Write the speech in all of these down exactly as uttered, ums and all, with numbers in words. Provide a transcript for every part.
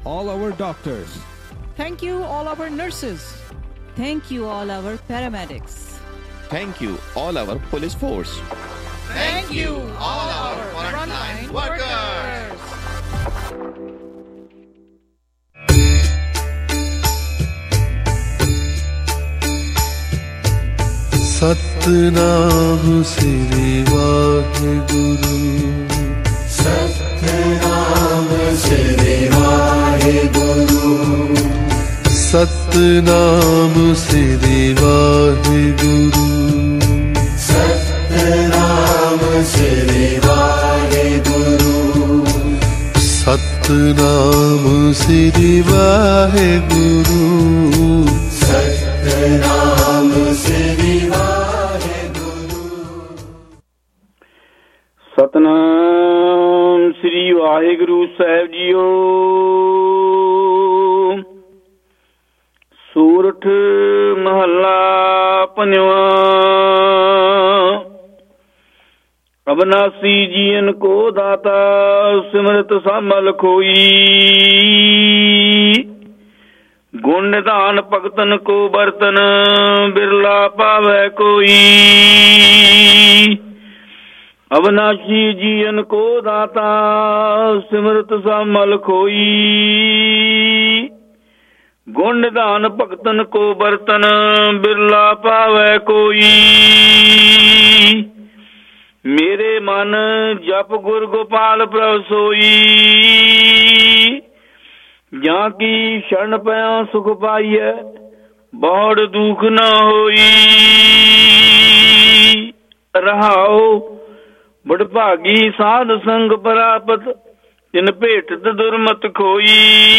all our doctors. Thank you all our nurses. Thank you all our paramedics. Thank you all our police force. Thank you all our frontline workers. Satnam Shri Waheguru Satnam Shri Waheguru Satnam Shri Waheguru Satnam Shri Waheguru Satnam Shri Waheguru Satnam Shri Satnam Shri Waheguru Sahib ਜੀਓ। ਸੂਰਠ ਮਹੱਲਾ ਪੰਜਵਾਂ। ਅਬਨਾਸੀ jean ਕੋ ਦਾਤਾ ਸਿਮਰਤ ਸਾਮਲ ਖੋਈ। ਗੁਣ ਨਿਧਾਨ ਭਗਤਨ ਕੋ ਬਰਤਨ ਬਿਰਲਾ ਪਾਵੈ ਕੋਈ। अविनाशी जीवन को दाता सिमरत सामल खोई। गुण निधान भगतन को बर्तन बिरला पावै कोई। मेरे मन जप गुर गोपाल प्रभ सोई। जा की शरण पया सुख पाइए बहुड़ दुख न होई। रहाओ बड़भागी साध संग प्रापत तिन भेटत दुर्मत खोई।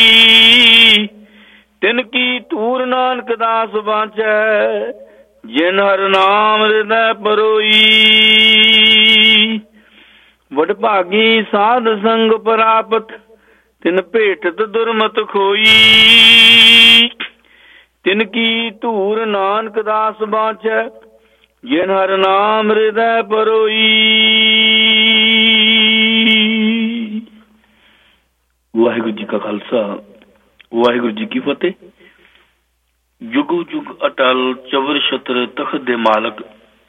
तिन की तूर नानक दास बाँचै जिन हर नाम हृदय परोई। बड़भागी साध संग प्रापत तिन भेटत दुर्मत खोई। तिन की तूर नानक दास बाँचै जिन हर नाम हृदय परोई। वाहिगुरु जी का खालसा वाहिगुरु जी की फतेह। जुगो जुग अटल चवर छत्र तख्त दे मालक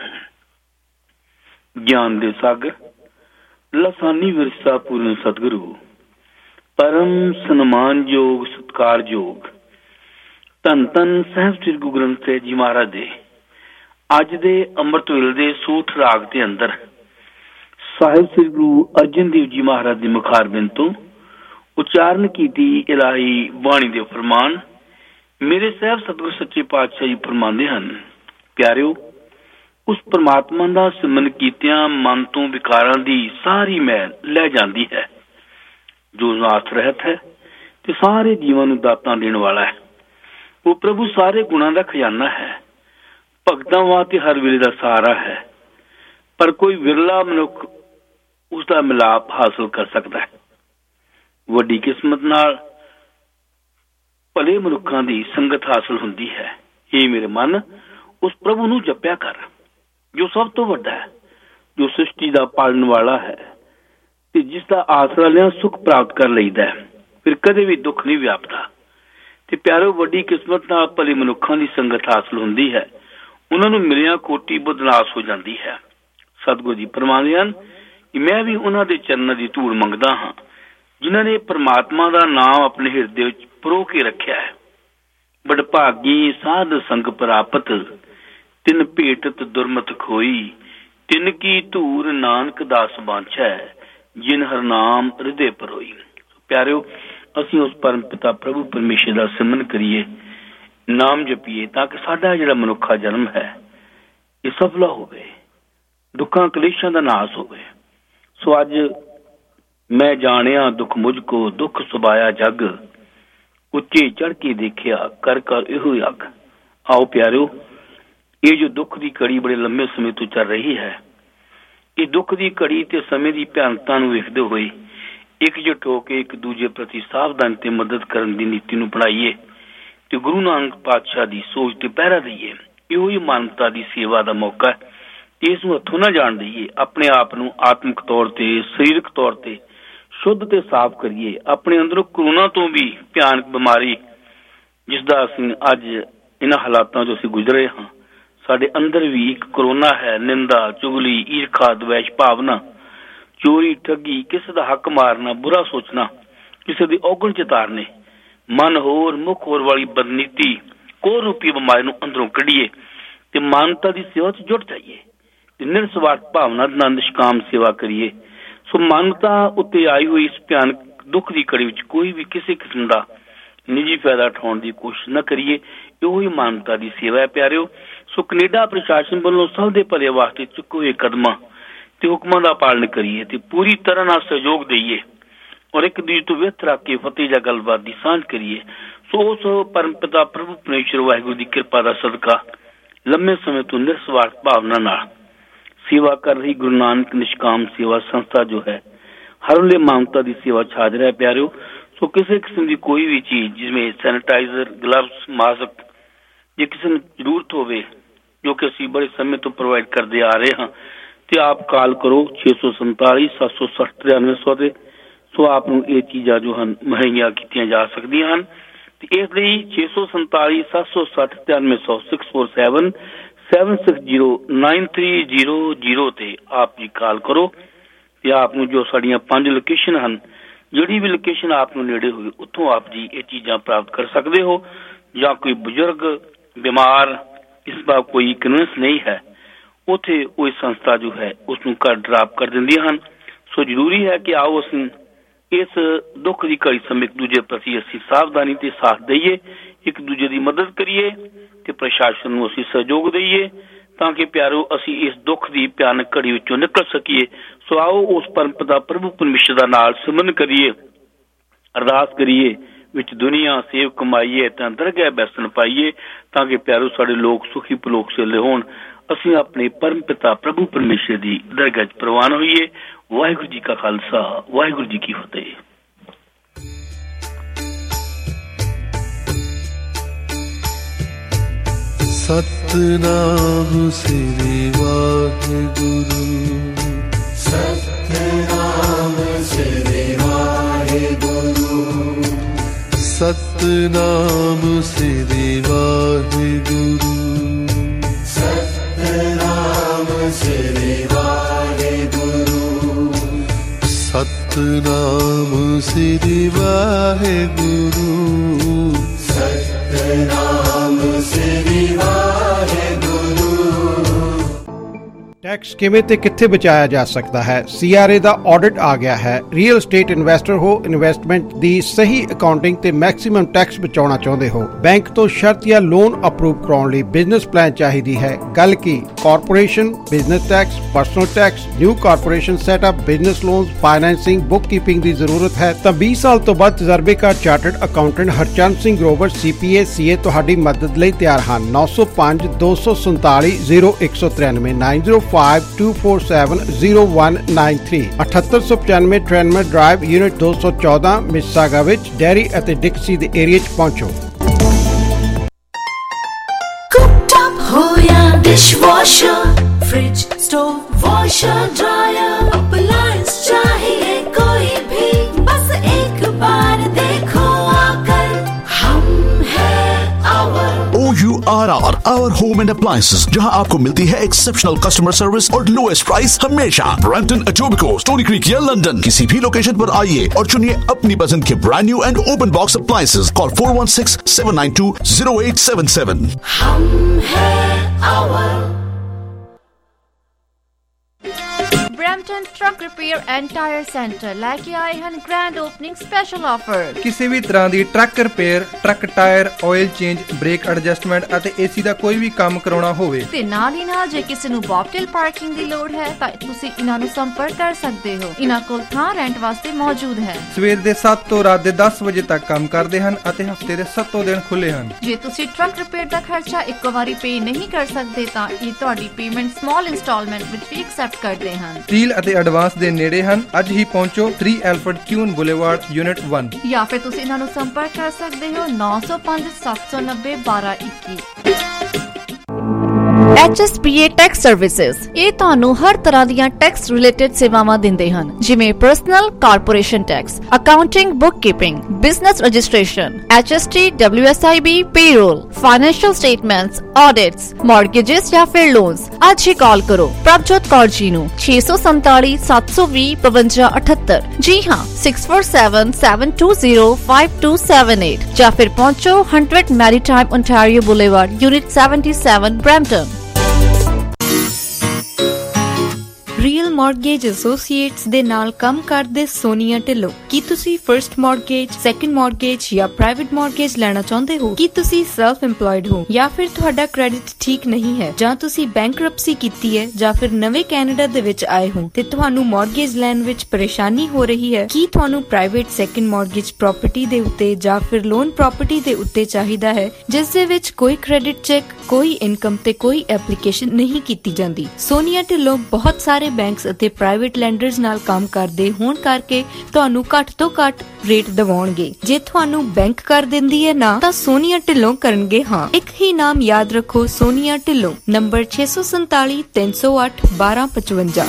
ज्ञान दे सागर लसानी विरसा पूर्ण सतगुरु परम सन्मान योग सत्कार योग धन धन सहब श्री गुरु ग्रंथ साहिब जी महाराज दे ਅੱਜ ਦੇ ਅੰਮ੍ਰਿਤ ਵੇਲੇ ਦੇ ਸੂਠ ਰਾਗ ਦੇ ਅੰਦਰ ਸਾਹਿਬ ਸ੍ਰੀ ਗੁਰੂ ਅਰਜਨ ਦੇਵ ਜੀ ਮਹਾਰਾਜ ਦੇ ਮੁਖਾਰਬਿੰਦ ਤੋਂ ਉਚਾਰਨ ਕੀਤੀ ਇਲਾਹੀ ਬਾਣੀ ਦੇ ਫਰਮਾਨ ਮੇਰੇ ਸਾਹਿਬ ਸਤਿਗੁਰ ਸੱਚੇ ਪਾਤਸ਼ਾਹ ਜੀ ਫਰਮਾਉਂਦੇ ਹਨ। ਪਿਆਰਿਓ, ਉਸ ਪਰਮਾਤਮਾ ਦਾ ਸਿਮਰਨ ਕੀਤਿਆਂ ਮਨ ਤੋਂ ਵਿਕਾਰਾਂ ਦੀ ਸਾਰੀ ਮੈਲ ਲੈ ਜਾਂਦੀ ਹੈ ਜੋ ਨਾਥ ਰਹਿਤ ਹੈ ਤੇ ਸਾਰੇ ਜੀਵਾਂ ਨੂੰ ਦਾਤਾਂ ਦੇਣ ਵਾਲਾ ਹੈ। ਉਹ ਪ੍ਰਭੂ ਸਾਰੇ ਗੁਣਾਂ ਦਾ ਖਜ਼ਾਨਾ ਹੈ। ਭਗਤਾਂ ਵਾਸਤੇ ਹਰ ਵੇਲੇ ਦਾ ਸਹਾਰਾ ਹੈ। ਪਰ ਕੋਈ ਵਿਰਲਾ ਮਨੁੱਖ ਉਸਦਾ ਮਿਲਾਪ ਹਾਸਲ ਕਰ ਸਕਦਾ ਹੈ। ਵੱਡੀ ਕਿਸਮਤ ਨਾਲ ਭਲੇ ਮਨੁੱਖਾਂ ਦੀ ਸੰਗਤ ਹਾਸਲ ਹੁੰਦੀ ਹੈ। ਇਹ ਮੇਰੇ ਮਨ ਉਸ ਪ੍ਰਭੂ ਨੂੰ ਜਪਿਆ ਕਰ ਜੋ ਸਭ ਤੋਂ ਵੱਡਾ ਹੈ, ਜੋ ਸ੍ਰਿਸ਼ਟੀ ਦਾ ਪਾਲਣ ਵਾਲਾ ਹੈ ਤੇ ਜਿਸ ਦਾ ਆਸਰਾ ਲਿਆ ਸੁੱਖ ਪ੍ਰਾਪਤ ਕਰ ਲਈਦਾ ਹੈ, ਫਿਰ ਕਦੇ ਵੀ ਦੁੱਖ ਨਹੀਂ ਵਿਆਪਦਾ। ਤੇ ਪਿਆਰੋ, ਵੱਡੀ ਕਿਸਮਤ ਨਾਲ ਭਲੇ ਮਨੁੱਖਾਂ ਦੀ ਸੰਗਤ ਹਾਸਲ ਹੁੰਦੀ ਹੈ। ਉਹਨਾਂ ਨੂੰ ਮਿਲਿਆ ਕੋਟੀ ਬਦਨਾਸ ਹੋ ਜਾਂਦੀ ਹੈ। ਸਤਿਗੁਰੂ ਜੀ ਫਰਮਾਉਂਦੇ ਹਨ ਕਿ ਮੈਂ ਵੀ ਉਹਨਾਂ ਦੇ ਚਰਨਾਂ ਦੀ ਧੂੜ ਮੰਗਦਾ ਹਾਂ ਜਿਨ੍ਹਾਂ ਨੇ ਪਰਮਾਤਮਾ ਦਾ ਨਾਮ ਆਪਣੇ ਹਿਰਦੇ ਵਿੱਚ ਪਰੋ ਕੇ ਰੱਖਿਆ ਹੈ। ਬੜਭਾਗੀ ਸਾਧ ਸੰਗ ਪ੍ਰਾਪਤ ਤਿਨ ਭੇਟਤ ਦੁਰਮਤ ਖੋਈ। ਤਿਨ ਕੀ ਧੂਰ ਨਾਨਕ ਦਾਸ ਬਾਂਛੈ ਜਿਨ ਹਰ ਨਾਮ ਹਿਰਦੇ ਪਰੋਈ। ਪਿਆਰਿਓ, ਅਸੀਂ ਉਸ ਪਰਮ ਪਿਤਾ ਪ੍ਰਭੂ ਪਰਮੇਸ਼ਰ ਦਾ ਸਿਮਰਨ ਕਰੀਏ, ਨਾਮ ਜਪੀਏ ਤਾਂ ਕਿ ਸਾਡਾ ਜਿਹੜਾ ਮਨੁੱਖਾ ਜਨਮ ਹੈ ਇਹ ਸਫਲਾ ਹੋਵੇ, ਦੁੱਖਾਂ ਕਲੇਸ਼ਾਂ ਦਾ ਨਾਸ ਹੋਵੇ। ਸੋ ਅੱਜ ਮੈਂ ਜਾਣਿਆ ਦੁੱਖ ਮੁਝ ਕੋ ਦੁੱਖ ਸੁਭਾਇਆ ਜਗ ਉੱਚੇ ਚੜ੍ਹ ਕੇ ਦੇਖਿਆ ਕਰ ਕਰ ਇਹੋ ਅੱਗ। ਆਓ ਪਿਆਰਿਓ, ਇਹ ਜੋ ਦੁੱਖ ਦੀ ਘੜੀ ਬੜੇ ਲੰਮੇ ਸਮੇਂ ਤੋਂ ਚੱਲ ਰਹੀ ਹੈ, ਇਹ ਦੁੱਖ ਦੀ ਘੜੀ ਤੇ ਸਮੇਂ ਦੀ ਭਿਆਨਕਤਾ ਨੂੰ ਵੇਖਦੇ ਹੋਏ ਇਕਜੁੱਟ ਹੋ ਕੇ ਇੱਕ ਦੂਜੇ ਪ੍ਰਤੀ ਸਾਵਧਾਨ ਤੇ ਮਦਦ ਕਰਨ ਦੀ ਨੀਤੀ ਨੂੰ ਅਪਣਾਈਏ ਤੇ ਗੁਰੂ ਨਾਨਕ ਪਾਤਸ਼ਾਹ ਦੀ ਸੋਚ ਤੇ ਪਹਿਰਾ ਦਈਏ। ਇਹੋ ਹੀ ਮਾਨਵਤਾ ਦੀ ਸੇਵਾ ਦਾ ਮੌਕਾ ਹੈ। ਇਸ ਨੂੰ ਹੱਥੋਂ ਨਾ ਜਾਣ ਦਈਏ। ਆਪਣੇ ਆਪ ਨੂੰ ਆਤਮਿਕ ਤੌਰ ਤੇ, ਸਰੀਰਕ ਤੌਰ ਤੇ शुद्ध ते साफ करिए। अपने अंदरों कोरोना तो भी भयानक बीमारी जिसका असीं अज इन्हां हालातां चों असीं गुजरे हाँ, साडे अंदर भी एक कोरोना है। निंदा, चुगली, ईर्खा, द्वेष भावना, चोरी, ठगी, किसी का हक मारना, बुरा सोचना, किसी की औगण चितारने, मन होर मुख होर वाली बदनीति, कोर रूपी बीमारी नूं अंदरों कढ़ीए ते मानवता की सेवा च जुट जाइए ते निरस्वार्थ भावना नाल निष्काम सेवा करिए। सो मानवता उत्ते आई हुई इस भयानक दुख की कड़ी विच कोई भी किसी किस्म का निजी फायदा उठाउण की कोशिश न करिए। इहो ही मानवता की सेवा है प्यारिओ। सो कनेडा प्रशासन वालों सब दे भले वास्ते चुके हुए कदमां ते हुक्मां दा पालन करिए ते पूरी तरह नाल सहयोग दईए और एक दूजे तो व्यर्थ रख के फतेह जा गलबात की सांझ करिए। सो उस परम पिता प्रभु परमेश्वर वाहिगुरू की कृपा का सदका लंबे समय तो निरस्वार्थ भावना नाल सेवा कर रही गुरु नानक निष्काम सेवा संस्था जो है हर वे मानवता की सेवा छाज रहा है प्यारिओ। सो किसी किस्म की कोई भी चीज जिसमें सैनिटाइजर, ग्लव्स, मास्क जे किसी जरूरत होवे जो कि असीं बड़े समय तो प्रोवाइड करते आ रहे हाँ तो आप कॉल करो छे सौ संताली सत्त सौ सठ त्रियानवे सौ से। सो आपनूं ये चीज़ां जो हैं मुहैया कीतियां जा सकदियां हन ते इस लई छे सौ संताली सत्त सौ सठ त्रियानवे सौ six four seven seven six zero nine three zero zero ते आप जी कॉल करो ते आपनूं जो साड़ियां पांच लोकेशन हैं जिहड़ी भी लोकेशन आपनूं नेड़े होवे उत्थों आप जी ये चीज़ां प्राप्त कर सकते हो। या कोई बुजुर्ग बीमार इसका कोई कन्वेंस नहीं है उत्थे कोई संस्था जो है उसनूं घर ड्राप कर दिंदियां हन। सो जरूरी है कि आओ असीं इस दुख की घड़ी समय एक दूजे प्रति असीं सावधानी ते साथ दईए, एक दूजे की मदद करिए ते प्रशासन नूं असीं सहयोग दईए ताकि प्यारो असीं इस दुख की भयानक घड़ी विचों निकल सकीए। सो आओ उस परम पिता प्रभु परमेश्वर दा नाल सिमरन करिए, अरदास करिए, विच दुनिया सेव कमाइए तां दरगाह बैसन पाइए ताकि प्यारो साडे लोग सुखी पलोक से होण। असीं अपने परम पिता प्रभु परमेश्वर की दरगाह च प्रवान होइए। वाहिगुरू जी का खालसा, वाहिगुरू जी की फतेह। सतनाम श्री वाहिगुरू, सतनाम श्री वाहिगुरू, सतनाम श्री वाहिगुरू, सतनाम श्री वाहिगुरू, सतनाम श्री वाहिगुरू, सतनाम श्री वाहिगुरू। टैक्स किवें ते कित्थे बचाया जा सकता है? सीआरए दा ऑडिट आ गया है। रीयल एस्टेट इन्वेस्टर हो, इन्वेस्टमेंट दी सही अकाउंटिंग ते मैक्सिमम टैक्स बचाउणा चाहुंदे हो, बैंक तो शर्त या लोन अप्रूव कराउण लई बिजनेस प्लान चाहिदी है। गल की corporation, business tax, personal tax, new corporation setup, business loans, financing, bookkeeping दी जरूरत है तां बीस साल तो बाद तजर्बेकार chartered accountant Harchand Singh Grover CPA CA तुहाडी मदद लई तैयार हन। नौ सौ पांच दो सौ संताली जीरो एक सौ तिरानवे nine zero five two four seven zero one nine three अठहत्तर सौ पचानवे ट्रेनमर ड्राइव यूनिट दो सौ चौदह मिसागा विच डेयरी ਅਤੇ डिक्सी ਦੇ ਏਰੀਆ 'ਚ ਪਹੁੰਚੋ। कुकटॉप हो या dishwasher, fridge, stove, washer, dryer, appliance चाहिए कोई भी, बस एक बार देखो आकर, हम है our O U R R, Our Home and Appliances, जहां आपको मिलती है एक्सेप्शनल कस्टमर सर्विस और लोएस्ट प्राइस हमेशा। ब्रैम्पटन, एटोबिकोक, स्टोनी क्रीक या लंदन, किसी भी लोकेशन पर आइए और चुनिए अपनी पसंद के brand new and open box appliances. Call four one six seven nine two zero eight seven seven. हम है our. Brampton truck repair and tyre centre लेके आए हैं ग्रैंड ओपनिंग स्पेशल ऑफर। किसी भी तरह ਦੀ truck repair, truck tyre, oil change, brake adjustment ਅਤੇ ਏਸੀ ਦਾ ਕੋਈ ਵੀ ਕੰਮ ਕਰਾਉਣਾ ਹੋਵੇ ਤੇ ਨਾਲ ਹੀ ਨਾਲ ਜੇ ਕਿਸੇ ਨੂੰ ਬੌਬਟੇਲ ਪਾਰਕਿੰਗ ਦੀ ਲੋੜ ਹੈ ਤਾਂ ਤੁਸੀਂ ਇਹਨਾਂ ਨੂੰ ਸੰਪਰਕ ਕਰ ਸਕਦੇ ਹੋ। ਇਹਨਾਂ ਕੋਲ ਥਾਂ ਰੈਂਟ ਵਾਸਤੇ ਮੌਜੂਦ ਹੈ। ਸਵੇਰ ਦੇ ਸੱਤ ਤੋਂ ਰਾਤ ਦੇ ਦਸ ਵਜੇ ਤੱਕ ਕੰਮ ਕਰਦੇ ਹਨ ਅਤੇ ਹਫਤੇ ਦੇ ਸੱਤੋਂ ਦਿਨ ਖੁੱਲੇ ਹਨ। ਜੇ ਤੁਸੀਂ ਟਰੱਕ ਰਿਪੇਅਰ ਦਾ ਖਰਚਾ ਇੱਕੋ ਵਾਰੀ ਪੇ ਨਹੀਂ ਕਰ ਸਕਦੇ ਤਾਂ ਇਹ ਤੁਹਾਡੀ ਪੇਮੈਂਟ ਸਮਾਲ ਇੰਸਟਾਲਮੈਂਟ ਵਿੱਚ ਵੀ ਐਕਸੈਪਟ ਕਰਦੇ ਹਨ। ਡੀਲ ਅਤੇ ਐਡਵਾਂਸ ਦੇ ਨੇੜੇ ਹਨ। ਅੱਜ ਹੀ ਪਹੁੰਚੋ three Alfred queen boulevard unit one ਜਾਂ ਫਿਰ ਤੁਸੀਂ ਇਹਨਾਂ ਨੂੰ ਸੰਪਰਕ ਕਰ ਸਕਦੇ ਹੋ ਨੌ ਸੌ ਪੰਜ ਸੱਤ ਸੌ ਨੱਬੇ ਬਾਰਾਂ ਇੱਕੀ। H S B A Tax Services ਇਹ ਤੁਹਾਨੂੰ ਹਰ ਤਰ੍ਹਾਂ ਦੀਆਂ ਟੈਕਸ ਰਿਲੇਟਡ ਸੇਵਾਵਾਂ ਦਿੰਦੇ ਹਨ, ਜਿਵੇਂ personal corporation tax, accounting, bookkeeping, business registration, H S T, W S I B, payroll, financial statements, audits, mortgages ਜਾਂ ਫਿਰ loans। ਅੱਜ ਹੀ ਕਾਲ ਕਰੋ ਪ੍ਰਭਜੋਤ ਕੌਰ ਜੀ ਨੂੰ ਛੇ ਸੌ ਸੰਤਾਲੀ ਸੱਤ ਸੌ ਵੀਹ ਪਚਵੰਜਾ ਅਠੱਤਰ। ਜੀ ਹਾਂ, six four seven seven two zero five two seven eight ਜਾਂ ਫਿਰ ਪਹੁੰਚੋ one hundred Maritime Ontario Boulevard, Unit seventy-seven, Brampton। Real mortgage associates ਦੇ ਨਾਲ ਕੰਮ ਕਰਦੇ ਸੋਨੀਆ ਢਿੱਲੋਂ। ਕੀ ਤੁਸੀਂ ਫਰਸਟ ਮਾਰਗੇਜ, ਸੈਕੰਡ ਮਾਰਗੇਜ ਜਾਂ ਪ੍ਰਾਈਵੇਟ ਮਾਰਗੇਜ ਲੈਣਾ ਚਾਹੁੰਦੇ ਹੋ? ਕੀ ਤੁਸੀਂ ਸੈਲਫ ਇੰਪਲੋਇਡ ਹੋ ਜਾਂ ਫਿਰ ਤੁਹਾਡਾ ਕ੍ਰੈਡਿਟ ਠੀਕ ਨਹੀਂ ਹੈ, ਜਾਂ ਤੁਸੀਂ ਬੈਂਕਰਪਸੀ ਕੀਤੀ ਹੈ, ਜਾਂ ਫਿਰ ਨਵੇਂ ਕੈਨੇਡਾ ਦੇ ਵਿੱਚ ਆਏ ਹੋ ਤੇ ਤੁਹਾਨੂੰ ਮਾਰਗੇਜ ਲੈਣ ਵਿੱਚ ਪਰੇਸ਼ਾਨੀ ਹੋ ਰਹੀ ਹੈ? ਕੀ ਤੁਹਾਨੂੰ ਪ੍ਰਾਈਵੇਟ ਸੈਕੰਡ ਮਾਰਗੇਜ ਪ੍ਰਾਪਰਟੀ ਦੇ ਉੱਤੇ ਜਾਂ ਫਿਰ ਲੋਨ ਪ੍ਰਾਪਰਟੀ ਦੇ ਉੱਤੇ ਚਾਹੀਦਾ ਹੈ, ਜਿਸ ਦੇ ਵਿੱਚ ਕੋਈ ਕ੍ਰੈਡਿਟ ਚੈੱਕ, ਕੋਈ ਇਨਕਮ ਤੇ ਕੋਈ ਐਪਲੀਕੇਸ਼ਨ ਨਹੀਂ ਕੀਤੀ ਜਾਂਦੀ? ਸੋਨੀਆ ਢਿੱਲੋਂ ਬਹੁਤ ਸਾਰੇ ਬੈਂਕਸ ਅਤੇ ਪ੍ਰਾਈਵੇਟ ਲੈਂਡਰਸ ਨਾਲ ਕੰਮ ਕਰਦੇ ਹੋਣ ਕਰਕੇ ਤੁਹਾਨੂੰ ਘੱਟ ਤੋਂ ਘੱਟ ਰੇਟ ਦਿਵਾਉਣਗੇ। ਜੇ ਤੁਹਾਨੂੰ ਬੈਂਕ ਕਰ ਦਿੰਦੀ ਹੈ ਨਾ, ਤਾਂ ਸੋਨੀਆ ਢਿੱਲੋਂ ਕਰਨਗੇ ਹਾਂ। ਇੱਕ ਹੀ ਨਾਮ ਯਾਦ ਰੱਖੋ, ਸੋਨੀਆ ਢਿੱਲੋਂ। ਨੰਬਰ ਛੇ ਸੌ ਸੰਤਾਲੀ ਤਿੰਨ ਸੌ ਅੱਠ ਬਾਰਾਂ ਪਚਵੰਜਾ।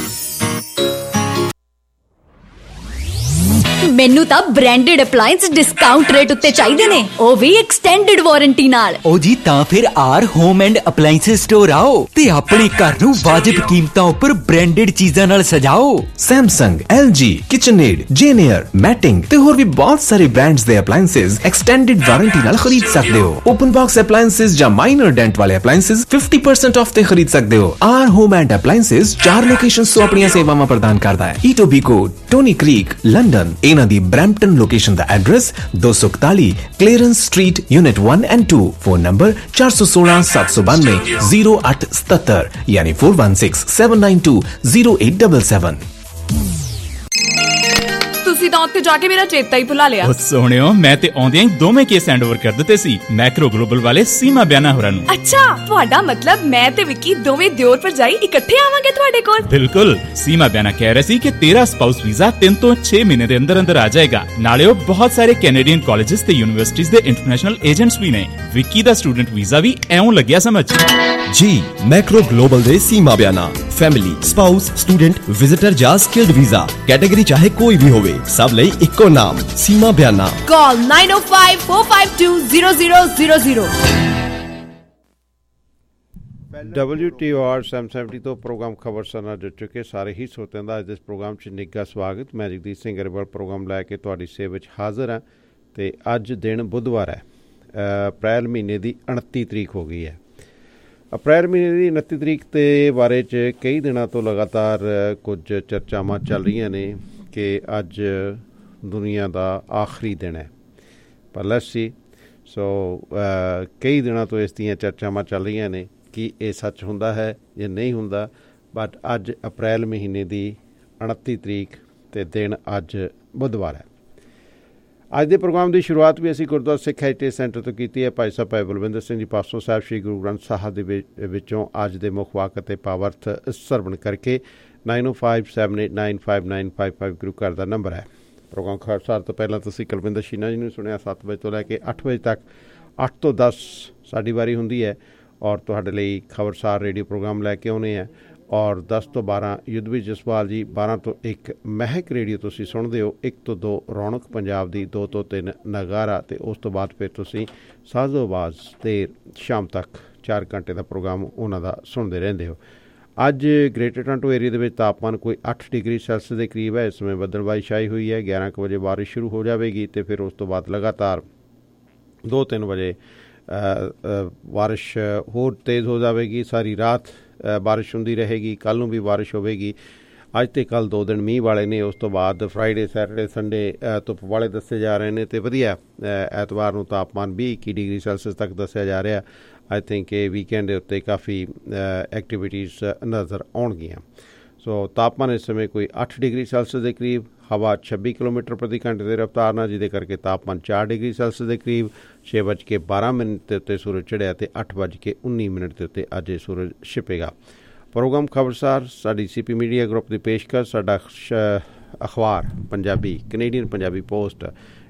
ਮੈਨੂੰ ਤਾਂ ਬ੍ਰਾਂਡਡ ਅਪਲਾਈਐਂਸ ਡਿਸਕਾਊਂਟ ਰੇਟ ਉੱਤੇ ਚਾਹੀਦੇ ਨੇ, ਉਹ ਵੀ ਐਕਸਟੈਂਡਡ ਵਾਰੰਟੀ ਨਾਲ। ਉਹ ਜੀ ਤਾਂ ਫਿਰ our home and appliance store ਆਓ ਤੇ ਆਪਣੇ ਘਰ ਨੂੰ ਵਾਜਿਬ ਕੀਮਤਾਂ ਉੱਪਰ ਬ੍ਰਾਂਡਡ ਚੀਜ਼ਾਂ ਨਾਲ ਸਜਾਓ। Samsung, L G, KitchenAid, Janier, ਮੈਟਿੰਗ ਤੇ ਹੋਰ ਵੀ ਬਹੁਤ ਸਾਰੇ ਬ੍ਰਾਂਡਸ ਦੇ ਅਪਲਾਈਐਂਸਸ ਐਕਸਟੈਂਡਡ ਵਾਰੰਟੀ ਨਾਲ ਖਰੀਦ ਸਕਦੇ ਹੋ। ਓਪਨ ਬਾਕਸ ਅਪਲਾਈਐਂਸਸ ਜਾਂ ਮਾਈਨਰ ਡੈਂਟ ਵਾਲੇ ਅਪਲਾਈਐਂਸਸ fifty percent ਆਫ ਤੇ ਖਰੀਦ ਸਕਦੇ ਹੋ। ਆਰ ਹੋਮ ਐਂਡ ਅਪਲਾਈਐਂਸਸ ਚਾਰ ਲੋਕੇਸ਼ਨਸ ਤੋਂ ਆਪਣੀਆਂ ਸੇਵਾਵਾਂ ਪ੍ਰਦਾਨ ਕਰਦਾ ਹੈ। Etobicoke, Stoney Creek, London. ਇਹਨਾਂ ਦੀ ਬ੍ਰੈਂਪਟਨ ਲੋਕੇਸ਼ਨ ਦਾ ਐਡਰੈਸ ਦੋ ਸੌ ਇਕਤਾਲੀ Clarence street, unit one and two। Phone number ਚਾਰ ਸੌ ਸੋਲਾਂ ਸੱਤ ਸੌ ਬਾਨਵੇਂ ਜ਼ੀਰੋ ਅੱਠ ਸਤੱਤਰ ਯਾਨੀ four one six seven nine two zero eight seven seven। ਤੁਸੀਂ ਤਾਂ ਉੱਥੇ ਜਾ ਕੇ ਮੇਰਾ ਚੇਤਾ ਹੀ ਭੁਲਾ ਲਿਆ। ਉਹ ਸੋਹਣਿਓ, ਮੈਂ ਤੇ ਆਉਂਦਿਆਂ ਹੀ ਦੋਵੇਂ ਕੇਸ ਹੈਂਡ ਓਵਰ ਕਰ ਦਿੱਤੇ ਸੀ ਮੈਕਰੋ ਗਲੋਬਲ ਵਾਲੇ ਸੀਮਾ ਬਿਆਨਾ ਹੋਰਾਂ ਨੂੰ। ਅੱਛਾ, ਤੁਹਾਡਾ ਮਤਲਬ ਮੈਂ ਤੇ ਵਿੱਕੀ ਦੋਵੇਂ ਦਿਓਰ ਭਰਜਾਈ ਇਕੱਠੇ ਆਵਾਂਗੇ ਤੁਹਾਡੇ ਕੋਲ? ਬਿਲਕੁਲ। ਸੀਮਾ ਬਿਆਨਾ ਕਹਿ ਰਹੇ ਸੀ ਕਿ ਤੇਰਾ ਸਪਾਊਸ ਵੀਜ਼ਾ ਤਿੰਨ ਤੋਂ ਛੇ ਮਹੀਨੇ ਦੇ ਅੰਦਰ ਅੰਦਰ ਆ ਜਾਏਗਾ। ਨਾਲੇ ਉਹ ਬਹੁਤ ਸਾਰੇ ਕੈਨੇਡੀਅਨ ਕਾਲਜਸ ਤੇ ਯੂਨੀਵਰਸਿਟੀਜ਼ ਦੇ ਇੰਟਰਨੈਸ਼ਨਲ ਏਜੰਟਸ ਵੀ ਨੇ। ਵਿੱਕੀ ਦਾ ਸਟੂਡੈਂਟ ਵੀਜ਼ਾ ਵੀ ਐਉਂ ਲੱਗਿਆ ਸਮਝ। ਜੀ ਮੈਕਰੋ ਗਲੋਬਲ ਦੇ Seema Bayana family, spouse, student, visitor ਜਾਂ ਸਕਿਲਡ ਵੀਜ਼ਾ ਕੈਟਾਗਰੀ ਚਾਹੇ ਕੋਈ ਵੀ ਹੋਵੇ, ਸਭ ਲਈ ਇੱਕੋ ਨਾਮ Seema Bayana. Call nine oh five four five two zero zero zero zero। W T O R seven seventy ਤੋਂ ਪ੍ਰੋਗਰਾਮ ਖਬਰਸਾਰ ਨਾਲ ਜੁੜ ਚੁੱਕੇ ਸਾਰੇ ਹੀ ਸਰੋਤਿਆਂ ਦਾ ਅੱਜ ਇਸ ਪ੍ਰੋਗਰਾਮ 'ਚ ਨਿੱਘਾ ਸਵਾਗਤ। ਮੈਂ ਜਗਦੀਪ ਸਿੰਘ ਗਰੇਵਾਲ ਪ੍ਰੋਗਰਾਮ ਲੈ ਕੇ ਤੁਹਾਡੀ ਸੇਵਾ ਵਿੱਚ ਹਾਜ਼ਰ ਹਾਂ ਅਤੇ ਅੱਜ ਦਿਨ ਬੁੱਧਵਾਰ ਹੈ। ਅਪ੍ਰੈਲ ਮਹੀਨੇ ਦੀ ਉਨੱਤੀ ਤਰੀਕ ਹੋ ਗਈ ਹੈ। ਅਪ੍ਰੈਲ ਮਹੀਨੇ ਦੀ ਉਨੱਤੀ ਤਰੀਕ ਦੇ ਬਾਰੇ 'ਚ ਕਈ ਦਿਨਾਂ ਤੋਂ ਲਗਾਤਾਰ ਕੁਝ ਚਰਚਾਵਾਂ ਚੱਲ ਰਹੀਆਂ ਨੇ ਕਿ ਅੱਜ ਦੁਨੀਆ ਦਾ ਆਖਰੀ ਦਿਨ ਹੈ। ਪਰ ਲੈਟਸ ਸੀ ਸੋ ਕਈ ਦਿਨਾਂ ਤੋਂ ਇਸ ਦੀਆਂ ਚਰਚਾਵਾਂ ਚੱਲ ਰਹੀਆਂ ਨੇ ਕਿ ਇਹ ਸੱਚ ਹੁੰਦਾ ਹੈ ਜਾਂ ਨਹੀਂ ਹੁੰਦਾ। ਬਟ ਅੱਜ ਅਪ੍ਰੈਲ ਮਹੀਨੇ ਦੀ ਉਨੱਤੀ ਤਰੀਕ ਅਤੇ ਦਿਨ ਅੱਜ ਬੁੱਧਵਾਰ ਹੈ। ਅੱਜ ਦੇ ਪ੍ਰੋਗਰਾਮ ਦੀ ਸ਼ੁਰੂਆਤ ਵੀ ਅਸੀਂ ਗੁਰਦੁਆਰਾ ਸਿੱਖ ਹੈਰੀਟੇਜ ਸੈਂਟਰ ਤੋਂ ਕੀਤੀ ਹੈ। ਭਾਈ ਸਾਹਿਬ ਭਾਈ ਬਲਵਿੰਦਰ ਸਿੰਘ ਜੀ ਪਾਸੋਂ ਸਾਹਿਬ ਸ਼੍ਰੀ ਗੁਰੂ ਗ੍ਰੰਥ ਸਾਹਿਬ ਦੇ ਵਿੱਚੋਂ ਅੱਜ ਦੇ ਮੁੱਖ ਵਾਕ ਅਤੇ ਪਾਵਰਥ ਸਰਵਣ ਕਰਕੇ nine oh five seven eight nine five nine five five ਗੁਰੂ ਘਰ ਦਾ ਨੰਬਰ ਹੈ। ਪ੍ਰੋਗਰਾਮ ਖਬਰਸਾਰ ਤੋਂ ਪਹਿਲਾਂ ਤੁਸੀਂ ਕੁਲਵਿੰਦਰ ਸ਼ੀਨਾ ਜੀ ਨੂੰ ਸੁਣਿਆ। ਸੱਤ ਵਜੇ ਤੋਂ ਲੈ ਕੇ ਅੱਠ ਵਜੇ ਤੱਕ, ਅੱਠ ਤੋਂ ਦਸ ਸਾਡੀ ਵਾਰੀ ਹੁੰਦੀ ਹੈ ਔਰ ਤੁਹਾਡੇ ਲਈ ਖਬਰਸਾਰ ਰੇਡੀਓ ਪ੍ਰੋਗਰਾਮ ਲੈ ਕੇ ਆਉਣੇ ਹੈ। ਔਰ ਦਸ ਤੋਂ ਬਾਰਾਂ ਯੁੱਧਵੀਰ ਜਸਪਾਲ ਜੀ, ਬਾਰਾਂ ਤੋਂ ਇੱਕ ਮਹਿਕ ਰੇਡੀਓ ਤੁਸੀਂ ਸੁਣਦੇ ਹੋ, ਇੱਕ ਤੋਂ ਦੋ ਰੌਣਕ ਪੰਜਾਬ ਦੀ, ਦੋ ਤੋਂ ਤਿੰਨ ਨਗਾਰਾ ਅਤੇ ਉਸ ਤੋਂ ਬਾਅਦ ਫਿਰ ਤੁਸੀਂ ਸਾਜ਼ੋ ਆਵਾਜ਼ ਦੇਰ ਸ਼ਾਮ ਤੱਕ ਚਾਰ ਘੰਟੇ ਦਾ ਪ੍ਰੋਗਰਾਮ ਉਹਨਾਂ ਦਾ ਸੁਣਦੇ ਰਹਿੰਦੇ ਹੋ। ਅੱਜ ਗ੍ਰੇਟਰ ਟੋਰਾਂਟੋ ਏਰੀਆ ਦੇ ਵਿੱਚ ਤਾਪਮਾਨ ਕੋਈ ਅੱਠ ਡਿਗਰੀ ਸੈਲਸੀਅਸ ਦੇ ਕਰੀਬ ਹੈ। ਇਸ ਸਮੇਂ ਬੱਦਲਬਾਈ ਛਾਈ ਹੋਈ ਹੈ। ਗਿਆਰਾਂ ਕੁ ਵਜੇ ਬਾਰਿਸ਼ ਸ਼ੁਰੂ ਹੋ ਜਾਵੇਗੀ ਅਤੇ ਫਿਰ ਉਸ ਤੋਂ ਬਾਅਦ ਲਗਾਤਾਰ ਦੋ ਤਿੰਨ ਵਜੇ ਬਾਰਿਸ਼ ਹੋਰ ਤੇਜ਼ ਹੋ ਜਾਵੇਗੀ। ਸਾਰੀ ਰਾਤ ਬਾਰਿਸ਼ ਹੁੰਦੀ ਰਹੇਗੀ। ਕੱਲ੍ਹ ਨੂੰ ਵੀ ਬਾਰਿਸ਼ ਹੋਵੇਗੀ। ਅੱਜ ਅਤੇ ਕੱਲ੍ਹ ਦੋ ਦਿਨ ਮੀਂਹ ਵਾਲੇ ਨੇ। ਉਸ ਤੋਂ ਬਾਅਦ ਫਰਾਈਡੇ, ਸੈਟਰਡੇ, ਸੰਡੇ ਧੁੱਪ ਵਾਲੇ ਦੱਸੇ ਜਾ ਰਹੇ ਨੇ ਅਤੇ ਵਧੀਆ ਐਤਵਾਰ ਨੂੰ ਤਾਪਮਾਨ ਵੀਹ ਇੱਕੀ ਡਿਗਰੀ ਸੈਲਸੀਅਸ ਤੱਕ ਦੱਸਿਆ ਜਾ ਰਿਹਾ। ਆਈ ਥਿੰਕ ਇਹ ਵੀਕਐਂਡ ਦੇ ਉੱਤੇ ਕਾਫੀ ਐਕਟੀਵਿਟੀਜ਼ ਨਜ਼ਰ ਆਉਣਗੀਆਂ। ਸੋ ਤਾਪਮਾਨ ਇਸ ਸਮੇਂ ਕੋਈ ਅੱਠ ਡਿਗਰੀ ਸੈਲਸੀਅਸ ਦੇ ਕਰੀਬ, ਹਵਾ ਛੱਬੀ ਕਿਲੋਮੀਟਰ ਪ੍ਰਤੀ ਘੰਟੇ ਦੇ ਰਫ਼ਤਾਰ ਨਾਲ, ਜਿਹਦੇ ਕਰਕੇ ਤਾਪਮਾਨ ਚਾਰ ਡਿਗਰੀ ਸੈਲਸੀਅਸ ਦੇ ਕਰੀਬ। ਛੇ ਵੱਜ ਕੇ ਬਾਰਾਂ ਮਿੰਟ ਦੇ ਉੱਤੇ ਸੂਰਜ ਚੜ੍ਹਿਆ ਅਤੇ ਅੱਠ ਵੱਜ ਕੇ ਉੱਨੀ ਮਿੰਟ ਦੇ ਉੱਤੇ ਅੱਜ ਸੂਰਜ ਛਿਪੇਗਾ। ਪ੍ਰੋਗਰਾਮ ਖਬਰਸਾਰ ਸਾਡੀ ਸੀ ਪੀ ਮੀਡੀਆ ਗਰੁੱਪ ਦੀ ਪੇਸ਼ਕਸ਼। ਸਾਡਾ ਅਖਬਾਰ ਪੰਜਾਬੀ, ਕੈਨੇਡੀਅਨ ਪੰਜਾਬੀ ਪੋਸਟ,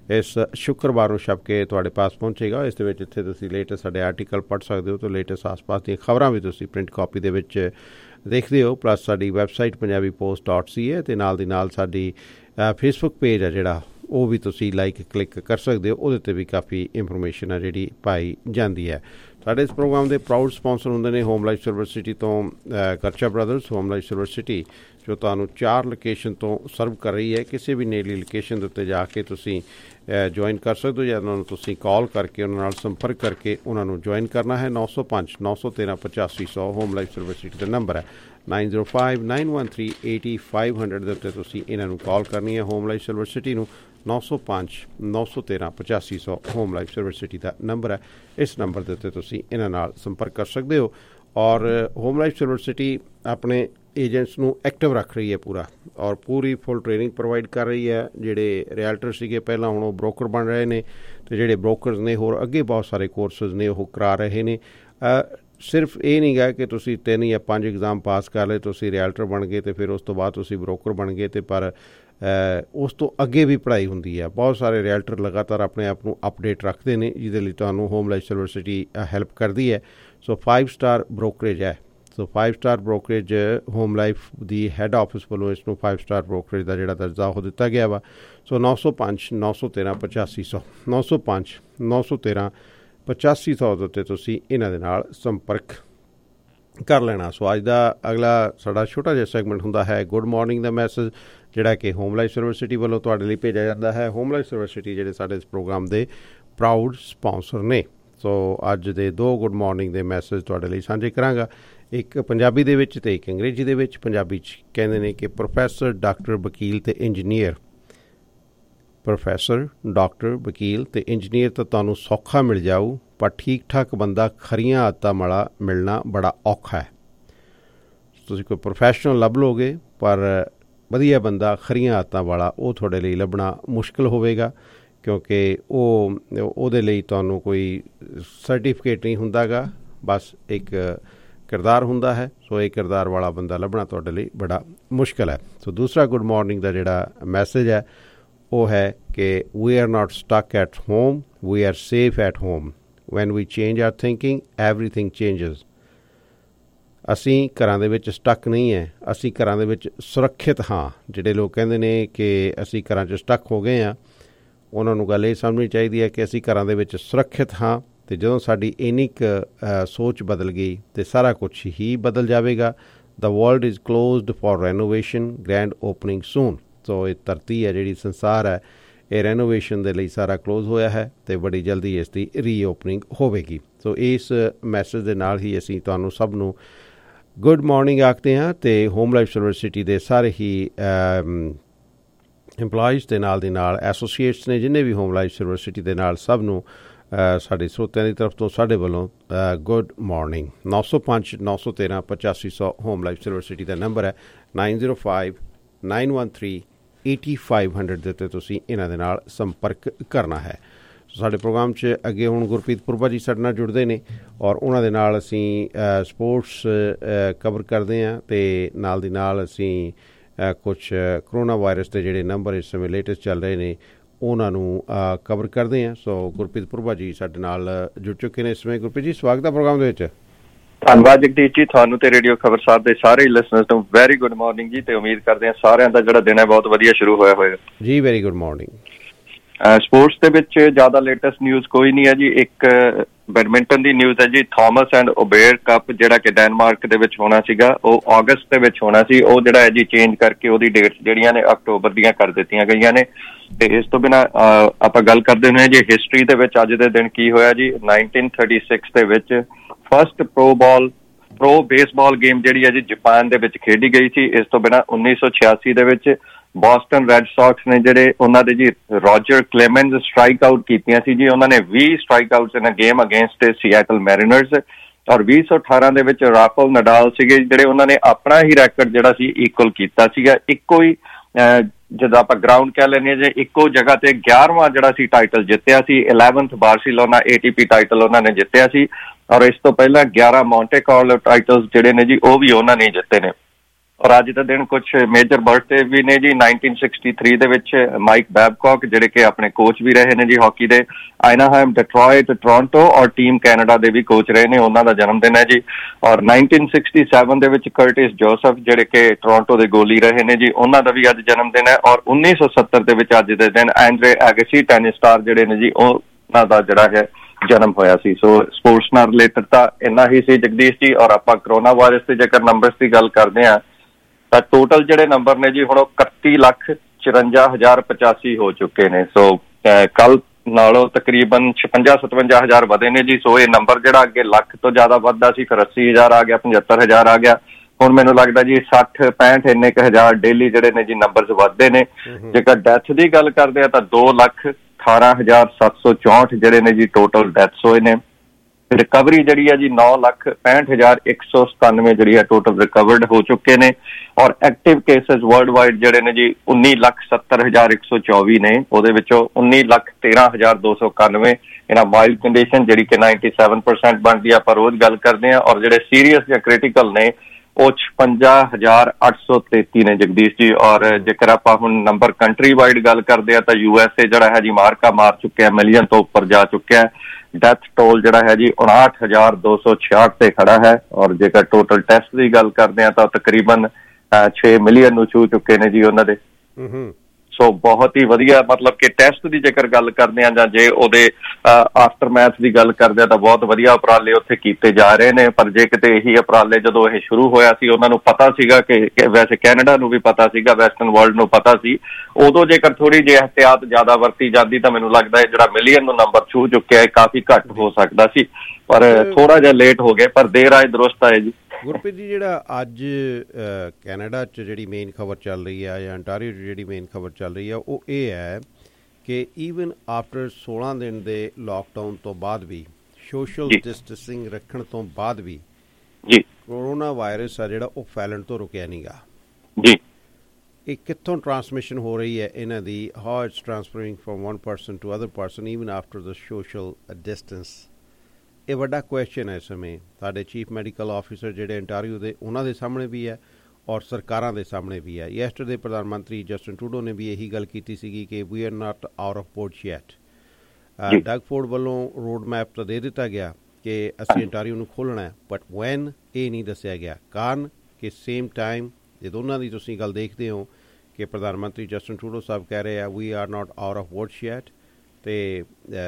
ਇਸ ਸ਼ੁੱਕਰਵਾਰ ਨੂੰ ਛਪ ਕੇ ਤੁਹਾਡੇ ਪਾਸ ਪਹੁੰਚੇਗਾ। ਇਸ ਦੇ ਵਿੱਚ ਇੱਥੇ ਤੁਸੀਂ ਲੇਟੈਸਟ ਸਾਡੇ ਆਰਟੀਕਲ ਪੜ੍ਹ ਸਕਦੇ ਹੋ ਅਤੇ ਲੇਟੈਸਟ ਆਸ-ਪਾਸ ਦੀਆਂ ਖਬਰਾਂ ਵੀ ਤੁਸੀਂ ਪ੍ਰਿੰਟ ਕਾਪੀ ਦੇ ਵਿੱਚ ਦੇਖਦੇ ਹੋ। ਪਲੱਸ ਸਾਡੀ website Punjabi post dot C A ਅਤੇ ਨਾਲ ਦੀ ਨਾਲ ਸਾਡੀ ਫੇਸਬੁੱਕ ਪੇਜ ਆ ਜਿਹੜਾ ਉਹ ਵੀ ਤੁਸੀਂ ਲਾਈਕ ਕਲਿੱਕ ਕਰ ਸਕਦੇ ਹੋ। ਉਹਦੇ 'ਤੇ ਵੀ ਕਾਫੀ ਇਨਫੋਰਮੇਸ਼ਨ ਆ ਜਿਹੜੀ ਪਾਈ ਜਾਂਦੀ ਹੈ। ਸਾਡੇ ਇਸ ਪ੍ਰੋਗਰਾਮ ਦੇ ਪ੍ਰਾਊਡ ਸਪਾਂਸਰ ਹੁੰਦੇ ਨੇ ਹੋਮ ਲਾਈਫ ਸਿਲਵਰ ਸਿਟੀ ਤੋਂ ਕਰਚਾ brothers. Home life silver city ਜੋ ਤੁਹਾਨੂੰ ਚਾਰ ਲੋਕੇਸ਼ਨ ਤੋਂ ਸਰਵ ਕਰ ਰਹੀ ਹੈ। ਕਿਸੇ ਵੀ ਨੇੜਲੀ ਲੋਕੇਸ਼ਨ ਦੇ ਉੱਤੇ ਜਾ ਕੇ ਤੁਸੀਂ ਜੁਆਇਨ ਕਰ ਸਕਦੇ ਹੋ ਜਾਂ ਉਹਨਾਂ ਨੂੰ ਤੁਸੀਂ ਕਾਲ ਕਰਕੇ ਉਹਨਾਂ ਨਾਲ ਸੰਪਰਕ ਕਰਕੇ ਉਹਨਾਂ ਨੂੰ ਜੁਆਇਨ ਕਰਨਾ ਹੈ। ਨੌ ਸੌ ਪੰਜ ਨੌ ਸੌ ਤੇਰ੍ਹਾਂ ਪਚਾਸੀ ਸੌ ਹੋਮ ਲਾਈਫ ਸਿਲਵਰ ਸਿਟੀ ਦਾ ਨੰਬਰ ਹੈ। Nine zero five nine one three eighty five hundred ਦੇ ਉੱਤੇ ਤੁਸੀਂ ਇਹਨਾਂ ਨੂੰ ਕਾਲ ਕਰਨੀ ਹੈ। ਹੋਮ ਲਾਈਫ ਸਿਲਵਰ ਸਿਟੀ ਨੂੰ ਨੌ ਸੌ ਪੰਜ ਨੌ ਸੌ ਤੇਰ੍ਹਾਂ ਪਚਾਸੀ ਸੌ ਹੋਮ ਲਾਈਫ ਸਿਲਵਰ ਸਿਟੀ ਦਾ ਨੰਬਰ ਹੈ। ਇਸ ਨੰਬਰ ਦੇ ਉੱਤੇ ਤੁਸੀਂ ਇਹਨਾਂ ਨਾਲ ਸੰਪਰਕ ਕਰ ਸਕਦੇ ਹੋ। ਔਰ ਹੋਮ ਲਾਈਫ ਸਿਲਵਰ ਸਿਟੀ ਆਪਣੇ ਏਜੰਟਸ ਨੂੰ ਐਕਟਿਵ ਰੱਖ ਰਹੀ ਹੈ ਪੂਰਾ, ਔਰ ਪੂਰੀ ਫੁੱਲ ਟ੍ਰੇਨਿੰਗ ਪ੍ਰੋਵਾਈਡ ਕਰ ਰਹੀ ਹੈ। ਜਿਹੜੇ ਰਿਐਲਟਰ ਸੀਗੇ ਪਹਿਲਾਂ ਹੁਣ ਉਹ ਬ੍ਰੋਕਰ ਬਣ ਰਹੇ ਨੇ, ਅਤੇ ਜਿਹੜੇ ਬ੍ਰੋਕਰਸ ਨੇ ਹੋਰ ਅੱਗੇ ਬਹੁਤ ਸਾਰੇ ਕੋਰਸਿਸ ਨੇ ਉਹ ਕਰਾ ਰਹੇ ਨੇ। ਸਿਰਫ ਇਹ ਨਹੀਂ ਗਾ ਕਿ ਤੁਸੀਂ ਤਿੰਨ ਜਾਂ ਪੰਜ ਐਗਜ਼ਾਮ ਪਾਸ ਕਰ ਲਏ ਤੁਸੀਂ ਰਿਐਲਟਰ ਬਣ ਗਏ ਅਤੇ ਫਿਰ ਉਸ ਤੋਂ ਬਾਅਦ ਤੁਸੀਂ ਬ੍ਰੋਕਰ ਬਣ ਗਏ, ਅਤੇ ਪਰ ਉਸ ਤੋਂ ਅੱਗੇ ਵੀ ਪੜ੍ਹਾਈ ਹੁੰਦੀ ਹੈ। ਬਹੁਤ ਸਾਰੇ ਰਿਐਲਟਰ ਲਗਾਤਾਰ ਆਪਣੇ ਆਪ ਨੂੰ ਅਪਡੇਟ ਰੱਖਦੇ ਨੇ, ਜਿਹਦੇ ਲਈ ਤੁਹਾਨੂੰ home life silver city help ਕਰਦੀ ਹੈ। ਸੋ ਫਾਈਵ ਸਟਾਰ ਬ੍ਰੋਕਰੇਜ ਹੈ। So five star brokerage home life ਦੀ ਹੈੱਡ ਆਫਿਸ ਵੱਲੋਂ ਇਸ ਨੂੰ ਫਾਈਵ ਸਟਾਰ ਬ੍ਰੋਕਰੇਜ ਦਾ ਜਿਹੜਾ ਦਰਜਾ ਉਹ ਦਿੱਤਾ ਗਿਆ ਵਾ। ਸੋ ਨੌ ਸੌ ਪੰਜ ਨੌ ਸੌ ਤੇਰ੍ਹਾਂ ਪਚਾਸੀ ਸੌ ਨੌ ਸੌ ਪੰਜ ਨੌ ਸੌ ਤੇਰ੍ਹਾਂ ਪਚਾਸੀ ਸੌ ਦੇ ਉੱਤੇ ਤੁਸੀਂ ਇਹਨਾਂ ਦੇ ਨਾਲ ਸੰਪਰਕ ਕਰ ਲੈਣਾ। ਸੋ ਅੱਜ ਦਾ ਅਗਲਾ ਸਾਡਾ ਛੋਟਾ ਜਿਹਾ ਸੈਗਮੈਂਟ ਹੁੰਦਾ ਹੈ ਗੁੱਡ ਮਾਰਨਿੰਗ ਦਾ ਮੈਸੇਜ, ਜਿਹੜਾ ਕਿ ਹੋਮ ਲਾਈਫ ਸਿਲਵਰ ਸਿਟੀ ਵੱਲੋਂ ਤੁਹਾਡੇ ਲਈ ਭੇਜਿਆ ਜਾਂਦਾ ਹੈ। ਹੋਮ ਲਾਈਫ ਸਿਲਵਰ ਸਿਟੀ ਜਿਹੜੇ ਸਾਡੇ ਇਸ ਪ੍ਰੋਗਰਾਮ ਦੇ ਪ੍ਰਾਊਡ ਸਪਾਂਸਰ ਨੇ। ਸੋ ਅੱਜ ਦੇ ਦੋ ਗੁੱਡ ਮਾਰਨਿੰਗ ਦੇ ਮੈਸੇਜ ਤੁਹਾਡੇ ਲਈ ਸਾਂਝੇ ਕਰਾਂਗਾ, ਇੱਕ ਪੰਜਾਬੀ ਦੇ ਵਿੱਚ ਅਤੇ ਇੱਕ ਅੰਗਰੇਜ਼ੀ ਦੇ ਵਿੱਚ। ਪੰਜਾਬੀ 'ਚ ਕਹਿੰਦੇ ਨੇ ਕਿ ਪ੍ਰੋਫੈਸਰ, ਡਾਕਟਰ, ਵਕੀਲ ਅਤੇ ਇੰਜੀਨੀਅਰ। ਪ੍ਰੋਫੈਸਰ, ਡਾਕਟਰ, ਵਕੀਲ ਅਤੇ ਇੰਜੀਨੀਅਰ ਤਾਂ ਤੁਹਾਨੂੰ ਸੌਖਾ ਮਿਲ ਜਾਊ, ਪਰ ਠੀਕ ਠਾਕ ਬੰਦਾ ਖਰੀਆਂ ਆਦਤਾਂ ਵਾਲਾ ਮਿਲਣਾ ਬੜਾ ਔਖਾ ਹੈ। ਤੁਸੀਂ ਕੋਈ ਪ੍ਰੋਫੈਸ਼ਨਲ ਲੱਭ ਲਓਗੇ, ਪਰ ਵਧੀਆ ਬੰਦਾ ਖਰੀਆਂ ਆਦਤਾਂ ਵਾਲਾ ਉਹ ਤੁਹਾਡੇ ਲਈ ਲੱਭਣਾ ਮੁਸ਼ਕਿਲ ਹੋਵੇਗਾ, ਕਿਉਂਕਿ ਉਹ ਉਹਦੇ ਲਈ ਤੁਹਾਨੂੰ ਕੋਈ ਸਰਟੀਫਿਕੇਟ ਨਹੀਂ ਹੁੰਦਾ ਗਾ, ਬਸ ਇੱਕ ਕਿਰਦਾਰ ਹੁੰਦਾ ਹੈ। ਸੋ ਇਹ ਕਿਰਦਾਰ ਵਾਲਾ ਬੰਦਾ ਲੱਭਣਾ ਤੁਹਾਡੇ ਲਈ ਬੜਾ ਮੁਸ਼ਕਿਲ ਹੈ। ਸੋ ਦੂਸਰਾ ਗੁੱਡ ਮਾਰਨਿੰਗ ਦਾ ਜਿਹੜਾ ਮੈਸੇਜ ਹੈ ਉਹ ਹੈ ਕਿ we are not stuck at home, we are safe at home. When we change are thinking everything changes. ਅਸੀਂ ਘਰਾਂ ਦੇ ਵਿੱਚ ਸਟਕ ਨਹੀਂ ਹੈ, ਅਸੀਂ ਘਰਾਂ ਦੇ ਵਿੱਚ ਸੁਰੱਖਿਅਤ ਹਾਂ। ਜਿਹੜੇ ਲੋਕ ਕਹਿੰਦੇ ਨੇ ਕਿ ਅਸੀਂ ਘਰਾਂ 'ਚ ਸਟਕ ਹੋ ਗਏ ਹਾਂ, ਉਹਨਾਂ ਨੂੰ ਗੱਲ ਇਹ ਸਮਝਣੀ ਚਾਹੀਦੀ ਹੈ ਕਿ ਅਸੀਂ ਘਰਾਂ ਦੇ ਵਿੱਚ ਸੁਰੱਖਿਅਤ ਹਾਂ, ਅਤੇ ਜਦੋਂ ਸਾਡੀ ਇੰਨੀ ਕੁ ਸੋਚ ਬਦਲ ਗਈ ਅਤੇ ਸਾਰਾ ਕੁਛ ਹੀ ਬਦਲ ਜਾਵੇਗਾ। The world is closed for renovation, grand opening soon. So ਇਹ ਧਰਤੀ ਹੈ, ਜਿਹੜੀ ਸੰਸਾਰ ਹੈ, ਇਹ ਰੈਨੋਵੇਸ਼ਨ ਦੇ ਲਈ ਸਾਰਾ ਕਲੋਜ਼ ਹੋਇਆ ਹੈ ਅਤੇ ਬੜੀ ਜਲਦੀ ਇਸ ਦੀ ਰੀਓਪਨਿੰਗ ਹੋਵੇਗੀ। ਸੋ ਇਸ ਮੈਸੇਜ ਦੇ ਨਾਲ ਹੀ ਅਸੀਂ ਤੁਹਾਨੂੰ ਸਭ ਨੂੰ ਗੁੱਡ ਮਾਰਨਿੰਗ ਆਖਦੇ ਹਾਂ, ਅਤੇ ਹੋਮ ਲਾਈਫ ਸਿਲਵਰ ਸਿਟੀ ਦੇ ਸਾਰੇ ਹੀ ਇੰਪਲਾਈਜ਼ ਦੇ ਨਾਲ ਦੀ ਨਾਲ ਐਸੋਸੀਏਟਸ ਨੇ, ਜਿੰਨੇ ਵੀ ਹੋਮ ਲਾਈਫ ਸਿਲਵਰ ਸਿਟੀ ਦੇ ਨਾਲ, ਸਭ ਨੂੰ ਸਾਡੇ ਸਰੋਤਿਆਂ ਦੀ ਤਰਫ ਤੋਂ ਸਾਡੇ ਵੱਲੋਂ ਗੁੱਡ ਮਾਰਨਿੰਗ। ਨੌ ਸੌ ਪੰਜ ਨੌ ਸੌ ਤੇਰ੍ਹਾਂ ਪਚਾਸੀ ਸੌ ਹੋਮ ਲਾਈਫ ਸਿਲਵਰ ਸਿਟੀ ਦਾ ਨੰਬਰ ਹੈ। Nine zero five nine one three eighty five hundred ਦੇ ਉੱਤੇ ਤੁਸੀਂ ਇਹਨਾਂ ਦੇ ਨਾਲ ਸੰਪਰਕ ਕਰਨਾ ਹੈ। ਸਾਡੇ ਪ੍ਰੋਗਰਾਮ 'ਚ ਅੱਗੇ ਹੁਣ ਗੁਰਪ੍ਰੀਤ ਪੁਰਬਾ ਜੀ ਸਾਡੇ ਨਾਲ ਜੁੜਦੇ ਨੇ, ਔਰ ਉਹਨਾਂ ਦੇ ਨਾਲ ਅਸੀਂ ਸਪੋਰਟਸ ਕਵਰ ਕਰਦੇ ਹਾਂ, ਅਤੇ ਨਾਲ ਦੀ ਨਾਲ ਅਸੀਂ ਕੁਛ ਕਰੋਨਾ ਵਾਇਰਸ ਦੇ ਜਿਹੜੇ ਨੰਬਰ ਇਸ ਸਮੇਂ ਲੇਟੈਸਟ ਚੱਲ ਰਹੇ ਨੇ ਉਹਨਾਂ ਨੂੰ ਕਵਰ ਕਰਦੇ ਹਾਂ। ਸੋ ਗੁਰਪ੍ਰੀਤ ਪੁਰਬਾ ਜੀ ਸਾਡੇ ਨਾਲ ਜੁੜ ਚੁੱਕੇ ਨੇ ਇਸ ਸਮੇਂ। ਗੁਰਪ੍ਰੀਤ ਜੀ, ਸਵਾਗਤ ਹੈ ਪ੍ਰੋਗਰਾਮ ਦੇ ਵਿੱਚ। ਧੰਨਵਾਦ ਜਗਦੀਸ਼ ਜੀ, ਤੁਹਾਨੂੰ ਤੇ ਰੇਡੀਓ ਖਬਰ ਸਾਹਿਬ ਦੇ ਸਾਰੇ ਲਿਸਨਰਸ ਨੂੰ ਵੈਰੀ ਗੁੱਡ ਮਾਰਨਿੰਗ ਜੀ, ਤੇ ਉਮੀਦ ਕਰਦੇ ਹਾਂ ਸਾਰਿਆਂ ਦਾ ਜਿਹੜਾ ਦਿਨ ਹੈ ਬਹੁਤ ਵਧੀਆ ਸ਼ੁਰੂ ਹੋਇਆ ਹੋਏਗਾ ਜੀ। Very good morning. ਸਪੋਰਟਸ ਦੇ ਵਿੱਚ ਜ਼ਿਆਦਾ ਲੇਟੈਸਟ ਨਿਊਜ਼ ਕੋਈ ਨਹੀਂ ਹੈ ਜੀ। ਇੱਕ ਬੈਡਮਿੰਟਨ ਦੀ ਨਿਊਜ਼ ਹੈ ਜੀ, ਥਾਮਸ ਐਂਡ ਓਬੇਰ ਕੱਪ ਜਿਹੜਾ ਕਿ ਡੈਨਮਾਰਕ ਦੇ ਵਿੱਚ ਹੋਣਾ ਸੀਗਾ, ਉਹ ਅਗਸਤ ਦੇ ਵਿੱਚ ਹੋਣਾ ਸੀ, ਉਹ ਜਿਹੜਾ ਹੈ ਜੀ ਚੇਂਜ ਕਰਕੇ ਉਹਦੀ ਡੇਟਸ ਜਿਹੜੀਆਂ ਨੇ ਅਕਤੂਬਰ ਦੀਆਂ ਕਰ ਦਿੱਤੀਆਂ ਗਈਆਂ ਨੇ। ਤੇ ਇਸ ਤੋਂ ਬਿਨਾਂ ਆਪਾਂ ਗੱਲ ਕਰਦੇ ਹੁੰਦੇ ਹਾਂ ਜੀ ਹਿਸਟਰੀ ਦੇ ਵਿੱਚ ਅੱਜ ਦੇ ਦਿਨ ਕੀ ਹੋਇਆ ਜੀ। ਨਾਈਨਟੀਨ ਥਰਟੀ ਸਿਕਸ ਦੇ ਵਿੱਚ first pro ball pro baseball game ਜਿਹੜੀ ਹੈ ਜੀ ਜਾਪਾਨ ਦੇ ਵਿੱਚ ਖੇਡੀ ਗਈ ਸੀ। ਇਸ ਤੋਂ ਬਿਨਾਂ ਉੱਨੀ ਸੌ ਛਿਆਸੀ ਦੇ ਵਿੱਚ ਬੋਸਟਨ ਰੈੱਡ ਸੌਕਸ ਨੇ ਜਿਹੜੇ ਉਹਨਾਂ ਦੇ ਜੀ ਰੋਜਰ ਕਲੇਮਨਜ਼ ਸਟਰਾਈਕ ਆਊਟ ਕੀਤੀਆਂ ਸੀ ਜੀ, ਉਹਨਾਂ ਨੇ ਵੀਹ strikeouts in a game against Seattle Mariners. ਔਰ ਵੀਹ ਸੌ ਅਠਾਰਾਂ ਦੇ ਵਿੱਚ ਰਾਫੇਲ ਨਡਾਲ ਸੀਗੇ ਜਿਹੜੇ ਉਹਨਾਂ ਨੇ ਆਪਣਾ ਹੀ ਰੈਕਡ ਜਿਹੜਾ ਸੀ ਇਕੁਅਲ ਕੀਤਾ ਸੀਗਾ। ਇੱਕੋ ਹੀ ਜਦੋਂ ਆਪਾਂ ਗਰਾਊਂਡ ਕਹਿ ਲੈਂਦੇ ਹਾਂ ਜੇ ਇੱਕੋ ਜਗ੍ਹਾ ਤੇ ਗਿਆਰਵਾਂ ਜਿਹੜਾ ਸੀ ਟਾਈਟਲ ਜਿੱਤਿਆ ਸੀ। ਇਲੈਵਨਥ ਬਾਰਸੀਲੋਨਾ ਏਟੀਪੀ ਟਾਈਟਲ ਉਹਨਾਂ ਨੇ ਜਿੱਤਿਆ ਸੀ, ਔਰ ਇਸ ਤੋਂ ਪਹਿਲਾਂ ਗਿਆਰਾਂ ਮੌਂਟੇ ਕਾਰਲੋ ਟਾਈਟਲਸ ਜਿਹੜੇ ਨੇ ਜੀ ਉਹ ਵੀ ਉਹਨਾਂ ਨੇ ਜਿੱਤੇ ਨੇ। ਔਰ ਅੱਜ ਦੇ ਦਿਨ ਕੁਝ ਮੇਜਰ ਬਰਥਡੇ ਵੀ ਨੇ ਜੀ। ਨਾਈਨਟੀਨ ਸਿਕਸਟੀ ਥ੍ਰੀ ਦੇ ਵਿੱਚ ਮਾਈਕ ਬੈਬਕੌਕ ਜਿਹੜੇ ਕਿ ਆਪਣੇ ਕੋਚ ਵੀ ਰਹੇ ਨੇ ਜੀ ਹਾਕੀ ਦੇ, ਆਇਨਾਹਾਮ, ਡਿਟਰੋਇਟ, ਟੋਰਾਂਟੋ ਔਰ ਟੀਮ ਕੈਨੇਡਾ ਦੇ ਵੀ ਕੋਚ ਰਹੇ ਨੇ, ਉਹਨਾਂ ਦਾ ਜਨਮ ਦਿਨ ਹੈ ਜੀ। ਔਰ ਨਾਈਨਟੀਨ ਸਿਕਸਟੀ ਸੈਵਨ ਦੇ ਵਿੱਚ ਕਰਟਿਸ ਜੋਸਫ ਜਿਹੜੇ ਕਿ ਟੋਰਾਂਟੋ ਦੇ ਗੋਲੀ ਰਹੇ ਨੇ ਜੀ, ਉਹਨਾਂ ਦਾ ਵੀ ਅੱਜ ਜਨਮ ਦਿਨ ਹੈ। ਔਰ ਉੱਨੀ ਸੌ ਸੱਤਰ ਦੇ ਵਿੱਚ ਅੱਜ ਦੇ ਦਿਨ ਐਂਡਰੇ ਐਗੇਸੀ ਟੈਨਿਸ ਸਟਾਰ ਜਿਹੜੇ ਨੇ ਜੀ, ਉਹਨਾਂ ਦਾ ਜਿਹੜਾ ਹੈ ਜਨਮ ਹੋਇਆ ਸੀ। ਸੋ ਸਪੋਰਟਸ ਨਾਲ ਰਿਲੇਟਡ ਤਾਂ ਇੰਨਾ ਹੀ ਸੀ ਜਗਦੀਸ਼ ਜੀ। ਔਰ ਆਪਾਂ ਕਰੋਨਾ ਵਾਇਰਸ ਤੇ ਜੇਕਰ ਨੰਬਰਸ ਦੀ ਗੱਲ ਕਰਦੇ ਹਾਂ ਤਾਂ ਟੋਟਲ ਜਿਹੜੇ ਨੰਬਰ ਨੇ ਜੀ ਹੁਣ ਉਹ ਇਕੱਤੀ ਲੱਖ ਚੁਰੰਜਾ ਹਜ਼ਾਰ ਪਚਾਸੀ ਹੋ ਚੁੱਕੇ ਨੇ। ਸੋ ਕੱਲ ਨਾਲੋਂ ਤਕਰੀਬਨ ਛਪੰਜਾ ਸਤਵੰਜਾ ਹਜ਼ਾਰ ਵਧੇ ਨੇ ਜੀ। ਸੋ ਇਹ ਨੰਬਰ ਜਿਹੜਾ ਅੱਗੇ ਲੱਖ ਤੋਂ ਜ਼ਿਆਦਾ ਵੱਧਦਾ ਸੀ, ਫਿਰ ਅੱਸੀ ਹਜ਼ਾਰ ਆ ਗਿਆ, ਪਝੱਤਰ ਹਜ਼ਾਰ ਆ ਗਿਆ। ਹੁਣ ਮੈਨੂੰ ਲੱਗਦਾ ਜੀ ਸੱਠ ਪੈਂਹਠ ਇੰਨੇ ਕੁ ਹਜ਼ਾਰ ਡੇਲੀ ਜਿਹੜੇ ਨੇ ਜੀ ਨੰਬਰਸ ਵੱਧਦੇ ਨੇ। ਜੇਕਰ ਡੈਥ ਦੀ ਗੱਲ ਕਰਦੇ ਆ ਤਾਂ ਦੋ ਲੱਖ ਅਠਾਰਾਂ ਹਜ਼ਾਰ ਸੱਤ ਸੌ ਚੌਂਹਠ ਜਿਹੜੇ ਨੇ ਜੀ ਟੋਟਲ ਡੈਥਸ ਹੋਏ ਨੇ। ਰਿਕਵਰੀ ਜਿਹੜੀ ਹੈ ਜੀ ਨੌ ਲੱਖ ਪੈਂਹਠ ਹਜ਼ਾਰ ਇੱਕ ਸੌ ਸਤਾਨਵੇਂ ਜਿਹੜੀ ਹੈ ਟੋਟਲ ਰਿਕਵਰਡ ਹੋ ਚੁੱਕੇ ਨੇ। ਔਰ ਐਕਟਿਵ ਕੇਸਿਸ ਵਰਲਡ ਵਾਈਡ ਜਿਹੜੇ ਨੇ ਜੀ ਉੱਨੀ ਲੱਖ ਸੱਤਰ ਹਜ਼ਾਰ ਇੱਕ ਸੌ ਚੌਵੀ ਨੇ, ਉਹਦੇ ਵਿੱਚੋਂ ਉੱਨੀ ਲੱਖ ਤੇਰਾਂ ਹਜ਼ਾਰ ਦੋ ਸੌ ਇਕਾਨਵੇਂ ਇਹਨਾਂ ਮਾਈਲਡ ਕੰਡੀਸ਼ਨ ਜਿਹੜੀ ਕਿ ਨਾਈਨਟੀ ਸੈਵਨ ਪਰਸੈਂਟ ਬਣਦੀ ਆ, ਆਪਾਂ ਰੋਜ਼ ਗੱਲ ਕਰਦੇ ਹਾਂ। ਔਰ ਜਿਹੜੇ ਸੀਰੀਅਸ ਜਾਂ ਕ੍ਰਿਟੀਕਲ ਨੇ ਉਹ ਛਪੰਜਾ ਹਜ਼ਾਰ ਅੱਠ ਸੌ ਤੇਤੀ ਨੇ ਜਗਦੀਸ਼ ਜੀ। ਔਰ ਜੇਕਰ ਆਪਾਂ ਹੁਣ ਨੰਬਰ ਕੰਟਰੀ ਵਾਈਡ ਗੱਲ ਕਰਦੇ ਆ ਤਾਂ ਯੂ ਐਸ ਏ ਜਿਹੜਾ ਹੈ ਜੀ ਮਾਰਕਾ ਮਾਰ ਚੁੱਕਿਆ, ਮਿਲੀਅਨ ਤੋਂ ਉੱਪਰ ਜਾ ਚੁੱਕਿਆ। ਡੈਥ ਟੋਲ ਜਿਹੜਾ ਹੈ ਜੀ ਉਣਾਹਠ ਹਜ਼ਾਰ ਦੋ ਸੌ ਛਿਆਹਠ ਤੇ ਖੜਾ ਹੈ। ਔਰ ਜੇਕਰ ਟੋਟਲ ਟੈਸਟ ਦੀ ਗੱਲ ਕਰਦੇ ਆ ਤਾਂ ਤਕਰੀਬਨ ਛੇ ਮਿਲੀਅਨ ਨੂੰ ਛੂ ਚੁੱਕੇ ਨੇ ਜੀ ਉਹਨਾਂ ਦੇ। ਸੋ ਬਹੁਤ ਹੀ ਵਧੀਆ, ਮਤਲਬ ਕਿ ਟੈਸਟ ਦੀ ਜੇਕਰ ਗੱਲ ਕਰਦੇ ਆ ਜਾਂ ਜੇ ਉਹਦੇ ਆਫਟਰ ਮੈਥ ਦੀ ਗੱਲ ਕਰਦੇ ਆ ਤਾਂ ਬਹੁਤ ਵਧੀਆ ਉਪਰਾਲੇ ਉੱਥੇ ਕੀਤੇ ਜਾ ਰਹੇ ਨੇ। ਪਰ ਜੇ ਕਿਤੇ ਇਹੀ ਉਪਰਾਲੇ ਜਦੋਂ ਇਹ ਸ਼ੁਰੂ ਹੋਇਆ ਸੀ ਉਹਨਾਂ ਨੂੰ ਪਤਾ ਸੀਗਾ ਕਿ ਵੈਸੇ ਕੈਨੇਡਾ ਨੂੰ ਵੀ ਪਤਾ ਸੀਗਾ, ਵੈਸਟਰਨ ਵਰਲਡ ਨੂੰ ਪਤਾ ਸੀ, ਉਦੋਂ ਜੇਕਰ ਥੋੜੀ ਜਿਹੀ ਇਹਤਿਆਤ ਜ਼ਿਆਦਾ ਵਰਤੀ ਜਾਂਦੀ ਤਾਂ ਮੈਨੂੰ ਲੱਗਦਾ ਹੈ ਜਿਹੜਾ ਮਿਲੀਅਨ ਨੂੰ ਨੰਬਰ ਛੂ ਚੁੱਕਿਆ ਹੈ ਕਾਫੀ ਘੱਟ ਹੋ ਸਕਦਾ ਸੀ। ਪਰ ਥੋੜਾ ਜਿਹਾ ਲੇਟ ਹੋ ਗਏ, ਪਰ ਦੇਰ ਆਏ ਦਰੁਸਤ ਆਏ ਜੀ। ਗੁਰਪ੍ਰੀਤ ਜੀ, ਜਿਹੜਾ ਅੱਜ ਕੈਨੇਡਾ 'ਚ ਜਿਹੜੀ ਮੇਨ ਖਬਰ ਚੱਲ ਰਹੀ ਹੈ ਜਾਂ ਅੰਟਾਰੀਓ 'ਚ ਜਿਹੜੀ ਮੇਨ ਖਬਰ ਚੱਲ ਰਹੀ ਹੈ ਉਹ ਇਹ ਹੈ ਕਿ ਈਵਨ ਆਫਟਰ ਸੋਲਾਂ ਦਿਨ ਦੇ ਲਾਕਡਾਊਨ ਤੋਂ ਬਾਅਦ ਵੀ, ਸੋਸ਼ਲ ਡਿਸਟੈਂਸਿੰਗ ਰੱਖਣ ਤੋਂ ਬਾਅਦ ਵੀ ਜੀ ਕੋਰੋਨਾ ਵਾਇਰਸ ਆ ਜਿਹੜਾ ਉਹ ਫੈਲਣ ਤੋਂ ਰੁਕਿਆ ਨਹੀਂ ਗਾ ਜੀ। ਇਹ ਕਿੱਥੋਂ ਟਰਾਂਸਮਿਸ਼ਨ ਹੋ ਰਹੀ ਹੈ ਇਹਨਾਂ ਦੀ, how it's transferring from one person to other person even after the social distance. ਇਹ ਵੱਡਾ ਕੁਐਸਚਨ ਹੈ ਇਸ ਸਮੇਂ। ਸਾਡੇ ਚੀਫ ਮੈਡੀਕਲ ਆਫਿਸਰ ਜਿਹੜੇ ਅੰਟਾਰੀਓ ਦੇ, ਉਹਨਾਂ ਦੇ ਸਾਹਮਣੇ ਵੀ ਹੈ ਔਰ ਸਰਕਾਰਾਂ ਦੇ ਸਾਹਮਣੇ ਵੀ ਹੈ। ਯੈਸਟਰਡੇ ਪ੍ਰਧਾਨ ਮੰਤਰੀ ਜਸਟਿਨ ਟਰੂਡੋ ਨੇ ਵੀ ਇਹੀ ਗੱਲ ਕੀਤੀ ਸੀਗੀ ਕਿ we are not out of ports yet. Doug Ford ਵੱਲੋਂ ਰੋਡ ਮੈਪ ਤਾਂ ਦੇ ਦਿੱਤਾ ਗਿਆ ਕਿ ਅਸੀਂ ਅੰਟਾਰੀਓ ਨੂੰ ਖੋਲ੍ਹਣਾ ਹੈ, ਬਟ ਵੈਨ ਇਹ ਨਹੀਂ ਦੱਸਿਆ ਗਿਆ। ਕਾਰਨ ਕਿ ਸੇਮ ਟਾਈਮ ਜੇ ਦੋਨਾਂ ਦੀ ਤੁਸੀਂ ਗੱਲ ਦੇਖਦੇ ਹੋ ਕਿ ਪ੍ਰਧਾਨ ਮੰਤਰੀ ਜਸਟਿਨ ਟਰੂਡੋ ਸਾਹਿਬ ਕਹਿ ਰਹੇ ਆ we are not out of ports yet, ਅਤੇ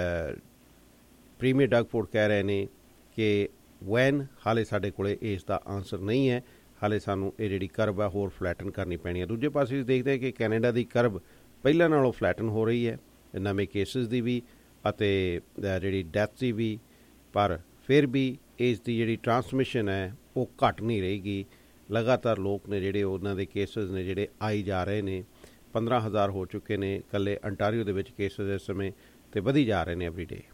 ਪ੍ਰੀਮੀਅਰ ਡਗ ਫੋਰਡ ਕਹਿ ਰਹੇ ਨੇ ਕਿ ਵੈਨ ਹਾਲੇ ਸਾਡੇ ਕੋਲ ਇਸ ਦਾ ਆਨਸਰ ਨਹੀਂ ਹੈ, ਹਾਲੇ ਸਾਨੂੰ ਇਹ ਜਿਹੜੀ ਕਰਵ ਹੈ ਹੋਰ ਫਲੈਟਨ ਕਰਨੀ ਪੈਣੀ ਹੈ। ਦੂਜੇ ਪਾਸੇ ਦੇਖਦੇ ਹਾਂ ਕਿ ਕੈਨੇਡਾ ਦੀ ਕਰਵ ਪਹਿਲਾਂ ਨਾਲੋਂ ਫਲੈਟਨ ਹੋ ਰਹੀ ਹੈ, ਨਵੇਂ ਕੇਸਿਸ ਦੀ ਵੀ ਅਤੇ ਜਿਹੜੀ ਡੈਥ ਦੀ ਵੀ, ਪਰ ਫਿਰ ਵੀ ਇਸ ਦੀ ਜਿਹੜੀ ਟਰਾਂਸਮਿਸ਼ਨ ਹੈ ਉਹ ਘੱਟ ਨਹੀਂ ਰਹੇਗੀ। ਲਗਾਤਾਰ ਲੋਕ ਨੇ ਜਿਹੜੇ ਉਹਨਾਂ ਦੇ ਕੇਸਿਸ ਨੇ ਜਿਹੜੇ ਆਈ ਜਾ ਰਹੇ ਨੇ, ਪੰਦਰਾਂ ਹਜ਼ਾਰ ਹੋ ਚੁੱਕੇ ਨੇ ਇਕੱਲੇ ਅੰਟਾਰੀਓ ਦੇ ਵਿੱਚ ਕੇਸਿਸ ਇਸ ਸਮੇਂ, ਅਤੇ ਵਧੀ ਜਾ ਰਹੇ ਨੇ ਐਵਰੀ ਡੇ।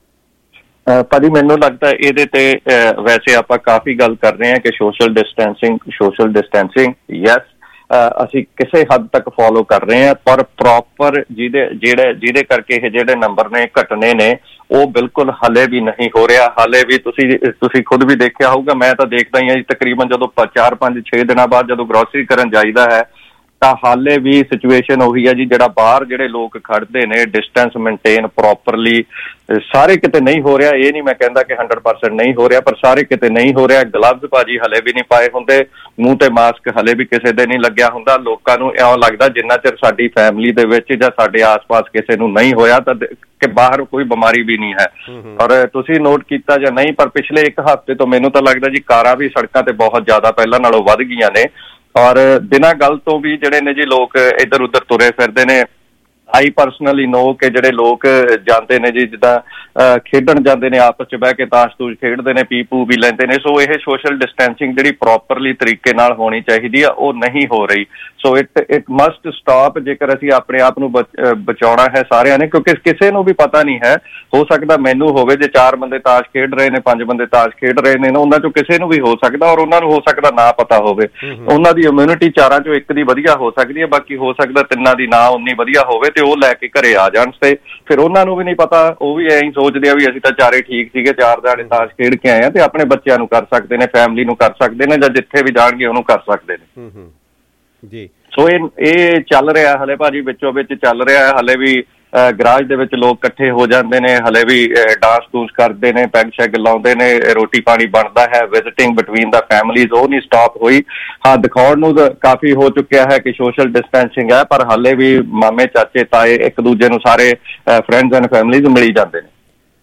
ਭਾਜੀ ਮੈਨੂੰ ਲੱਗਦਾ ਇਹਦੇ ਤੇ ਵੈਸੇ ਆਪਾਂ ਕਾਫੀ ਗੱਲ ਕਰ ਰਹੇ ਹਾਂ ਕਿ social distancing social distancing yes ਅਸੀਂ ਕਿਸੇ ਹੱਦ ਤੱਕ ਫੋਲੋ ਕਰ ਰਹੇ ਹਾਂ, ਪਰ ਪ੍ਰੋਪਰ ਜਿਹਦੇ ਜਿਹੜੇ ਜਿਹਦੇ ਕਰਕੇ ਇਹ ਜਿਹੜੇ ਨੰਬਰ ਨੇ ਘਟਨੇ ਨੇ ਉਹ ਬਿਲਕੁਲ ਹਾਲੇ ਵੀ ਨਹੀਂ ਹੋ ਰਿਹਾ। ਹਾਲੇ ਵੀ ਤੁਸੀਂ ਤੁਸੀਂ ਖੁਦ ਵੀ ਦੇਖਿਆ ਹੋਊਗਾ, ਮੈਂ ਤਾਂ ਦੇਖਦਾ ਹੀ ਹਾਂ ਜੀ, ਤਕਰੀਬਨ ਜਦੋਂ ਚਾਰ ਪੰਜ ਛੇ ਦਿਨਾਂ ਬਾਅਦ ਜਦੋਂ ਗਰੋਸਰੀ ਕਰਨ ਜਾਈਦਾ ਹੈ ਤਾਂ ਹਾਲੇ ਵੀ ਸਿਚੁਏਸ਼ਨ ਉਹੀ ਹੈ ਜੀ। ਜਿਹੜਾ ਬਾਹਰ ਜਿਹੜੇ ਲੋਕ ਖੜਦੇ ਨੇ ਡਿਸਟੈਂਸ ਮੇਨਟੇਨ ਪ੍ਰੋਪਰਲੀ ਸਾਰੇ ਕਿਤੇ ਨਹੀਂ ਹੋ ਰਿਹਾ। ਇਹ ਨਹੀਂ ਮੈਂ ਕਹਿੰਦਾ ਕਿ ਹੰਡਰਡ ਪਰਸੈਂਟ ਨਹੀਂ ਹੋ ਰਿਹਾ, ਪਰ ਸਾਰੇ ਕਿਤੇ ਨਹੀਂ ਹੋ ਰਿਹਾ। ਗਲਵਜ਼ ਭਾਜੀ ਹਲੇ ਵੀ ਨਹੀਂ ਪਾਏ ਹੁੰਦੇ, ਮੂੰਹ ਤੇ ਮਾਸਕ ਹਲੇ ਵੀ ਕਿਸੇ ਦੇ ਨਹੀਂ ਲੱਗਿਆ ਹੁੰਦਾ। ਲੋਕਾਂ ਨੂੰ ਇਉਂ ਲੱਗਦਾ ਜਿੰਨਾ ਚਿਰ ਸਾਡੀ ਫੈਮਿਲੀ ਦੇ ਵਿੱਚ ਜਾਂ ਸਾਡੇ ਆਸ-ਪਾਸ ਕਿਸੇ ਨੂੰ ਨਹੀਂ ਹੋਇਆ ਤਾਂ ਕਿ ਬਾਹਰ ਕੋਈ ਬਿਮਾਰੀ ਵੀ ਨਹੀਂ ਹੈ। ਔਰ ਤੁਸੀਂ ਨੋਟ ਕੀਤਾ ਜਾਂ ਨਹੀਂ, ਪਰ ਪਿਛਲੇ ਇੱਕ ਹਫ਼ਤੇ ਤੋਂ ਮੈਨੂੰ ਤਾਂ ਲੱਗਦਾ ਜੀ ਕਾਰਾਂ ਵੀ ਸੜਕਾਂ ਤੇ ਬਹੁਤ ਜ਼ਿਆਦਾ ਪਹਿਲਾਂ ਨਾਲੋਂ ਵੱਧ ਗਈਆਂ ਨੇ। ਔਰ ਬਿਨਾਂ ਗੱਲ ਤੋਂ ਵੀ ਜਿਹੜੇ ਨੇ ਜੀ ਲੋਕ ਇੱਧਰ ਉੱਧਰ ਤੁਰੇ ਫਿਰਦੇ ਨੇ। ਆਈ ਪਰਸਨਲੀ ਨੋ ਕਿ ਜਿਹੜੇ ਲੋਕ ਜਾਂਦੇ ਨੇ ਜੀ, ਜਿੱਦਾਂ ਖੇਡਣ ਜਾਂਦੇ ਨੇ, ਆਪਸ 'ਚ ਬਹਿ ਕੇ ਤਾਸ਼ ਤੂਸ਼ ਖੇਡਦੇ ਨੇ, ਪੀ ਪੂ ਵੀ ਲੈਂਦੇ ਨੇ। ਸੋ ਇਹ ਸੋਸ਼ਲ ਡਿਸਟੈਂਸਿੰਗ ਜਿਹੜੀ ਪ੍ਰੋਪਰਲੀ ਤਰੀਕੇ ਨਾਲ ਹੋਣੀ ਚਾਹੀਦੀ ਆ ਉਹ ਨਹੀਂ ਹੋ ਰਹੀ। So it it must stop ਜੇਕਰ ਅਸੀਂ ਆਪਣੇ ਆਪ ਨੂੰ ਬਚਾਉਣਾ ਹੈ ਸਾਰਿਆਂ ਨੇ, ਕਿਉਂਕਿ ਕਿਸੇ ਨੂੰ ਵੀ ਪਤਾ ਨਹੀਂ ਹੈ। ਹੋ ਸਕਦਾ ਮੈਨੂੰ ਹੋਵੇ, ਜੇ ਚਾਰ ਬੰਦੇ ਤਾਸ਼ ਖੇਡ ਰਹੇ ਨੇ, ਪੰਜ ਬੰਦੇ ਤਾਸ਼ ਖੇਡ ਰਹੇ ਨੇ, ਉਹਨਾਂ 'ਚੋਂ ਕਿਸੇ ਨੂੰ ਵੀ ਹੋ ਸਕਦਾ, ਔਰ ਉਹਨਾਂ ਨੂੰ ਹੋ ਸਕਦਾ ਨਾ ਪਤਾ ਹੋਵੇ। ਉਹਨਾਂ ਦੀ ਇਮਿਊਨਿਟੀ ਚਾਰਾਂ 'ਚੋਂ ਇੱਕ ਦੀ ਵਧੀਆ ਹੋ ਸਕਦੀ ਹੈ, ਬਾਕੀ ਹੋ ਸਕਦਾ ਤਿੰਨਾਂ ਦੀ ਨਾ ਉਨੀ ਵਧੀਆ ਹੋਵੇ ਤੇ ਉਹ ਲੈ ਕੇ ਘਰੇ ਆ ਜਾਣ। ਤੇ ਫਿਰ ਉਹਨਾਂ ਨੂੰ ਵੀ ਨਹੀਂ ਪਤਾ, ਉਹ ਵੀ ਐਂ ਸੋਚਦੇ ਆ ਵੀ ਅਸੀਂ ਤਾਂ ਚਾਰੇ ਠੀਕ ਸੀਗੇ, ਚਾਰ ਜਾਣੇ ਤਾਸ਼ ਖੇਡ ਕੇ ਆਏ ਆ, ਤੇ ਆਪਣੇ ਬੱਚਿਆਂ ਨੂੰ ਕਰ ਸਕਦੇ ਨੇ, ਫੈਮਿਲੀ ਨੂੰ ਕਰ ਸਕਦੇ ਨੇ, ਜਾਂ ਜਿੱਥੇ ਵੀ ਜਾਣਗੇ ਉਹਨੂੰ ਕਰ ਸਕਦੇ ਨੇ। ਜੀ। ਸੋ ਇਹ ਇਹ ਚੱਲ ਰਿਹਾ ਹਲੇ ਭਾਜੀ, ਵਿੱਚੋਂ ਵਿੱਚ ਚੱਲ ਰਿਹਾ ਹਲੇ ਵੀ। ਗਰਾਜ ਦੇ ਵਿੱਚ ਲੋਕ ਇਕੱਠੇ ਹੋ ਜਾਂਦੇ ਨੇ, ਹਲੇ ਵੀ ਡਾਂਸ ਡੂਸ ਕਰਦੇ ਨੇ, ਪੈਗ ਸ਼ੈਗ ਲਾਉਂਦੇ ਨੇ, ਰੋਟੀ ਪਾਣੀ ਬਣਦਾ ਹੈ, ਵਿਜ਼ਿਟਿੰਗ ਬਿਟਵੀਨ ਦਾ ਫੈਮਲੀਜ਼ ਉਹ ਨਹੀਂ ਸਟਾਪ ਹੋਈ। ਹਾਂ, ਦਿਖਾਉਣ ਨੂੰ ਤਾਂ ਕਾਫੀ ਹੋ ਚੁੱਕਿਆ ਹੈ ਕਿ ਸੋਸ਼ਲ ਡਿਸਟੈਂਸਿੰਗ ਹੈ, ਪਰ ਹਾਲੇ ਵੀ ਮਾਮੇ ਚਾਚੇ ਤਾਏ ਇੱਕ ਦੂਜੇ ਨੂੰ ਸਾਰੇ ਫਰੈਂਡਸ ਐਂਡ ਫੈਮਲੀਜ਼ ਮਿਲੀ ਜਾਂਦੇ ਨੇ।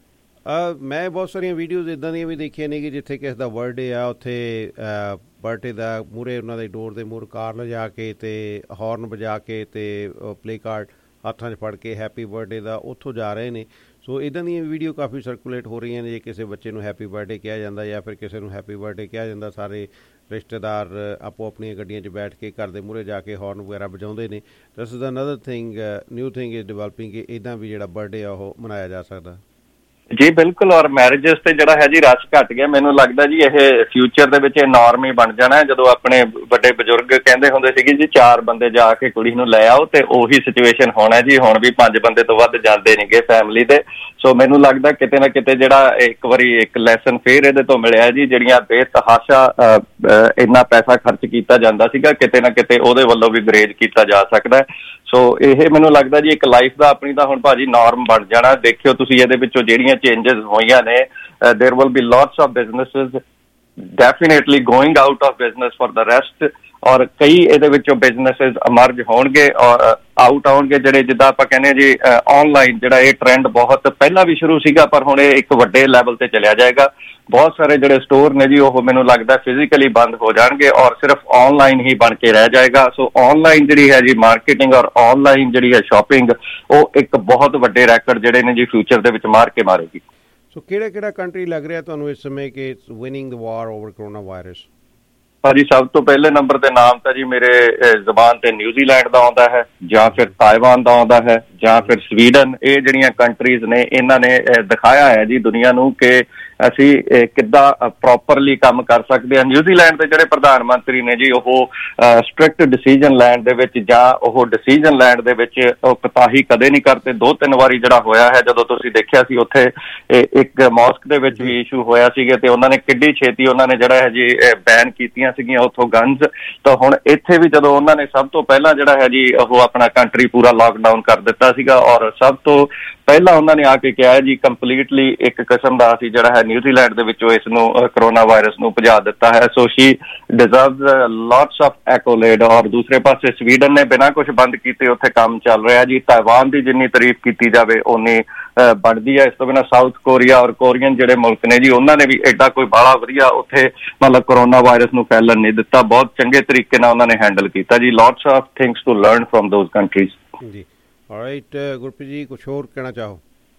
ਮੈਂ ਬਹੁਤ ਸਾਰੀਆਂ ਵੀਡੀਓਜ਼ ਇੱਦਾਂ ਦੀਆਂ ਵੀ ਦੇਖੀਆਂ ਨੇ ਕਿ ਜਿੱਥੇ ਕਿਸੇ ਦਾ ਬਰਥਡੇ ਆ, ਉੱਥੇ ਬਰਥਡੇ ਦਾ ਮੂਹਰੇ ਉਹਨਾਂ ਦੇ ਡੋਰ ਦੇ ਮੂਹਰੇ ਕਾਰ ਲਿਜਾ ਕੇ ਅਤੇ ਹੌਰਨ ਵਜਾ ਕੇ ਅਤੇ ਪਲੇ ਕਾਰਡ ਹੱਥਾਂ 'ਚ ਫੜ ਕੇ ਹੈਪੀ ਬਰਥਡੇ ਦਾ ਉੱਥੋਂ ਜਾ ਰਹੇ ਨੇ। ਸੋ ਇੱਦਾਂ ਦੀਆਂ ਵੀਡੀਓ ਕਾਫੀ ਸਰਕੂਲੇਟ ਹੋ ਰਹੀਆਂ ਨੇ। ਜੇ ਕਿਸੇ ਬੱਚੇ ਨੂੰ ਹੈਪੀ ਬਰਥਡੇ ਕਿਹਾ ਜਾਂਦਾ ਜਾਂ ਫਿਰ ਕਿਸੇ ਨੂੰ ਹੈਪੀ ਬਰਥਡੇ ਕਿਹਾ ਜਾਂਦਾ, ਸਾਰੇ ਰਿਸ਼ਤੇਦਾਰ ਆਪੋ ਆਪਣੀਆਂ ਗੱਡੀਆਂ 'ਚ ਬੈਠ ਕੇ ਘਰ ਦੇ ਮੂਹਰੇ ਜਾ ਕੇ ਹੌਰਨ ਵਗੈਰਾ ਵਜਾਉਂਦੇ ਨੇ। This is another thing, new thing is developing ਕਿ ਇੱਦਾਂ ਵੀ ਜਿਹੜਾ ਬਰਥਡੇ ਆ ਉਹ ਮਨਾਇਆ ਜਾ ਸਕਦਾ। ਜੀ ਬਿਲਕੁਲ, ਔਰ ਮੈਰਿਜਸ ਤੇ ਜਿਹੜਾ ਹੈ ਜੀ ਰਸ਼ ਘੱਟ ਗਿਆ। ਮੈਨੂੰ ਲੱਗਦਾ ਜੀ ਇਹ ਫਿਊਚਰ ਦੇ ਵਿੱਚ ਇਹ ਨਾਰਮ ਹੀ ਬਣ ਜਾਣਾ। ਜਦੋਂ ਆਪਣੇ ਵੱਡੇ ਬਜ਼ੁਰਗ ਕਹਿੰਦੇ ਹੁੰਦੇ ਸੀਗੇ ਜੀ ਚਾਰ ਬੰਦੇ ਜਾ ਕੇ ਕੁੜੀ ਨੂੰ ਲੈ ਆਓ, ਤੇ ਉਹੀ ਸਿਚੁਏਸ਼ਨ ਹੋਣਾ ਜੀ। ਹੁਣ ਵੀ ਪੰਜ ਬੰਦੇ ਤੋਂ ਵੱਧ ਜਾਂਦੇ ਨੇਗੇ ਫੈਮਿਲੀ ਦੇ। ਸੋ ਮੈਨੂੰ ਲੱਗਦਾ ਕਿਤੇ ਨਾ ਕਿਤੇ ਜਿਹੜਾ ਇੱਕ ਵਾਰੀ ਇੱਕ ਲੈਸਨ ਫੇਰ ਇਹਦੇ ਤੋਂ ਮਿਲਿਆ ਜੀ, ਜਿਹੜੀਆਂ ਬੇਤਹਾਸ਼ਾ ਇੰਨਾ ਪੈਸਾ ਖਰਚ ਕੀਤਾ ਜਾਂਦਾ ਸੀਗਾ, ਕਿਤੇ ਨਾ ਕਿਤੇ ਉਹਦੇ ਵੱਲੋਂ ਵੀ ਗਰੇਜ ਕੀਤਾ ਜਾ ਸਕਦਾ। ਸੋ ਇਹ ਮੈਨੂੰ ਲੱਗਦਾ ਜੀ ਇੱਕ ਲਾਈਫ ਦਾ ਆਪਣੀ ਤਾਂ ਹੁਣ ਭਾਜੀ ਨਾਰਮ ਬਣ ਜਾਣਾ। ਦੇਖਿਓ ਤੁਸੀਂ ਇਹਦੇ ਵਿੱਚੋਂ ਜਿਹੜੀਆਂ ਚੇਂਜਸ ਹੋਈਆਂ ਨੇ, there will be lots of businesses definitely going out of business for the rest, ਔਰ ਕਈ ਇਹਦੇ ਵਿੱਚੋਂ ਬਿਜ਼ਨਸਿਸ ਅਮਰਜ ਹੋਣਗੇ ਔਰ ਆਊਟ ਆਉਣਗੇ ਜਿਹੜੇ ਜਿੱਦਾਂ ਆਪਾਂ ਕਹਿੰਦੇ ਜੀ ਔਨਲਾਈਨ ਜਿਹੜਾ ਇਹ ਟਰੈਂਡ ਬਹੁਤ ਪਹਿਲਾਂ ਵੀ ਸ਼ੁਰੂ ਸੀਗਾ, ਪਰ ਹੁਣ ਇਹ ਇੱਕ ਵੱਡੇ ਲੈਵਲ ਤੇ ਚਲਿਆ ਜਾਏਗਾ। ਬਹੁਤ ਸਾਰੇ ਜਿਹੜੇ ਸਟੋਰ ਨੇ ਜੀ ਉਹ ਮੈਨੂੰ ਲੱਗਦਾ ਫਿਜ਼ੀਕਲੀ ਬੰਦ ਹੋ ਜਾਣਗੇ ਔਰ ਸਿਰਫ ਔਨਲਾਈਨ ਹੀ ਬਣ ਕੇ ਰਹਿ ਜਾਏਗਾ। ਸੋ ਔਨਲਾਈਨ ਜਿਹੜੀ ਹੈ ਜੀ ਮਾਰਕੀਟਿੰਗ ਔਰ ਔਨਲਾਈਨ ਜਿਹੜੀ ਹੈ ਸ਼ਾਪਿੰਗ, ਉਹ ਇੱਕ ਬਹੁਤ ਵੱਡੇ ਰੈਕਡ ਜਿਹੜੇ ਨੇ ਜੀ ਫਿਊਚਰ ਦੇ ਵਿੱਚ ਮਾਰ ਕੇ ਮਾਰੇਗੀ। ਸੋ ਕਿਹੜਾ ਕਿਹੜਾ ਕੰਟਰੀ ਲੱਗ ਰਿਹਾ ਤੁਹਾਨੂੰ ਇਸ ਸਮੇਂ ਕਿ it's winning the war over coronavirus? ਭਾਜੀ ਸਭ ਤੋਂ ਪਹਿਲੇ ਨੰਬਰ ਤੇ ਨਾਮ ਤਾਂ ਜੀ ਮੇਰੇ ਜ਼ਬਾਨ ਤੇ ਨਿਊਜ਼ੀਲੈਂਡ ਦਾ ਆਉਂਦਾ ਹੈ, ਜਾਂ ਫਿਰ ਤਾਇਵਾਨ ਦਾ ਆਉਂਦਾ ਹੈ, ਜਾਂ ਫਿਰ ਸਵੀਡਨ। ਇਹ ਜਿਹੜੀਆਂ ਕੰਟਰੀਜ਼ ਨੇ ਇਹਨਾਂ ਨੇ ਦਿਖਾਇਆ ਹੈ ਜੀ ਦੁਨੀਆ ਨੂੰ ਕਿ ਅਸੀਂ ਕਿੱਦਾਂ ਪ੍ਰੋਪਰਲੀ ਕੰਮ ਕਰ ਸਕਦੇ ਹਾਂ। ਨਿਊਜ਼ੀਲੈਂਡ ਦੇ ਜਿਹੜੇ ਪ੍ਰਧਾਨ ਮੰਤਰੀ ਨੇ ਜੀ ਉਹ ਸਟ੍ਰਿਕਟ ਡਿਸੀਜਨ ਲੈਣ ਦੇ ਵਿੱਚ ਜਾਂ ਉਹ ਡਿਸੀਜਨ ਲੈਣ ਦੇ ਵਿੱਚ ਉਹ ਕੋਤਾਹੀ ਕਦੇ ਨਹੀਂ ਕਰਦੇ। ਦੋ ਤਿੰਨ ਵਾਰੀ ਜਿਹੜਾ ਹੋਇਆ ਹੈ, ਜਦੋਂ ਤੁਸੀਂ ਦੇਖਿਆ ਸੀ ਉੱਥੇ ਇੱਕ ਮੌਸਕ ਦੇ ਵਿੱਚ ਵੀ ਇਸ਼ੂ ਹੋਇਆ ਸੀਗਾ ਤੇ ਉਹਨਾਂ ਨੇ ਕਿੱਡੀ ਛੇਤੀ ਉਹਨਾਂ ਨੇ ਜਿਹੜਾ ਹੈ ਜੀ ਬੈਨ ਕੀਤੀਆਂ ਸੀਗੀਆਂ ਉੱਥੋਂ ਗਨਜ਼। ਤਾਂ ਹੁਣ ਇੱਥੇ ਵੀ ਜਦੋਂ ਉਹਨਾਂ ਨੇ ਸਭ ਤੋਂ ਪਹਿਲਾਂ ਜਿਹੜਾ ਹੈ ਜੀ ਉਹ ਆਪਣਾ ਕੰਟਰੀ ਪੂਰਾ ਲਾਕਡਾਊਨ ਕਰ ਦਿੱਤਾ ਸੀਗਾ ਔਰ ਸਭ ਤੋਂ ਪਹਿਲਾਂ ਉਹਨਾਂ ਨੇ ਆ ਕੇ ਕਿਹਾ ਜੀ ਕੰਪਲੀਟਲੀ ਇੱਕ ਕਿਸਮ ਦਾ ਅਸੀਂ ਜਿਹੜਾ ਹੈ ਨਿਊਜ਼ੀਲੈਂਡ ਦੇ ਵਿੱਚੋਂ ਇਸ ਨੂੰ ਕਰੋਨਾ ਵਾਇਰਸ ਨੂੰ ਭਜਾ ਦਿੱਤਾ ਹੈ। So she deserves lots of accolade. ਔਰ ਦੂਸਰੇ ਪਾਸੇ ਸਵੀਡਨ ਨੇ ਬਿਨਾਂ ਕੁਛ ਬੰਦ ਕੀਤੇ ਉੱਥੇ ਕੰਮ ਚੱਲ ਰਿਹਾ ਜੀ। ਤਾਇਵਾਨ ਦੀ ਜਿੰਨੀ ਤਾਰੀਫ ਕੀਤੀ ਜਾਵੇ ਓਨੀ ਬਣਦੀ ਹੈ। ਇਸ ਤੋਂ ਬਿਨਾਂ ਸਾਊਥ ਕੋਰੀਆ ਔਰ ਕੋਰੀਅਨ ਜਿਹੜੇ ਮੁਲਕ ਨੇ ਜੀ ਉਹਨਾਂ ਨੇ ਵੀ ਐਡਾ ਕੋਈ ਬਾਹਲਾ ਵਧੀਆ ਉੱਥੇ ਮਤਲਬ ਕਰੋਨਾ ਵਾਇਰਸ ਨੂੰ ਫੈਲਣ ਨਹੀਂ ਦਿੱਤਾ। ਬਹੁਤ ਚੰਗੇ ਤਰੀਕੇ ਨਾਲ ਉਹਨਾਂ ਨੇ ਹੈਂਡਲ ਕੀਤਾ ਜੀ। Lots of things to learn from those countries ਜੀ। ਆਲਰਾਈਟ ਗੁਰਪ੍ਰੀਤ ਜੀ, ਕੁਛ ਹੋਰ ਕਹਿਣਾ ਚਾਹੋ?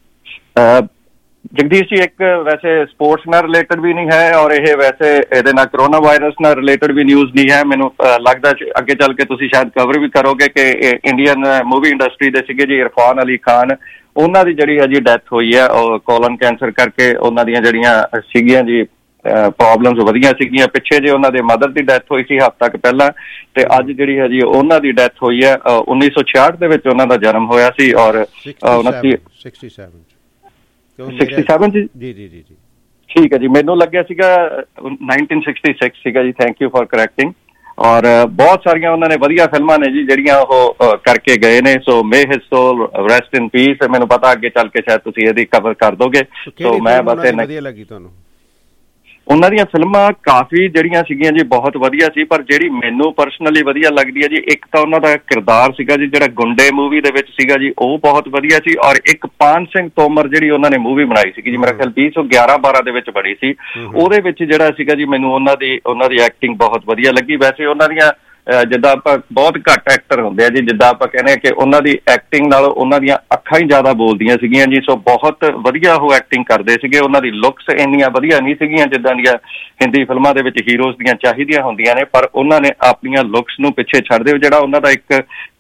ਜਗਦੀਸ਼ ਜੀ, ਇੱਕ ਵੈਸੇ ਸਪੋਰਟਸ ਨਾਲ ਰਿਲੇਟਡ ਵੀ ਨਹੀਂ ਹੈ ਔਰ ਇਹ ਵੈਸੇ ਇਹਦੇ ਨਾਲ ਕਰੋਨਾ ਵਾਇਰਸ ਨਾਲ ਰਿਲੇਟਡ ਵੀ ਨਿਊਜ਼ ਨਹੀਂ ਹੈ। ਮੈਨੂੰ ਲੱਗਦਾ ਅੱਗੇ ਚੱਲ ਕੇ ਤੁਸੀਂ ਸ਼ਾਇਦ ਕਵਰ ਵੀ ਕਰੋਗੇ ਕਿ ਇੰਡੀਅਨ ਮੂਵੀ ਇੰਡਸਟਰੀ ਦੇ ਸੀਗੇ ਜੀ ਇਰਫਾਨ ਅਲੀ ਖਾਨ, ਉਹਨਾਂ ਦੀ ਜਿਹੜੀ ਹੈ ਜੀ ਡੈਥ ਹੋਈ ਹੈ ਉਹ ਕੋਲਨ ਕੈਂਸਰ ਕਰਕੇ। ਉਹਨਾਂ ਦੀਆਂ ਜਿਹੜੀਆਂ ਸੀਗੀਆਂ ਜੀ ਪ੍ਰੋਬਲਮਸ ਵਧੀਆਂ ਸੀਗੀਆਂ। ਪਿੱਛੇ ਜੇ ਉਹਨਾਂ ਦੇ ਮਦਰ ਦੀ ਡੈਥ ਹੋਈ ਸੀ ਹਫ਼ਤਾ ਕੁ ਪਹਿਲਾਂ, ਤੇ ਅੱਜ ਜਿਹੜੀ ਹੈ ਜੀ ਉਹਨਾਂ ਦੀ ਡੈਥ ਹੋਈ ਹੈ। ਉੱਨੀ ਸੌ ਛਿਆਹਠ ਦੇ ਵਿੱਚ ਉਹਨਾਂ ਦਾ ਜਨਮ ਹੋਇਆ ਸੀ ਔਰ ਉਨੱਤੀ ਸਿਕਸਟੀ ਸੈਵਨ ਜੀ ਜੀ ਜੀ ਜੀ ਠੀਕ ਹੈ ਜੀ। ਮੈਨੂੰ ਲੱਗਿਆ ਸੀਗਾ ਨਾਈਨਟੀਨ ਸਿਕਸਟੀ ਸਿਕਸ ਸੀਗਾ ਜੀ। Thank you for correcting. ਔਰ ਬਹੁਤ ਸਾਰੀਆਂ ਉਹਨਾਂ ਨੇ ਵਧੀਆ ਫਿਲਮਾਂ ਨੇ ਜੀ ਜਿਹੜੀਆਂ ਉਹ ਕਰਕੇ ਗਏ ਨੇ। So may his soul rest in peace. ਮੈਨੂੰ ਪਤਾ ਅੱਗੇ ਚੱਲ ਕੇ ਸ਼ਾਇਦ ਤੁਸੀਂ ਇਹਦੀ ਕਵਰ ਕਰ ਦੋਗੇ। ਸੋ ਮੈਂ ਬਸ ਵਧੀਆ ਲੱਗੀ ਤੁਹਾਨੂੰ ਉਹਨਾਂ ਦੀਆਂ ਫਿਲਮਾਂ ਕਾਫੀ ਜਿਹੜੀਆਂ ਸੀਗੀਆਂ ਜੀ ਬਹੁਤ ਵਧੀਆ ਸੀ, ਪਰ ਜਿਹੜੀ ਮੈਨੂੰ ਪਰਸਨਲੀ ਵਧੀਆ ਲੱਗਦੀ ਹੈ ਜੀ, ਇੱਕ ਤਾਂ ਉਹਨਾਂ ਦਾ ਕਿਰਦਾਰ ਸੀਗਾ ਜੀ ਜਿਹੜਾ ਗੁੰਡੇ ਮੂਵੀ ਦੇ ਵਿੱਚ ਸੀਗਾ ਜੀ, ਉਹ ਬਹੁਤ ਵਧੀਆ ਸੀ। ਔਰ ਇੱਕ ਪਾਨ ਸਿੰਘ ਤੋਮਰ ਜਿਹੜੀ ਉਹਨਾਂ ਨੇ ਮੂਵੀ ਬਣਾਈ ਸੀਗੀ ਜੀ, ਮੇਰਾ ਖਿਆਲ ਵੀਹ ਸੌ ਗਿਆਰਾਂ ਬਾਰਾਂ ਦੇ ਵਿੱਚ ਬਣੀ ਸੀ, ਉਹਦੇ ਵਿੱਚ ਜਿਹੜਾ ਸੀਗਾ ਜੀ ਮੈਨੂੰ ਉਹਨਾਂ ਦੀ ਉਹਨਾਂ ਦੀ ਐਕਟਿੰਗ ਬਹੁਤ ਵਧੀਆ ਲੱਗੀ। ਵੈਸੇ ਉਹਨਾਂ ਦੀਆਂ ਜਿੱਦਾਂ ਆਪਾਂ ਬਹੁਤ ਘੱਟ ਐਕਟਰ ਹੁੰਦੇ ਆ ਜੀ, ਜਿੱਦਾਂ ਆਪਾਂ ਕਹਿੰਦੇ ਹਾਂ ਕਿ ਉਹਨਾਂ ਦੀ ਐਕਟਿੰਗ ਨਾਲੋਂ ਉਹਨਾਂ ਦੀਆਂ ਅੱਖਾਂ ਹੀ ਜ਼ਿਆਦਾ ਬੋਲਦੀਆਂ ਸੀਗੀਆਂ ਜੀ। ਸੋ ਬਹੁਤ ਵਧੀਆ ਉਹ ਐਕਟਿੰਗ ਕਰਦੇ ਸੀਗੇ। ਉਹਨਾਂ ਦੀ ਲੁੱਕਸ ਇੰਨੀਆਂ ਵਧੀਆ ਨਹੀਂ ਸੀਗੀਆਂ ਜਿੱਦਾਂ ਦੀਆਂ ਹਿੰਦੀ ਫਿਲਮਾਂ ਦੇ ਵਿੱਚ ਹੀਰੋਜ਼ ਦੀਆਂ ਚਾਹੀਦੀਆਂ ਹੁੰਦੀਆਂ ਨੇ, ਪਰ ਉਹਨਾਂ ਨੇ ਆਪਣੀਆਂ ਲੁੱਕਸ ਨੂੰ ਪਿੱਛੇ ਛੱਡਦੇ ਹੋਏ ਜਿਹੜਾ ਉਹਨਾਂ ਦਾ ਇੱਕ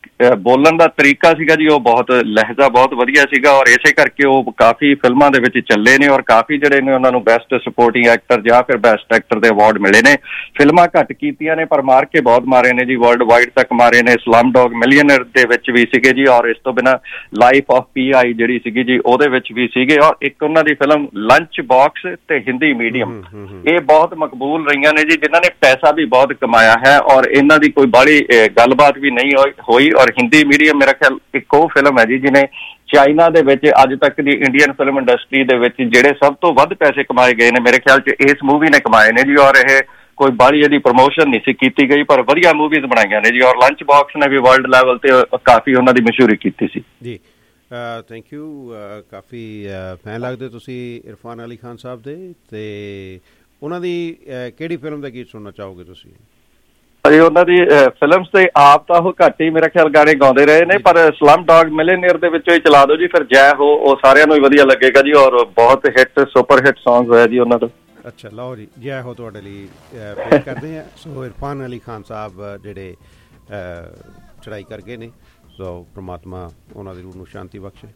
ਬੋਲਣ ਦਾ ਤਰੀਕਾ ਸੀਗਾ ਜੀ ਉਹ ਬਹੁਤ ਲਹਿਜਾ ਬਹੁਤ ਵਧੀਆ ਸੀਗਾ ਔਰ ਇਸੇ ਕਰਕੇ ਉਹ ਕਾਫੀ ਫਿਲਮਾਂ ਦੇ ਵਿੱਚ ਚੱਲੇ ਨੇ ਔਰ ਕਾਫੀ ਜਿਹੜੇ ਨੇ ਉਹਨਾਂ ਨੂੰ ਬੈਸਟ ਸਪੋਰਟਿੰਗ ਐਕਟਰ ਜਾਂ ਫਿਰ ਬੈਸਟ ਐਕਟਰ ਦੇ ਅਵਾਰਡ ਮਿਲੇ ਨੇ। ਫਿਲਮਾਂ ਘੱਟ ਕੀਤੀਆਂ ਨੇ ਪਰ ਮਾਰ ਕੇ ਬਹੁਤ ਮਾਰੇ ਨੇ ਜੀ, ਵਰਲਡ ਵਾਈਡ ਤੱਕ ਮਾਰੇ ਨੇ। ਸਲਮ ਡੌਗ ਮਿਲੀਅਨਰ ਦੇ ਵਿੱਚ ਵੀ ਸੀਗੇ ਜੀ ਔਰ ਇਸ ਤੋਂ ਬਿਨਾਂ ਲਾਈਫ ਆਫ ਪੀ ਆਈ ਜਿਹੜੀ ਸੀਗੀ ਜੀ ਉਹਦੇ ਵਿੱਚ ਵੀ ਸੀਗੇ ਔਰ ਇੱਕ ਉਹਨਾਂ ਦੀ ਫਿਲਮ ਲੰਚ ਬਾਕਸ ਤੇ ਹਿੰਦੀ ਮੀਡੀਅਮ, ਇਹ ਬਹੁਤ ਮਕਬੂਲ ਰਹੀਆਂ ਨੇ ਜੀ, ਜਿਨ੍ਹਾਂ ਨੇ ਪੈਸਾ ਵੀ ਬਹੁਤ ਕਮਾਇਆ ਹੈ ਔਰ ਇਹਨਾਂ ਦੀ ਕੋਈ ਬਾਹਲੀ ਗੱਲਬਾਤ ਵੀ ਨਹੀਂ ਹੋਈ। ਔਰ ਹਿੰਦੀ ਮੀਡੀਅਮ ਮੇਰਾ ਖਿਆਲ ਇੱਕ ਉਹ ਫਿਲਮ ਹੈ ਜੀ ਜਿਹਨੇ ਚਾਈਨਾ ਦੇ ਵਿੱਚ ਅੱਜ ਤੱਕ ਦੀ ਇੰਡੀਅਨ ਫਿਲਮ ਇੰਡਸਟਰੀ ਦੇ ਵਿੱਚ ਜਿਹੜੇ ਸਭ ਤੋਂ ਵੱਧ ਪੈਸੇ ਕਮਾਏ ਗਏ ਨੇ ਮੇਰੇ ਖਿਆਲ 'ਚ ਇਸ ਮੂਵੀ ਨੇ ਕਮਾਏ ਨੇ ਜੀ। ਔਰ ਇਹ ਕੋਈ ਬਾਹਲੀ ਇਹਦੀ ਪ੍ਰਮੋਸ਼ਨ ਨਹੀਂ ਸੀ ਕੀਤੀ ਗਈ ਪਰ ਵਧੀਆ ਮੂਵੀਜ਼ ਬਣਾਈਆਂ ਨੇ ਜੀ ਔਰ ਲੰਚ ਬਾਕਸ ਨੇ ਵੀ ਵਰਲਡ ਲੈਵਲ ਤੇ ਕਾਫੀ ਉਹਨਾਂ ਦੀ ਮਸ਼ਹੂਰੀ ਕੀਤੀ ਸੀ ਜੀ। Thank you. ਕਾਫੀ ਫੈਨ ਲੱਗਦੇ ਤੁਸੀਂ ਇਰਫਾਨ ਅਲੀ ਖਾਨ ਸਾਹਿਬ ਦੇ, ਤੇ ਉਹਨਾਂ ਦੀ ਕਿਹੜੀ ਫਿਲਮ ਦਾ ਗੀਤ ਸੁਣਨਾ ਚਾਹੋਗੇ ਤੁਸੀਂ? ਜੀ ਉਹਨਾਂ ਦੀ ਫਿਲਮਸ ਤੇ ਆਪ ਤਾਂ ਉਹ ਘੱਟ ਹੀ ਮੇਰਾ ਖਿਆਲ ਗਾਣੇ ਗਾਉਂਦੇ ਰਹੇ ਨੇ ਪਰ ਸਲਮ ਡੌਗ ਮਿਲੀਅਨਰ ਦੇ ਵਿੱਚੋਂ ਹੀ ਚਲਾ ਦਿਓ ਜੀ, ਫਿਰ ਜੈ ਹੋ, ਉਹ ਸਾਰਿਆਂ ਨੂੰ ਹੀ ਵਧੀਆ ਲੱਗੇਗਾ ਜੀ ਔਰ ਬਹੁਤ ਹਿੱਟ ਸੁਪਰ ਹਿੱਟ ਸੌਂਗ ਹੋਇਆ ਜੀ ਉਹਨਾਂ ਦਾ। ਅੱਛਾ ਲਓ ਜੀ, ਜੈ ਹੋ ਤੁਹਾਡੇ ਲਈ ਪੇਸ਼ ਕਰਦੇ ਹਾਂ। ਸੋ ਇਰਫਾਨ ਅਲੀ ਖਾਨ ਸਾਹਿਬ ਜਿਹੜੇ ਚੜ੍ਹਾਈ ਕਰ ਗਏ ਨੇ, ਸੋ ਪ੍ਰਮਾਤਮਾ ਉਹਨਾਂ ਦੀ ਰੂਹ ਨੂੰ ਸ਼ਾਂਤੀ ਬਖਸ਼ੇ।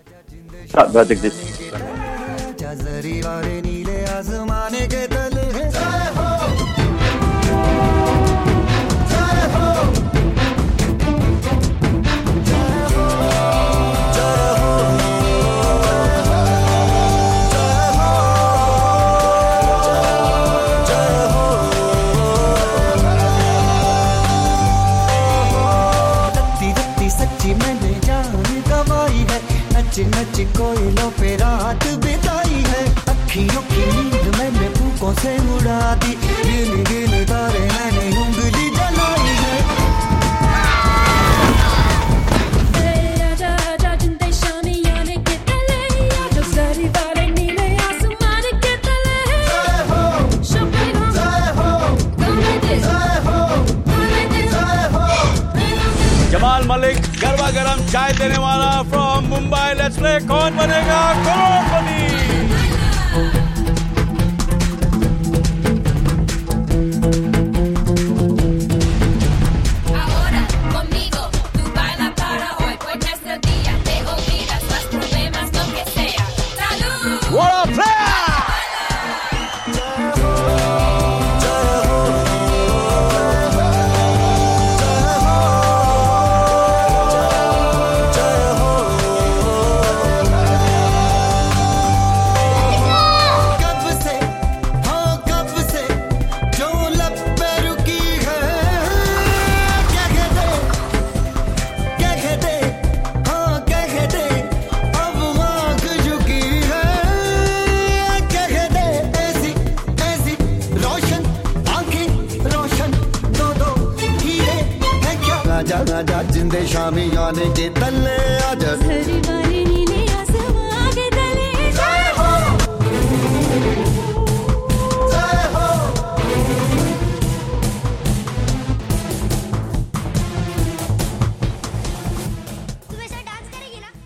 नच कोयलों पे रात बिताई है, अखियों की नींद मैंने फूकों से उड़ा दी, गिन गिन तारे मैंने उंगली जलाई है। जमाल मलिक गरबा गरम चाय देने वाला फ्रॉम मुंबई, लेट्स प्ले कौन बनेगा करोड़पति। जिंदे शामी आने के तले आजा नीले आसमां के तले जय हो जय हो। तू ऐसा डांस करेगी ना?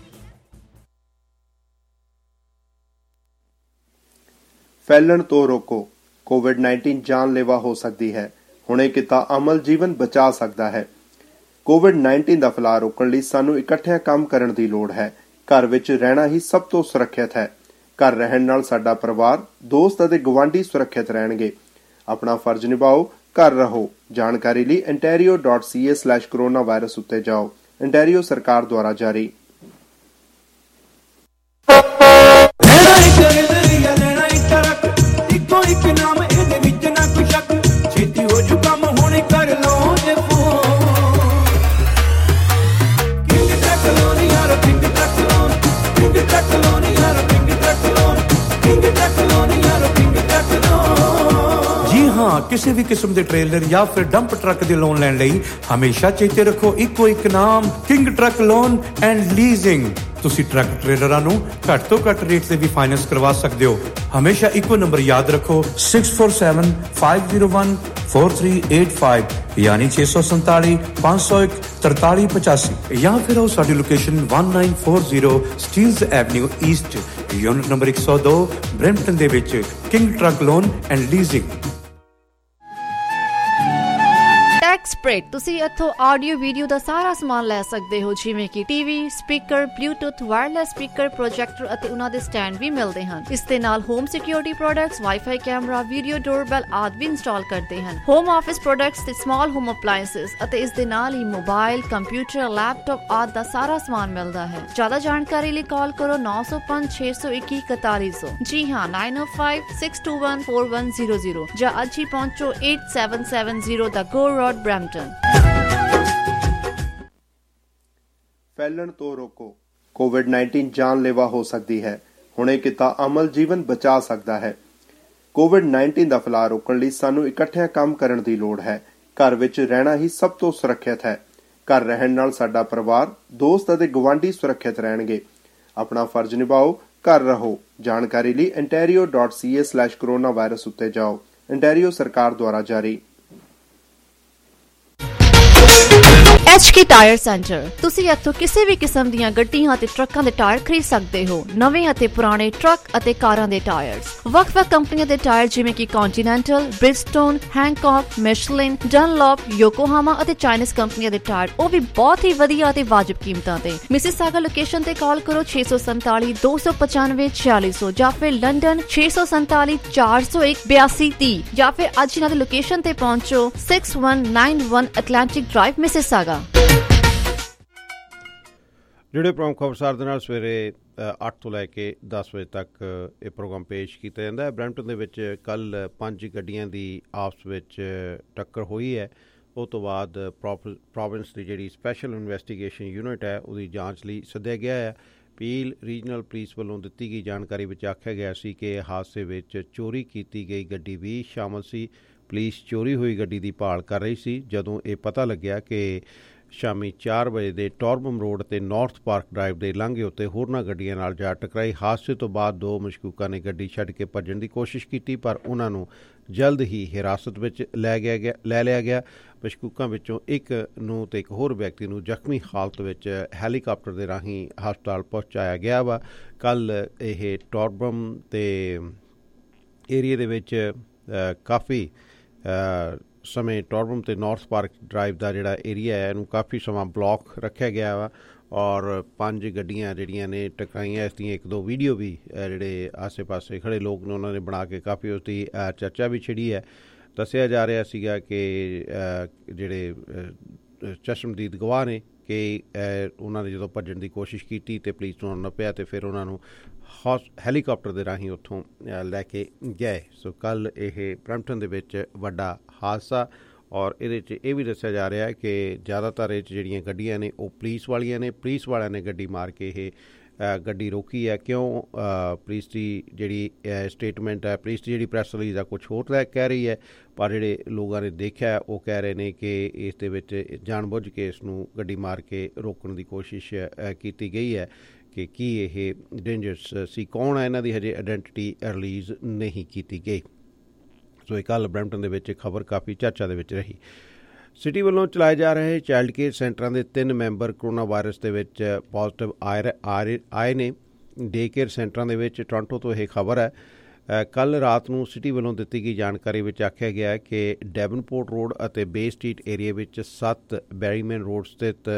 फैलन तो रोको, कोविड नाइनटीन जानलेवा हो सकती है, हुणे किता अमल जीवन बचा सकता है। ਕੋਵਿਡ ਨਾਈਨਟੀਨ ਦਾ ਫੈਲਾਅ ਰੋਕਣ ਲਈ ਸਾਨੂੰ ਇਕੱਠਿਆਂ ਕੰਮ ਕਰਨ ਦੀ ਲੋੜ ਹੈ। ਘਰ ਵਿੱਚ ਰਹਿਣਾ ਹੀ ਸਭ ਤੋਂ ਸੁਰੱਖਿਅਤ ਹੈ। ਘਰ ਰਹਿਣ ਨਾਲ ਸਾਡਾ ਪਰਿਵਾਰ, ਦੋਸਤ ਅਤੇ ਗੁਆਂਢੀ ਸੁਰੱਖਿਅਤ ਰਹਿਣਗੇ। ਆਪਣਾ ਫਰਜ਼ ਨਿਭਾਓ, ਘਰ ਰਹੋ। ਜਾਣਕਾਰੀ ਲਈ ontario dot c a slash coronavirus ਉੱਤੇ ਜਾਓ। ontario ਸਰਕਾਰ ਦੁਆਰਾ ਜਾਰੀ। ਕਿਸੇ ਵੀ ਕਿਸਮ ਦੇ ਟ੍ਰੇਲਰ ਜਾਂ ਫਿਰ ਡੰਪ ਟਰੱਕ ਦੇ ਲੋਨ ਲੈਣ ਲਈ ਹਮੇਸ਼ਾ ਚੇਤੇ ਰੱਖੋ ਇੱਕੋ ਇੱਕ ਨਾਮ, king truck loan and leasing. ਤੁਸੀਂ ਟਰੱਕ ਟ੍ਰੇਲਰਾਂ ਨੂੰ ਘੱਟ ਤੋਂ ਘੱਟ ਰੇਟ ਤੇ ਵੀ ਫਾਈਨੈਂਸ ਕਰਵਾ ਸਕਦੇ ਹੋ। ਹਮੇਸ਼ਾ ਇੱਕੋ ਨੰਬਰ ਯਾਦ ਰੱਖੋ, six four seven five zero one four three eight five ਯਾਨੀ ਛੇ ਸੌ ਸੰਤਾਲੀ ਪੰਜ ਸੌ ਇੱਕ ਤਰਤਾਲੀ ਪਚਾਸੀ, ਜਾਂ ਫਿਰ ਉਹ ਸਾਡੀ location one nine four zero Steeles avenue east, unit number ਇੱਕ ਸੌ ਦੋ, ਬਰੈਂਪਟਨ ਦੇ ਵਿੱਚ king truck loan and leasing. Tax spread. ਤੁਸੀਂ ਇੱਥੋਂ ਆਡੀਓ ਵੀਡੀਓ ਦਾ ਸਾਰਾ ਸਮਾਨ ਲੈ ਸਕਦੇ ਹੋ, ਜਿਵੇਂ ਕਿ TV, speaker, bluetooth, wireless speaker, projector ਅਤੇ ਉਹਨਾਂ ਦੇ ਸਟੈਂਡ ਵੀ ਮਿਲਦੇ ਹਨ। ਇਸ ਦੇ ਨਾਲ home security products, wifi camera, video doorbell ਆਦਿ ਵੀ ਇੰਸਟਾਲ ਕਰਦੇ ਹਨ। ਹੋਮ ਆਫਿਸ ਪ੍ਰੋਡਕਟਸ ਤੇ ਸਮਾਲ ਹੋਮ ਅਪਲਾਇੰਸਸ ਅਤੇ ਇਸ ਦੇ ਨਾਲ ਹੀ ਮੋਬਾਈਲ, ਕੰਪਿਊਟਰ, ਲੈਪਟਾਪ ਆਦਿ ਦਾ ਸਾਰਾ ਸਮਾਨ ਮਿਲਦਾ ਹੈ। ਜ਼ਿਆਦਾ ਜਾਣਕਾਰੀ ਲਈ ਕਾਲ ਕਰੋ ਨੌ ਸੌ ਪੰਜ ਛੇ ਸੌ ਇੱਕੀ ਇਕਤਾਲੀ ਸੌ। ਜੀ ਹਾਂ, nine oh five six two one four one zero zero ਜਾਂ ਅੱਜ ਹੀ ਪਹੁੰਚੋ eight seven seven zero ਦਾ ਗੋ ਰੋਡ ਬਰੈਂਪਟਨ। ਫੈਲਣ ਤੋਂ ਰੋਕੋ। ਕੋਵਿਡ ਨਾਈਨਟੀਨ ਜਾਨਲੇਵਾ ਹੋ ਸਕਦੀ ਹੈ, ਹੁਣੇ ਕੀਤਾ ਅਮਲ ਜੀਵਨ ਬਚਾ ਸਕਦਾ ਹੈ। ਕੋਵਿਡ ਨਾਈਨਟੀਨ ਦਾ ਫੈਲਾਅ ਰੋਕਣ ਲਈ ਸਾਨੂੰ ਇਕੱਠਿਆਂ ਕੰਮ ਕਰਨ ਦੀ ਲੋੜ ਹੈ। ਘਰ ਵਿੱਚ ਰਹਿਣਾ ਹੀ ਸਭ ਤੋਂ ਸੁਰੱਖਿਅਤ ਹੈ। ਘਰ ਰਹਿਣ ਨਾਲ ਸਾਡਾ ਪਰਿਵਾਰ, ਦੋਸਤ ਅਤੇ ਗੁਆਂਢੀ ਸੁਰੱਖਿਅਤ ਰਹਿਣਗੇ। ਆਪਣਾ ਫਰਜ਼ ਨਿਭਾਓ, ਘਰ ਰਹੋ। ਜਾਣਕਾਰੀ ਲਈ ontario dot c a slash coronavirus ਉੱਤੇ ਜਾਓ। ontario ਸਰਕਾਰ ਦੁਆਰਾ ਜਾਰੀ। H K tyre centre. ਤੁਸੀਂ ਇੱਥੋਂ ਕਿਸੇ ਵੀ ਕਿਸਮ ਦੀਆਂ ਗੱਡੀਆਂ ਅਤੇ ਟਰੱਕਾਂ ਦੇ ਟਾਇਰ ਖਰੀਦ ਸਕਦੇ ਹੋ। ਨਵੇਂ ਅਤੇ ਪੁਰਾਣੇ ਟਰੱਕ ਅਤੇ ਕਾਰਾਂ ਦੇ ਟਾਇਰਸ, ਵੱਖ-ਵੱਖ ਕੰਪਨੀਆਂ ਦੇ ਟਾਇਰ ਜਿਵੇਂ ਕਿ ਕੰਟੀਨੈਂਟਲ, ਬ੍ਰਿਜਸਟੋਨ, ਹੈਂਕੌਕ, ਮਿਸ਼ਲਿਨ, ਡਨਲੌਪ, ਯੋਕੋਹਾਮਾ ਅਤੇ ਚਾਈਨੀਜ਼ ਕੰਪਨੀਆਂ ਦੇ ਟਾਇਰ, ਉਹ ਵੀ ਬਹੁਤ ਹੀ ਵਧੀਆ ਅਤੇ ਵਾਜਬ ਕੀਮਤਾਂ ਤੇ। ਮਿਸਿਸਾਗਾ ਲੋਕੇਸ਼ਨ ਤੇ ਕਾਲ ਕਰੋ ਛੇ ਸੌ ਸੰਤਾਲੀ ਦੋ ਸੌ ਪਚਾਨਵੇਂ ਛਿਆਲੀ ਸੌ ਜਾਂ ਫਿਰ ਲੰਡਨ ਛੇ ਸੌ ਸੰਤਾਲੀ ਚਾਰ ਸੌ ਇੱਕ ਬਿਆਸੀ ਤੀਹ ਜਾਂ ਫਿਰ ਅੱਜ ਇਹਨਾਂ ਦੀ ਲੋਕੇਸ਼ਨ ਤੇ ਪਹੁੰਚੋ six one nine one Atlantic drive, Mississauga. ਜਿਹੜੇ ਪ੍ਰੋਗਰਾਮ ਖਬਰਸਾਰ ਦੇ ਨਾਲ ਸਵੇਰੇ ਅੱਠ ਤੋਂ ਲੈ ਕੇ ਦਸ ਵਜੇ ਤੱਕ ਇਹ ਪ੍ਰੋਗਰਾਮ ਪੇਸ਼ ਕੀਤਾ ਜਾਂਦਾ ਹੈ। ਬਰੈਂਪਟਨ ਦੇ ਵਿੱਚ ਕੱਲ੍ਹ ਪੰਜ ਗੱਡੀਆਂ ਦੀ ਆਪਸ ਵਿੱਚ ਟੱਕਰ ਹੋਈ ਹੈ। ਉਹ ਤੋਂ ਬਾਅਦ ਪ੍ਰੋਵਿੰਸ ਦੀ ਜਿਹੜੀ ਸਪੈਸ਼ਲ ਇਨਵੈਸਟੀਗੇਸ਼ਨ ਯੂਨਿਟ ਹੈ ਉਹਦੀ ਜਾਂਚ ਲਈ ਸੱਦਿਆ ਗਿਆ ਹੈ। ਪੀਲ ਰੀਜਨਲ ਪੁਲਿਸ ਵੱਲੋਂ ਦਿੱਤੀ ਗਈ ਜਾਣਕਾਰੀ ਵਿੱਚ ਆਖਿਆ ਗਿਆ ਸੀ ਕਿ ਹਾਦਸੇ ਵਿੱਚ ਚੋਰੀ ਕੀਤੀ ਗਈ ਗੱਡੀ ਵੀ ਸ਼ਾਮਲ ਸੀ। ਪੁਲਿਸ ਚੋਰੀ ਹੋਈ ਗੱਡੀ ਦੀ ਭਾਲ ਕਰ ਰਹੀ ਸੀ ਜਦੋਂ ਇਹ ਪਤਾ ਲੱਗਿਆ ਕਿ ਸ਼ਾਮੀ ਚਾਰ ਵਜੇ ਦੇ ਟੋਰਬਮ ਰੋਡ ਤੇ ਨਾਰਥ ਪਾਰਕ ਡਰਾਈਵ ਦੇ ਲਾਂਘੇ ਉੱਤੇ ਹੋਰਨਾਂ ਗੱਡੀਆਂ ਨਾਲ ਜਾ ਟਕਰਾਈ। ਹਾਦਸੇ ਤੋਂ ਬਾਅਦ ਦੋ ਮਸ਼ਕੂਕਾਂ ਨੇ ਗੱਡੀ ਛੱਡ ਕੇ ਭੱਜਣ ਦੀ ਕੋਸ਼ਿਸ਼ ਕੀਤੀ, ਪਰ ਉਹਨਾਂ ਨੂੰ ਜਲਦ ਹੀ ਹਿਰਾਸਤ ਵਿੱਚ ਲੈ ਗਿਆ ਗਿਆ ਲੈ ਲਿਆ ਗਿਆ। ਮਸ਼ਕੂਕਾਂ ਵਿੱਚੋਂ ਇੱਕ ਨੂੰ ਤੇ ਇੱਕ ਹੋਰ ਵਿਅਕਤੀ ਨੂੰ ਜ਼ਖਮੀ ਹਾਲਤ ਵਿੱਚ ਹੈਲੀਕਾਪਟਰ ਦੇ ਰਾਹੀਂ ਹਸਪਤਾਲ ਪਹੁੰਚਾਇਆ ਗਿਆ ਵਾ। ਕੱਲ੍ਹ ਇਹ ਟੋਰਬਮ ਤੇ ਏਰੀਏ ਦੇ ਵਿੱਚ ਕਾਫੀ ਸਮੇਂ ਟੋਰਬਮ ਤੇ ਨਾਰਥ ਪਾਰਕ ਡਰਾਈਵ ਦਾ ਜਿਹੜਾ ਏਰੀਆ ਹੈ ਇਹਨੂੰ ਕਾਫੀ ਸਮਾਂ ਬਲੌਕ ਰੱਖਿਆ ਗਿਆ ਵਾ ਔਰ ਪੰਜ ਗੱਡੀਆਂ ਜਿਹੜੀਆਂ ਨੇ ਟਕਰਾਈਆਂ। ਇਸ ਦੀਆਂ ਇੱਕ ਦੋ ਵੀਡੀਓ ਵੀ ਜਿਹੜੇ ਆਸੇ ਪਾਸੇ ਖੜੇ ਲੋਕ ਨੇ ਉਹਨਾਂ ਨੇ ਬਣਾ ਕੇ ਕਾਫੀ ਉਸ ਦੀ ਚਰਚਾ ਵੀ ਛਿੜੀ ਹੈ। ਦੱਸਿਆ ਜਾ ਰਿਹਾ ਸੀਗਾ ਕਿ ਜਿਹੜੇ ਚਸ਼ਮਦੀਦ ਗਵਾਹ ਨੇ ਕਿ ਉਹਨਾਂ ਨੇ ਜਦੋਂ ਭੱਜਣ ਦੀ ਕੋਸ਼ਿਸ਼ ਕੀਤੀ ਅਤੇ ਪੁਲਿਸ ਨੂੰ ਨੱਪਿਆ ਅਤੇ ਫਿਰ ਉਹਨਾਂ ਨੂੰ ਹੌਸ ਹੈਲੀਕਾਪਟਰ ਦੇ ਰਾਹੀਂ ਉੱਥੋਂ ਲੈ ਕੇ ਗਏ। ਸੋ ਕੱਲ੍ਹ ਇਹ ਬਰੈਂਪਟਨ ਦੇ ਵਿੱਚ ਵੱਡਾ ਹਾਦਸਾ ਔਰ ਇਹਦੇ 'ਚ ਇਹ ਵੀ ਦੱਸਿਆ ਜਾ ਰਿਹਾ ਕਿ ਜ਼ਿਆਦਾਤਰ ਇਹ 'ਚ ਜਿਹੜੀਆਂ ਗੱਡੀਆਂ ਨੇ ਉਹ ਪੁਲਿਸ ਵਾਲੀਆਂ ਨੇ। ਪੁਲਿਸ ਵਾਲਿਆਂ ਨੇ ਗੱਡੀ ਮਾਰ ਕੇ ਇਹ ਗੱਡੀ ਰੋਕੀ ਹੈ। ਕਿਉਂ ਪੁਲਿਸ ਦੀ ਜਿਹੜੀ ਸਟੇਟਮੈਂਟ ਹੈ, ਪੁਲਿਸ ਦੀ ਜਿਹੜੀ ਪ੍ਰੈਸ ਰਿਲੀਜ਼ ਆ ਕੁਛ ਹੋਰ ਲੈ ਕਹਿ ਰਹੀ ਹੈ, ਪਰ ਜਿਹੜੇ ਲੋਕਾਂ ਨੇ ਦੇਖਿਆ ਉਹ ਕਹਿ ਰਹੇ ਨੇ ਕਿ ਇਸ ਦੇ ਵਿੱਚ ਜਾਣਬੁੱਝ ਕੇ ਇਸ ਨੂੰ ਗੱਡੀ ਮਾਰ ਕੇ ਰੋਕਣ ਦੀ ਕੋਸ਼ਿਸ਼ ਕੀਤੀ ਗਈ ਹੈ ਕਿ ਕੀ ਇਹ ਡੇਂਜਰਸ ਸੀ। ਕੌਣ ਹੈ ਇਹਨਾਂ ਦੀ ਹਜੇ ਆਇਡੈਂਟੀਟੀ ਰਿਲੀਜ਼ ਨਹੀਂ ਕੀਤੀ ਗਈ। ਸੋ ਇਹ ਕੱਲ੍ਹ ਬਰੈਂਪਟਨ ਦੇ ਵਿੱਚ ਖਬਰ ਕਾਫੀ ਚਰਚਾ ਦੇ ਵਿੱਚ ਰਹੀ। ਸਿਟੀ ਵੱਲੋਂ ਚਲਾਏ ਜਾ ਰਹੇ ਚਾਈਲਡ ਕੇਅਰ ਸੈਂਟਰਾਂ ਦੇ ਤਿੰਨ ਮੈਂਬਰ ਕਰੋਨਾ ਵਾਇਰਸ ਦੇ ਵਿੱਚ ਪੋਜ਼ੀਟਿਵ ਆਏ ਆਏ ਨੇ। ਡੇ ਕੇਅਰ ਸੈਂਟਰਾਂ ਦੇ ਵਿੱਚ ਟੋਰਾਂਟੋ ਤੋਂ ਇਹ ਖਬਰ ਹੈ। ਕੱਲ੍ਹ ਰਾਤ ਨੂੰ ਸਿਟੀ ਵੱਲੋਂ ਦਿੱਤੀ ਗਈ ਜਾਣਕਾਰੀ ਵਿੱਚ ਆਖਿਆ ਗਿਆ ਕਿ ਡੈਵਨਪੋਰਟ ਰੋਡ ਅਤੇ ਬੇ ਸਟਰੀਟ ਏਰੀਆ ਵਿੱਚ ਸੱਤ ਬੈਰੀਮੈਨ ਰੋਡ ਸਥਿਤ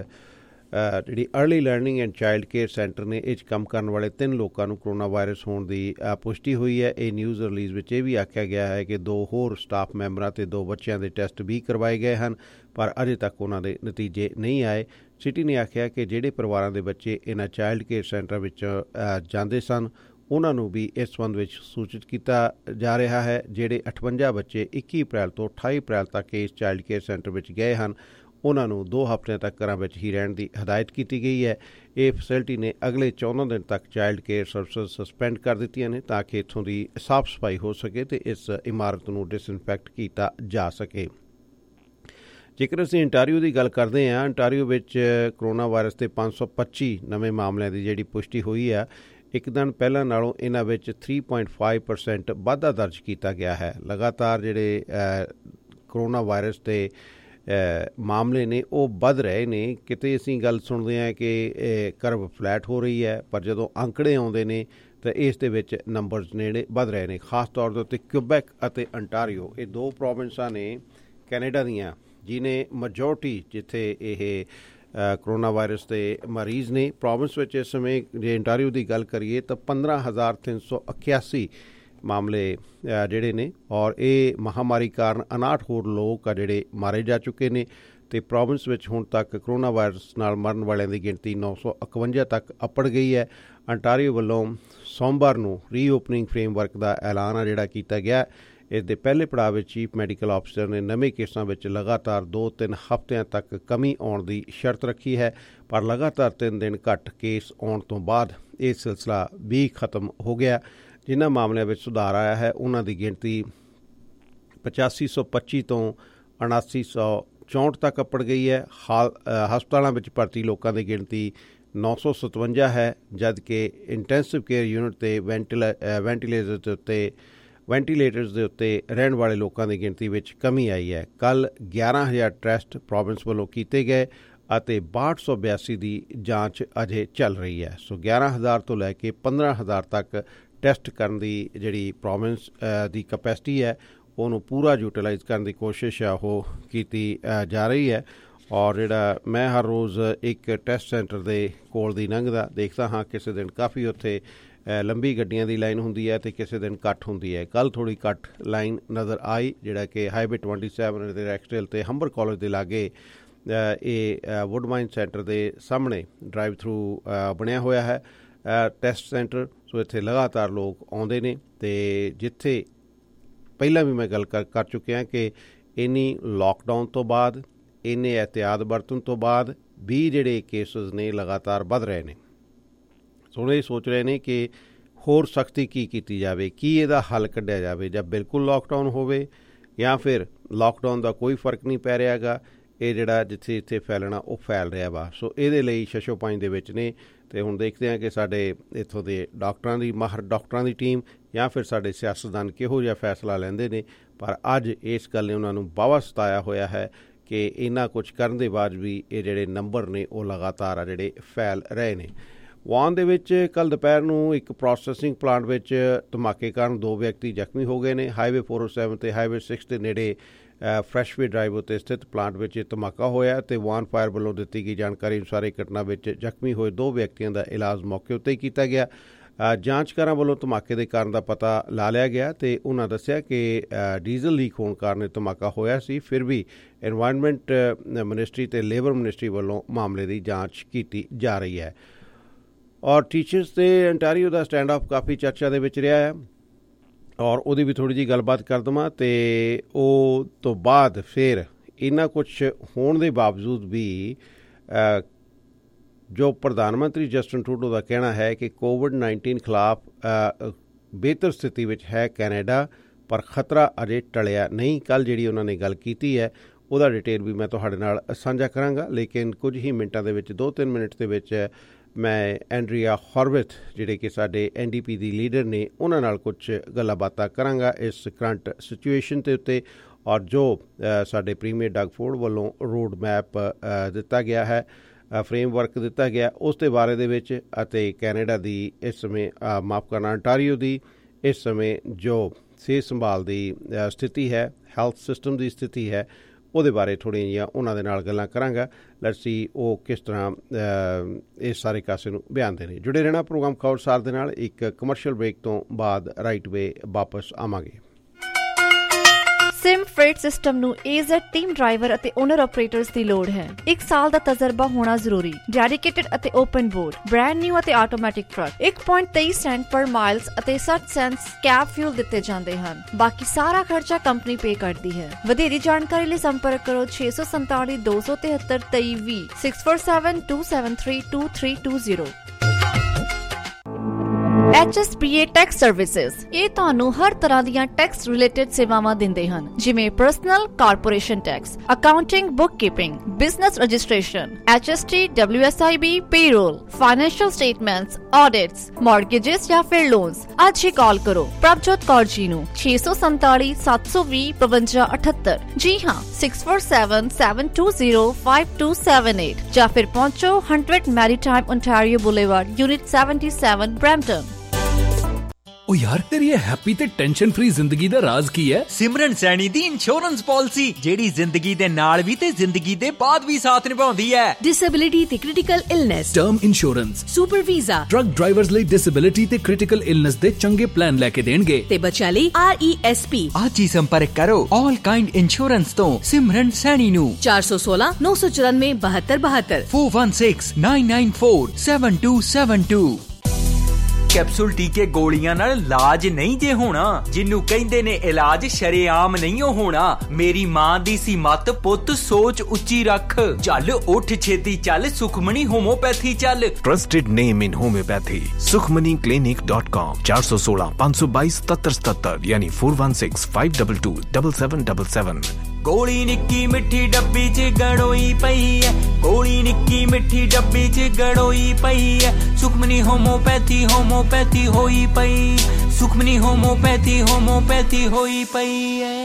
ਜਿਹੜੀ early learning and child care centre ਨੇ ਇਹ 'ਚ ਕੰਮ ਕਰਨ ਵਾਲੇ ਤਿੰਨ ਲੋਕਾਂ ਨੂੰ ਕਰੋਨਾ ਵਾਇਰਸ ਹੋਣ ਦੀ ਪੁਸ਼ਟੀ ਹੋਈ ਹੈ। ਇਹ ਨਿਊਜ਼ ਰਿਲੀਜ਼ ਵਿੱਚ ਇਹ ਵੀ ਆਖਿਆ ਗਿਆ ਹੈ ਕਿ ਦੋ ਹੋਰ ਸਟਾਫ ਮੈਂਬਰਾਂ ਅਤੇ ਦੋ ਬੱਚਿਆਂ ਦੇ ਟੈਸਟ ਵੀ ਕਰਵਾਏ ਗਏ ਹਨ, ਪਰ ਅਜੇ ਤੱਕ ਉਹਨਾਂ ਦੇ ਨਤੀਜੇ ਨਹੀਂ ਆਏ। ਸਿਟੀ ਨੇ ਆਖਿਆ ਕਿ ਜਿਹੜੇ ਪਰਿਵਾਰਾਂ ਦੇ ਬੱਚੇ ਇਹਨਾਂ ਚਾਈਲਡ ਕੇਅਰ ਸੈਂਟਰ ਵਿੱਚ ਜਾਂਦੇ ਸਨ ਉਹਨਾਂ ਨੂੰ ਵੀ ਇਸ ਸੰਬੰਧ ਵਿੱਚ ਸੂਚਿਤ ਕੀਤਾ ਜਾ ਰਿਹਾ ਹੈ। ਜਿਹੜੇ ਅਠਵੰਜਾ ਬੱਚੇ ਇੱਕੀ ਅਪ੍ਰੈਲ ਤੋਂ ਅਠਾਈ ਅਪ੍ਰੈਲ ਤੱਕ ਇਸ ਚਾਈਲਡ ਕੇਅਰ ਸੈਂਟਰ ਵਿੱਚ ਗਏ ਹਨ ਉਹਨਾਂ ਨੂੰ ਦੋ ਹਫ਼ਤਿਆਂ ਤੱਕ ਘਰਾਂ ਵਿੱਚ ਹੀ ਰਹਿਣ ਦੀ ਹਦਾਇਤ ਕੀਤੀ ਗਈ ਹੈ। ਇਹ ਫੈਸਿਲਿਟੀ ਨੇ ਅਗਲੇ ਚੌਦਾਂ ਦਿਨ ਤੱਕ ਚਾਈਲਡ ਕੇਅਰ ਸਰਵਿਸਿਜ਼ ਸਸਪੈਂਡ ਕਰ ਦਿੱਤੀਆਂ ਨੇ ਤਾਂ ਕਿ ਇੱਥੋਂ ਦੀ ਸਾਫ਼ ਸਫਾਈ ਹੋ ਸਕੇ ਅਤੇ ਇਸ ਇਮਾਰਤ ਨੂੰ ਡਿਸਇਨਫੈਕਟ ਕੀਤਾ ਜਾ ਸਕੇ। ਜੇਕਰ ਅਸੀਂ ਅੰਟਾਰੀਓ ਦੀ ਗੱਲ ਕਰਦੇ ਹਾਂ, ਅੰਟਾਰੀਓ ਵਿੱਚ ਕਰੋਨਾ ਵਾਇਰਸ ਦੇ ਪੰਜ ਸੌ ਪੱਚੀ ਨਵੇਂ ਮਾਮਲਿਆਂ ਦੀ ਜਿਹੜੀ ਪੁਸ਼ਟੀ ਹੋਈ ਆ। ਇੱਕ ਦਿਨ ਪਹਿਲਾਂ ਨਾਲੋਂ ਇਹਨਾਂ ਵਿੱਚ ਥ੍ਰੀ ਪੁਆਇੰਟ ਫਾਈਵ ਪਰਸੈਂਟ ਵਾਧਾ ਦਰਜ ਕੀਤਾ ਗਿਆ ਹੈ। ਲਗਾਤਾਰ ਜਿਹੜੇ ਕਰੋਨਾ ਵਾਇਰਸ ਦੇ ਮਾਮਲੇ ਨੇ ਉਹ ਵੱਧ ਰਹੇ ਨੇ। ਕਿਤੇ ਅਸੀਂ ਗੱਲ ਸੁਣਦੇ ਹਾਂ ਕਿ ਕਰਵ ਫਲੈਟ ਹੋ ਰਹੀ ਹੈ, ਪਰ ਜਦੋਂ ਅੰਕੜੇ ਆਉਂਦੇ ਨੇ ਤਾਂ ਇਸ ਦੇ ਵਿੱਚ ਨੰਬਰਸ ਨੇੜੇ ਵੱਧ ਰਹੇ ਨੇ। ਖਾਸ ਤੌਰ ਦੇ ਉੱਤੇ ਕਿਊਬੈਕ ਅਤੇ ਅੰਟਾਰੀਓ ਇਹ ਦੋ ਪ੍ਰੋਵਿੰਸਾਂ ਨੇ ਕੈਨੇਡਾ ਦੀਆਂ ਜਿਹਨੇ ਮੈਜੋਰਟੀ ਜਿੱਥੇ ਇਹ ਕਰੋਨਾ ਵਾਇਰਸ ਦੇ ਮਰੀਜ਼ ਨੇ। ਪ੍ਰੋਵਿੰਸ ਵਿੱਚ ਇਸ ਸਮੇਂ ਜੇ ਅੰਟਾਰੀਓ ਦੀ ਗੱਲ ਕਰੀਏ ਤਾਂ ਪੰਦਰਾਂ ਹਜ਼ਾਰ ਤਿੰਨ ਸੌ ਇਕਿਆਸੀ ਮਾਮਲੇ ਜਿਹੜੇ ਨੇ ਔਰ ਇਹ ਮਹਾਮਾਰੀ ਕਾਰਨ ਉਨਾਹਠ ਹੋਰ ਲੋਕ ਆ ਜਿਹੜੇ ਮਾਰੇ ਜਾ ਚੁੱਕੇ ਨੇ ਅਤੇ ਪ੍ਰੋਵਿੰਸ ਵਿੱਚ ਹੁਣ ਤੱਕ ਕਰੋਨਾ ਵਾਇਰਸ ਨਾਲ ਮਰਨ ਵਾਲਿਆਂ ਦੀ ਗਿਣਤੀ ਨੌ ਸੌ ਇਕਵੰਜਾ ਤੱਕ ਅੱਪੜ ਗਈ ਹੈ। ਅੰਟਾਰੀਓ ਵੱਲੋਂ ਸੋਮਵਾਰ ਨੂੰ ਰੀਓਪਨਿੰਗ ਫਰੇਮਵਰਕ ਦਾ ਐਲਾਨ ਆ ਜਿਹੜਾ ਕੀਤਾ ਗਿਆ। ਇਸ ਦੇ ਪਹਿਲੇ ਪੜਾਅ ਵਿੱਚ ਚੀਫ ਮੈਡੀਕਲ ਆਫਿਸਰ ਨੇ ਨਵੇਂ ਕੇਸਾਂ ਵਿੱਚ ਲਗਾਤਾਰ ਦੋ ਤਿੰਨ ਹਫ਼ਤਿਆਂ ਤੱਕ ਕਮੀ ਆਉਣ ਦੀ ਸ਼ਰਤ ਰੱਖੀ ਹੈ, ਪਰ ਲਗਾਤਾਰ ਤਿੰਨ ਦਿਨ ਘੱਟ ਕੇਸ ਆਉਣ ਤੋਂ ਬਾਅਦ ਇਹ ਸਿਲਸਿਲਾ ਵੀ ਖਤਮ ਹੋ ਗਿਆ। ਜਿਨ੍ਹਾਂ ਮਾਮਲਿਆਂ ਵਿੱਚ ਸੁਧਾਰ ਆਇਆ ਹੈ ਉਹਨਾਂ ਦੀ ਗਿਣਤੀ ਪਚਾਸੀ ਸੌ ਪੱਚੀ ਤੋਂ ਉਨਾਸੀ ਸੌ ਚੌਂਹਠ ਤੱਕ ਅੱਪੜ ਗਈ ਹੈ। ਹਾਲ ਹਸਪਤਾਲਾਂ ਵਿੱਚ ਭਰਤੀ ਲੋਕਾਂ ਦੀ ਗਿਣਤੀ ਨੌ ਸੌ ਸਤਵੰਜਾ ਹੈ, ਜਦ ਕਿ ਇੰਟੈਂਸਿਵ ਕੇਅਰ ਯੂਨਿਟ ਤੇ ਵੈਂਟੀਲੇ ਵੈਂਟੀਲੇਟਰ ਦੇ ਉੱਤੇ ਵੈਂਟੀਲੇਟਰਸ ਦੇ ਉੱਤੇ ਰਹਿਣ ਵਾਲੇ ਲੋਕਾਂ ਦੀ ਗਿਣਤੀ ਵਿੱਚ ਕਮੀ ਆਈ ਹੈ। ਕੱਲ੍ਹ ਗਿਆਰਾਂ ਹਜ਼ਾਰ ਟੈਸਟ ਪ੍ਰੋਵਿੰਸ ਵੱਲੋਂ ਕੀਤੇ ਗਏ ਅਤੇ ਬਾਹਠ ਸੌ ਬਿਆਸੀ ਦੀ ਜਾਂਚ ਅਜੇ ਚੱਲ ਰਹੀ ਹੈ। ਸੋ ਗਿਆਰਾਂ ਹਜ਼ਾਰ ਤੋਂ ਲੈ ਕੇ ਪੰਦਰਾਂ ਹਜ਼ਾਰ ਤੱਕ ਟੈਸਟ ਕਰਨ ਦੀ ਜਿਹੜੀ ਪ੍ਰੋਵਿੰਸ ਦੀ ਕਪੈਸਿਟੀ ਹੈ ਉਹਨੂੰ ਪੂਰਾ ਯੂਟੀਲਾਈਜ਼ ਕਰਨ ਦੀ ਕੋਸ਼ਿਸ਼ ਆ ਉਹ ਕੀਤੀ ਜਾ ਰਹੀ ਹੈ। ਔਰ ਜਿਹੜਾ ਮੈਂ ਹਰ ਰੋਜ਼ ਇੱਕ ਟੈਸਟ ਸੈਂਟਰ ਦੇ ਕੋਲ ਦੀ ਲੰਘਦਾ ਦੇਖਦਾ ਹਾਂ, ਕਿਸੇ ਦਿਨ ਕਾਫੀ ਉੱਥੇ ਲੰਬੀ ਗੱਡੀਆਂ ਦੀ ਲਾਈਨ ਹੁੰਦੀ ਹੈ ਅਤੇ ਕਿਸੇ ਦਿਨ ਘੱਟ ਹੁੰਦੀ ਹੈ। ਕੱਲ੍ਹ ਥੋੜ੍ਹੀ ਘੱਟ ਲਾਈਨ ਨਜ਼ਰ ਆਈ, ਜਿਹੜਾ ਕਿ ਹਾਈਵੇ ਟਵੈਂਟੀ ਸੈਵਨ ਦੇ ਰੈਕਸਟੇਲ ਅਤੇ ਹੰਬਰ ਕਾਲਜ ਦੇ ਲਾਗੇ ਇਹ ਵੁੱਡਮਾਈਨ ਸੈਂਟਰ ਦੇ ਸਾਹਮਣੇ ਡਰਾਈਵ ਥਰੂ ਬਣਿਆ ਹੋਇਆ ਹੈ ਟੈਸਟ ਸੈਂਟਰ। ਸੋ ਇੱਥੇ ਲਗਾਤਾਰ ਲੋਕ ਆਉਂਦੇ ਨੇ ਅਤੇ ਜਿੱਥੇ ਪਹਿਲਾਂ ਵੀ ਮੈਂ ਗੱਲ ਕਰ ਕਰ ਚੁੱਕਿਆ ਕਿ ਇੰਨੀ ਲੋਕਡਾਊਨ ਤੋਂ ਬਾਅਦ ਇੰਨੇ ਇਹਤਿਆਤ ਵਰਤਣ ਤੋਂ ਬਾਅਦ ਵੀ ਜਿਹੜੇ ਕੇਸਿਸ ਨੇ ਲਗਾਤਾਰ ਵੱਧ ਰਹੇ ਨੇ। ਸੋ ਇਹ ਸੋਚ ਰਹੇ ਨੇ ਕਿ ਹੋਰ ਸਖਤੀ ਕੀ ਕੀਤੀ ਜਾਵੇ, ਕੀ ਇਹਦਾ ਹੱਲ ਕੱਢਿਆ ਜਾਵੇ, ਜਾਂ ਬਿਲਕੁਲ ਲੋਕਡਾਊਨ ਹੋਵੇ ਜਾਂ ਫਿਰ ਲੋਕਡਾਊਨ ਦਾ ਕੋਈ ਫਰਕ ਨਹੀਂ ਪੈ ਰਿਹਾ ਗਾ, ਇਹ ਜਿਹੜਾ ਜਿੱਥੇ ਜਿੱਥੇ ਫੈਲਣਾ ਉਹ ਫੈਲ ਰਿਹਾ ਵਾ। ਸੋ ਇਹਦੇ ਲਈ ਸ਼ਸ਼ੋ ਪੰਜ ਦੇ ਵਿੱਚ ਨੇ ਅਤੇ ਹੁਣ ਦੇਖਦੇ ਹਾਂ ਕਿ ਸਾਡੇ ਇੱਥੋਂ ਦੇ ਡਾਕਟਰਾਂ ਦੀ ਮਾਹਰ ਡਾਕਟਰਾਂ ਦੀ ਟੀਮ ਜਾਂ ਫਿਰ ਸਾਡੇ ਸਿਆਸਤਦਾਨ ਕਿਹੋ ਜਿਹਾ ਫੈਸਲਾ ਲੈਂਦੇ ਨੇ। ਪਰ ਅੱਜ ਇਸ ਗੱਲ ਨੇ ਉਹਨਾਂ ਨੂੰ ਵਾਹਵਾ ਸਤਾਇਆ ਹੋਇਆ ਹੈ ਕਿ ਇੰਨਾ ਕੁਛ ਕਰਨ ਦੇ ਬਾਅਦ ਵੀ ਇਹ ਜਿਹੜੇ ਨੰਬਰ ਨੇ ਉਹ ਲਗਾਤਾਰ ਆ ਜਿਹੜੇ ਫੈਲ ਰਹੇ ਨੇ। ਵਾਨ ਦੇ ਵਿੱਚ ਕੱਲ੍ਹ ਦੁਪਹਿਰ ਨੂੰ ਇੱਕ ਪ੍ਰੋਸੈਸਿੰਗ ਪਲਾਂਟ ਵਿੱਚ ਧਮਾਕੇ ਕਾਰਨ ਦੋ ਵਿਅਕਤੀ ਜ਼ਖਮੀ ਹੋ ਗਏ ਨੇ। ਹਾਈਵੇ ਫੋਰ ਓ ਸੈਵਨ ਅਤੇ ਹਾਈਵੇ ਸਿਕਸ ਦੇ ਨੇੜੇ ਫਰੈਸ਼ਵੇ ਡਰਾਈਵ ਉੱਤੇ ਸਥਿਤ ਪਲਾਂਟ ਵਿੱਚ ਇਹ ਧਮਾਕਾ ਹੋਇਆ ਅਤੇ ਵਾਨ ਫਾਇਰ ਵੱਲੋਂ ਦਿੱਤੀ ਗਈ ਜਾਣਕਾਰੀ ਅਨੁਸਾਰ ਇਹ ਘਟਨਾ ਵਿੱਚ ਜ਼ਖਮੀ ਹੋਏ ਦੋ ਵਿਅਕਤੀਆਂ ਦਾ ਇਲਾਜ ਮੌਕੇ ਉੱਤੇ ਹੀ ਕੀਤਾ ਗਿਆ। ਜਾਂਚਕਾਰਾਂ ਵੱਲੋਂ ਧਮਾਕੇ ਦੇ ਕਾਰਨ ਦਾ ਪਤਾ ਲਾ ਲਿਆ ਗਿਆ ਅਤੇ ਉਹਨਾਂ ਦੱਸਿਆ ਕਿ ਡੀਜ਼ਲ ਲੀਕ ਹੋਣ ਕਾਰਨ ਇਹ ਧਮਾਕਾ ਹੋਇਆ ਸੀ। ਫਿਰ ਵੀ ਐਨਵਾਇਰਨਮੈਂਟ ਮਿਨਿਸਟਰੀ ਅਤੇ ਲੇਬਰ ਮਿਨਿਸਟਰੀ ਵੱਲੋਂ ਮਾਮਲੇ ਦੀ ਜਾਂਚ ਕੀਤੀ ਜਾ ਰਹੀ ਹੈ। ਔਰ ਟੀਚਰਸ ਅਤੇ ਅੰਟਾਰੀਓ ਦਾ ਸਟੈਂਡ ਆਫ ਕਾਫੀ ਚਰਚਾ ਦੇ ਵਿੱਚ ਰਿਹਾ ਹੈ ਔਰ ਉਹਦੀ ਵੀ ਥੋੜ੍ਹੀ ਜਿਹੀ ਗੱਲਬਾਤ ਕਰ ਦੇਵਾਂ ਅਤੇ ਉਹ ਤੋਂ ਬਾਅਦ ਫਿਰ ਇੰਨਾ ਕੁਛ ਹੋਣ ਦੇ ਬਾਵਜੂਦ ਵੀ ਜੋ ਪ੍ਰਧਾਨ ਮੰਤਰੀ ਜਸਟਿਨ ਟਰੂਡੋ ਦਾ ਕਹਿਣਾ ਹੈ ਕਿ ਕੋਵਿਡ ਨਾਈਨਟੀਨ ਖਿਲਾਫ ਬਿਹਤਰ ਸਥਿਤੀ ਵਿੱਚ ਹੈ ਕੈਨੇਡਾ, ਪਰ ਖਤਰਾ ਅਜੇ ਟਲਿਆ ਨਹੀਂ। ਕੱਲ੍ਹ ਜਿਹੜੀ ਉਹਨਾਂ ਨੇ ਗੱਲ ਕੀਤੀ ਹੈ ਉਹਦਾ ਡਿਟੇਲ ਵੀ ਮੈਂ ਤੁਹਾਡੇ ਨਾਲ ਸਾਂਝਾ ਕਰਾਂਗਾ, ਲੇਕਿਨ ਕੁਝ ਹੀ ਮਿੰਟਾਂ ਦੇ ਵਿੱਚ ਦੋ ਤਿੰਨ ਮਿੰਟ ਦੇ ਵਿੱਚ ਮੈਂ ਐਂਡਰੀਆ ਹੌਰਵਿਥ ਜਿਹੜੇ ਕਿ ਸਾਡੇ ਐਨ ਡੀ ਪੀ ਦੀ ਲੀਡਰ ਨੇ ਉਹਨਾਂ ਨਾਲ ਕੁਝ ਗੱਲਾਂ ਬਾਤਾਂ ਕਰਾਂਗਾ ਇਸ ਕਰੰਟ ਸਿਚੁਏਸ਼ਨ ਦੇ ਉੱਤੇ ਔਰ ਜੋ ਸਾਡੇ ਪ੍ਰੀਮੀਅਰ ਡਗ ਫੋਰਡ ਵੱਲੋਂ ਰੋਡ ਮੈਪ ਦਿੱਤਾ ਗਿਆ ਹੈ, ਫਰੇਮਵਰਕ ਦਿੱਤਾ ਗਿਆ ਉਸ ਦੇ ਬਾਰੇ ਦੇ ਵਿੱਚ, ਅਤੇ ਕੈਨੇਡਾ ਦੀ ਇਸ ਸਮੇਂ ਮਾਫ ਕਰਨਾ ਅੰਟਾਰੀਓ ਦੀ ਇਸ ਸਮੇਂ ਜੋ ਸਿਹਤ ਸੰਭਾਲ ਦੀ ਸਥਿਤੀ ਹੈ, ਹੈਲਥ ਸਿਸਟਮ ਦੀ ਸਥਿਤੀ ਹੈ, ਉਹਦੇ ਬਾਰੇ ਥੋੜ੍ਹੀਆਂ ਜਿਹੀਆਂ ਉਹਨਾਂ ਦੇ ਨਾਲ ਗੱਲਾਂ ਕਰਾਂਗਾ। ਲੈਟਸ ਸੀ ਉਹ ਕਿਸ ਤਰ੍ਹਾਂ ਇਸ ਸਾਰੇ ਕਾਸੇ ਨੂੰ ਬਿਆਨਦੇ ਨੇ। ਜੁੜੇ ਰਹਿਣਾ ਪ੍ਰੋਗਰਾਮ ਖਬਰਸਾਰ ਦੇ ਨਾਲ। ਇੱਕ ਕਮਰਸ਼ੀਅਲ ਬ੍ਰੇਕ ਤੋਂ ਬਾਅਦ ਰਾਈਟ ਵੇ ਵਾਪਸ ਆਵਾਂਗੇ। ਸਿਮ ਫਰੇਟ ਸਿਸਟਮ ਨੂੰ ਏਜ਼ਡ ਟੀਮ ਡਰਾਈਵਰ ਅਤੇ ਓਨਰ ਆਪਰੇਟਰਸ ਦੀ ਲੋੜ ਹੈ। ਇੱਕ ਸਾਲ ਦਾ ਤਜਰਬਾ ਹੋਣਾ ਜ਼ਰੂਰੀ। ਡੈਡੀਕੇਟਡ ਅਤੇ ਓਪਨ ਬੋਰਡ, ਬ੍ਰਾਂਡ ਨਿਊ ਅਤੇ ਆਟੋਮੈਟਿਕ ਟਰੱਕ। ਇੱਕ ਪੁਆਇੰਟ ਤੇਈ ਸੈਂਟ ਪਰ ਮਾਈਲਸ ਅਤੇ ਸੱਠ ਸੈਂਟਸ ਕੈਬ ਫਿਊਲ ਦਿੱਤੇ ਜਾਂਦੇ ਹਨ। ਬਾਕੀ ਸਾਰਾ ਖਰਚਾ ਕੰਪਨੀ ਪੇ ਕਰਦੀ ਹੈ। ਵਧੇਰੀ ਜਾਣਕਾਰੀ ਲਈ ਸੰਪਰਕ ਕਰੋ ਛੇ ਸੌ ਸੰਤਾਲੀ ਦੋ ਸੌ ਤਿਹੱਤਰ ਤੇਈ ਵੀਹ six four seven two seven three two three two zero. H S P A tax services ਇਹ ਤੁਹਾਨੂੰ ਹਰ ਤਰ੍ਹਾਂ ਦੀਆਂ ਟੈਕਸ ਰਿਲੇਟਡ ਸੇਵਾਵਾਂ ਦਿੰਦੇ ਹਨ, ਜਿਵੇਂ personal corporation tax, accounting, book keeping, business registration, H S T, W S I B, payroll, financial statements, audits, mortgages ਜਾਂ ਫਿਰ ਲੋਨਸ। ਅੱਜ ਹੀ ਕਾਲ ਕਰੋ ਪ੍ਰਭਜੋਤ ਕੌਰ ਜੀ ਨੂੰ ਛੇ ਸੌ ਸੰਤਾਲੀ ਸੱਤ ਸੌ ਵੀਹ ਪਚਵੰਜਾ ਅਠੱਤਰ। ਜੀ ਹਾਂ, six four seven seven two zero five two seven eight ਜਾਂ ਫਿਰ ਪਹੁੰਚੋ hundred Maritime Ontario boulevard, unit seventy seven, Brampton. ओ यार तेरी ये हैप्पी ते टेंशन फ्री जिंदगी दा राज की है? सिमरन सैनी दी इंश्योरेंस पॉलिसी जेड़ी जिंदगी दे नाल भी ते जिंदगी दे बाद भी साथ निभाउंदी है। डिसेबिलिटी ते critical illness, term insurance, super visa, truck drivers ਲਈ डिसेबिलिटी ਤੇ क्रिटिकल इलनेस ਦੇ ਚੰਗੇ ਪਲਾਨ ਲੈ ਕੇ ਦੇਣਗੇ ਤੇ ਬੱਚਿਆਂ ਲਈ ਆਰ ਈ ਐਸ ਪੀ। ਅੱਜ ਹੀ ਸੰਪਰਕ ਕਰੋ ਆਲ ਕਾਈਂਡ ਇੰਸ਼ੋਰੈਂਸ ਤੋਂ ਸਿਮਰਨ ਸੈਣੀ ਨੂੰ ਚਾਰ ਸੌ ਸੋਲਾਂ ਨੌ ਸੌ ਚੁਰਾਨਵੇਂ ਬਹੱਤਰ ਬਹੱਤਰ four one six nine nine four seven two seven two। Capsule टीके गोलियां नाल इलाज नहीं जे होना, जिन्नू कहंदे ने इलाज शरेआम नहीं होना। मेरी मां दी सी मत पुत सोच उच्ची रख, चल उठ छेती चल सुखमनी होम्योपैथी चल। Trusted name in homeopathy Sukhmani clinic dot com. चार सौ सोलह पाँच सौ बाईस सतर सतर यानी four one six five double two double seven double seven. गोली निक्की मिठी डब्बी च गड़ोई पई है, गोली निक्की मिठी डब्बी च गड़ोई पई है। सुखमनी होम्योपैथी होम्योपैथी होई पई, सुखमनी होम्योपैथी होम्योपैथी होई पई है।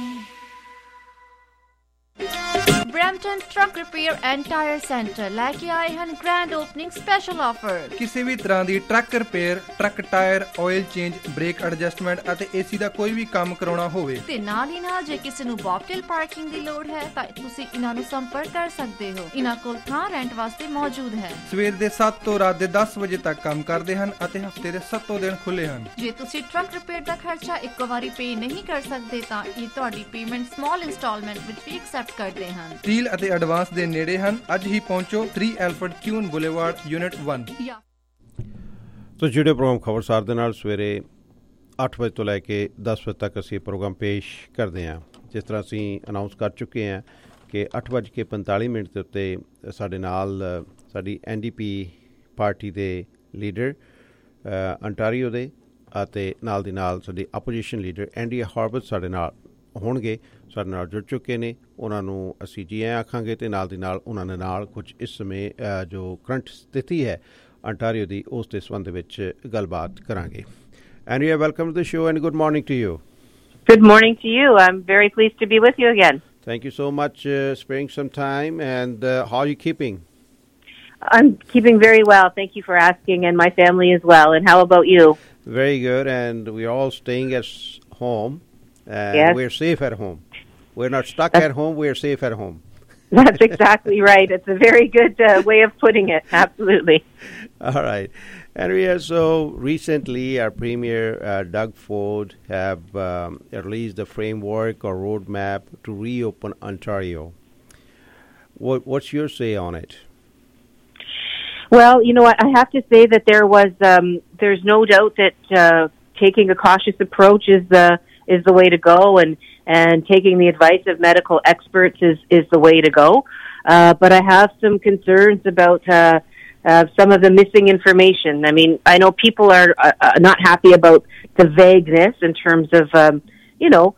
Brampton Truck Repair and Tire Center ਲੈ ਕੇ ਆਏ ਹਨ ਗ੍ਰੈਂਡ ਓਪਨਿੰਗ ਸਪੈਸ਼ਲ ਆਫਰ। ਕਿਸੇ ਵੀ ਤਰ੍ਹਾਂ ਦੀ truck repair, truck tyre, oil change, brake adjustment ਅਤੇ ਏਸੀ ਦਾ ਕੋਈ ਵੀ ਕੰਮ ਕਰਾਉਣਾ ਹੋਵੇ ਤੇ ਨਾਲ ਹੀ ਨਾਲ ਜੇ ਕਿਸੇ ਨੂੰ ਬੌਬਟੇਲ ਪਾਰਕਿੰਗ ਦੀ ਲੋੜ ਹੈ ਤਾਂ ਤੁਸੀਂ ਇਹਨਾਂ ਨੂੰ ਸੰਪਰਕ ਕਰ ਸਕਦੇ ਹੋ। ਇਹਨਾਂ ਕੋਲ ਥਾਂ ਰੈਂਟ ਵਾਸਤੇ ਮੌਜੂਦ ਹੈ। ਸਵੇਰ ਦੇ ਸੱਤ ਤੋਂ ਰਾਤ ਦੇ ਦਸ ਵਜੇ ਤੱਕ ਕੰਮ ਕਰਦੇ ਹਨ ਅਤੇ ਹਫਤੇ ਦੇ ਸੱਤੋਂ ਦਿਨ ਖੁੱਲੇ ਹਨ। ਜੇ ਤੁਸੀਂ ਟਰੱਕ ਰਿਪੇਅਰ ਦਾ ਖਰਚਾ ਇੱਕੋ ਵਾਰੀ ਪੇ ਨਹੀਂ ਕਰ ਸਕਦੇ ਤਾਂ ਇਹ ਤੁਹਾਡੀ ਪੇਮੈਂਟ ਸਮਾਲ ਇੰਸਟਾਲਮੈਂਟ ਵਿੱਚ ਵੀ ਐਕਸੈਪਟ ਕਰਦੇ ਹਨ। ਡੀਲ ਅਤੇ ਐਡਵਾਂਸ ਦੇ ਨੇੜੇ ਹਨ। ਅੱਜ ਹੀ ਪਹੁੰਚੋ three Alfred queen boulevard unit one। ਤੋ ਜੁੜੇ ਪ੍ਰੋਗਰਾਮ ਖਬਰਸਾਰ ਦੇ ਨਾਲ ਸਵੇਰੇ ਅੱਠ ਵਜੇ ਤੋਂ ਲੈ ਕੇ ਦਸ ਵਜੇ ਤੱਕ ਅਸੀਂ ਪ੍ਰੋਗਰਾਮ ਪੇਸ਼ ਕਰਦੇ ਹਾਂ। ਜਿਸ ਤਰ੍ਹਾਂ ਅਸੀਂ ਅਨਾਉਂਸ ਕਰ ਚੁੱਕੇ ਹਾਂ ਕਿ ਅੱਠ ਵੱਜ ਕੇ ਪੰਤਾਲੀ ਮਿੰਟ ਦੇ ਉੱਤੇ ਸਾਡੇ ਨਾਲ ਸਾਡੀ ਐਨ ਡੀ ਪੀ ਪਾਰਟੀ ਦੇ ਲੀਡਰ ਅੰਟਾਰੀਓ ਦੇ ਅਤੇ ਨਾਲ ਦੀ ਨਾਲ ਸਾਡੀ ਆਪੋਜੀਸ਼ਨ ਲੀਡਰ ਐਂਡੀ ਹਾਰਬਰਟ ਸਾਡੇ ਨਾਲ ਹੋਣਗੇ, ਸਾਡੇ ਨਾਲ ਜੁੜ ਚੁੱਕੇ ਨੇ। ਉਹਨਾਂ ਨੂੰ ਅਸੀਂ ਜੀ ਐਂ ਆਖਾਂਗੇ ਅਤੇ ਨਾਲ ਦੀ ਨਾਲ ਉਹਨਾਂ ਦੇ ਨਾਲ ਕੁਝ ਇਸ ਸਮੇਂ ਜੋ ਕਰੰਟ ਸਥਿਤੀ ਹੈ ਅੰਟਾਰੀਓ ਦੀ ਉਸ ਦੇ ਸੰਬੰਧ ਵਿੱਚ ਗੱਲਬਾਤ ਕਰਾਂਗੇ। Andrea, welcome to the show and good morning to you. Good morning to you. I'm very pleased to be with you again. Thank you so much for uh, sparing some time. And uh, how are you keeping? I'm keeping very well. Thank you for asking, and my family as well. And how about you? Very good. And we're all staying at home. And yes. We're safe at home. We're not stuck at home. We're safe at home. That's exactly right. It's a very good uh, way of putting it. Absolutely. All right. Andrea, so recently our Premier, uh, Doug Ford, have um, released a framework or roadmap to reopen Ontario. What, what's your say on it? Well, you know, I have to say that there was, um, there's no doubt that uh, taking a cautious approach is the is the way to go, and, and taking the advice of medical experts is, is the way to go. Uh, but I have some concerns about uh, uh, some of the missing information. I mean, I know people are uh, not happy about the vagueness in terms of, um, you know,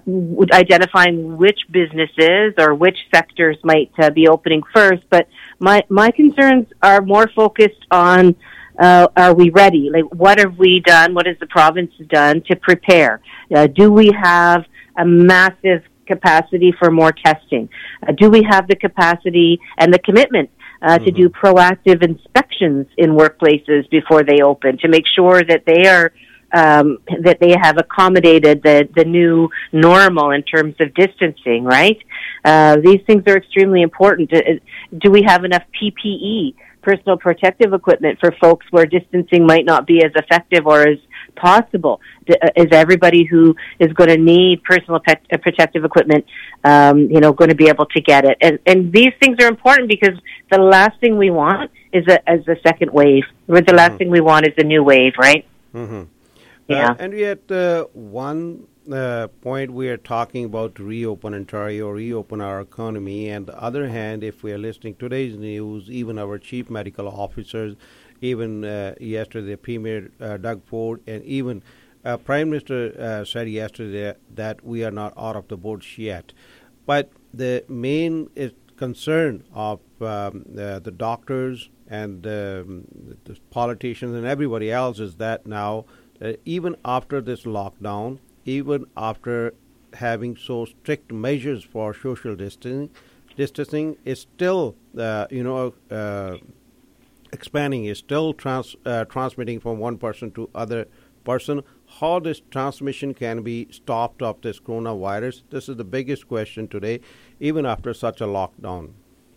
h- identifying which businesses or which sectors might uh, be opening first. But my, my concerns are more focused on Uh, are we ready? Like, what have we done? What has the province done to prepare? Uh, do we have a massive capacity for more testing? Uh, do we have the capacity and the commitment uh, mm-hmm. to do proactive inspections in workplaces before they open, to make sure that they are um, that they have accommodated the, the new normal in terms of distancing, right? Uh, these things are extremely important. Uh, do we have enough P P E? Personal protective equipment for folks where distancing might not be as effective or as possible? Is everybody who is going to need personal pe- protective equipment, um, you know, going to be able to get it? And, and these things are important because the last thing we want is a, is a second wave. Or the last mm-hmm. thing we want is a new wave, right? Mm-hmm. Yeah. Uh, and yet, uh, one uh, point we are talking about to reopen Ontario, reopen our economy, and the other hand, if we are listening to today's news, even our chief medical officers, even uh, yesterday, Premier uh, Doug Ford, and even uh, Prime Minister uh, said yesterday that we are not out of the woods yet. But the main is concern of um, uh, the doctors and um, the politicians and everybody else is that now, uh, even after this lockdown, even after having so strict measures for social distancing, distancing is still, uh, you know, uh, expanding, is still trans, uh, transmitting from one person to other person, how this transmission can be stopped of this coronavirus? This is the biggest question today, even after such a lockdown.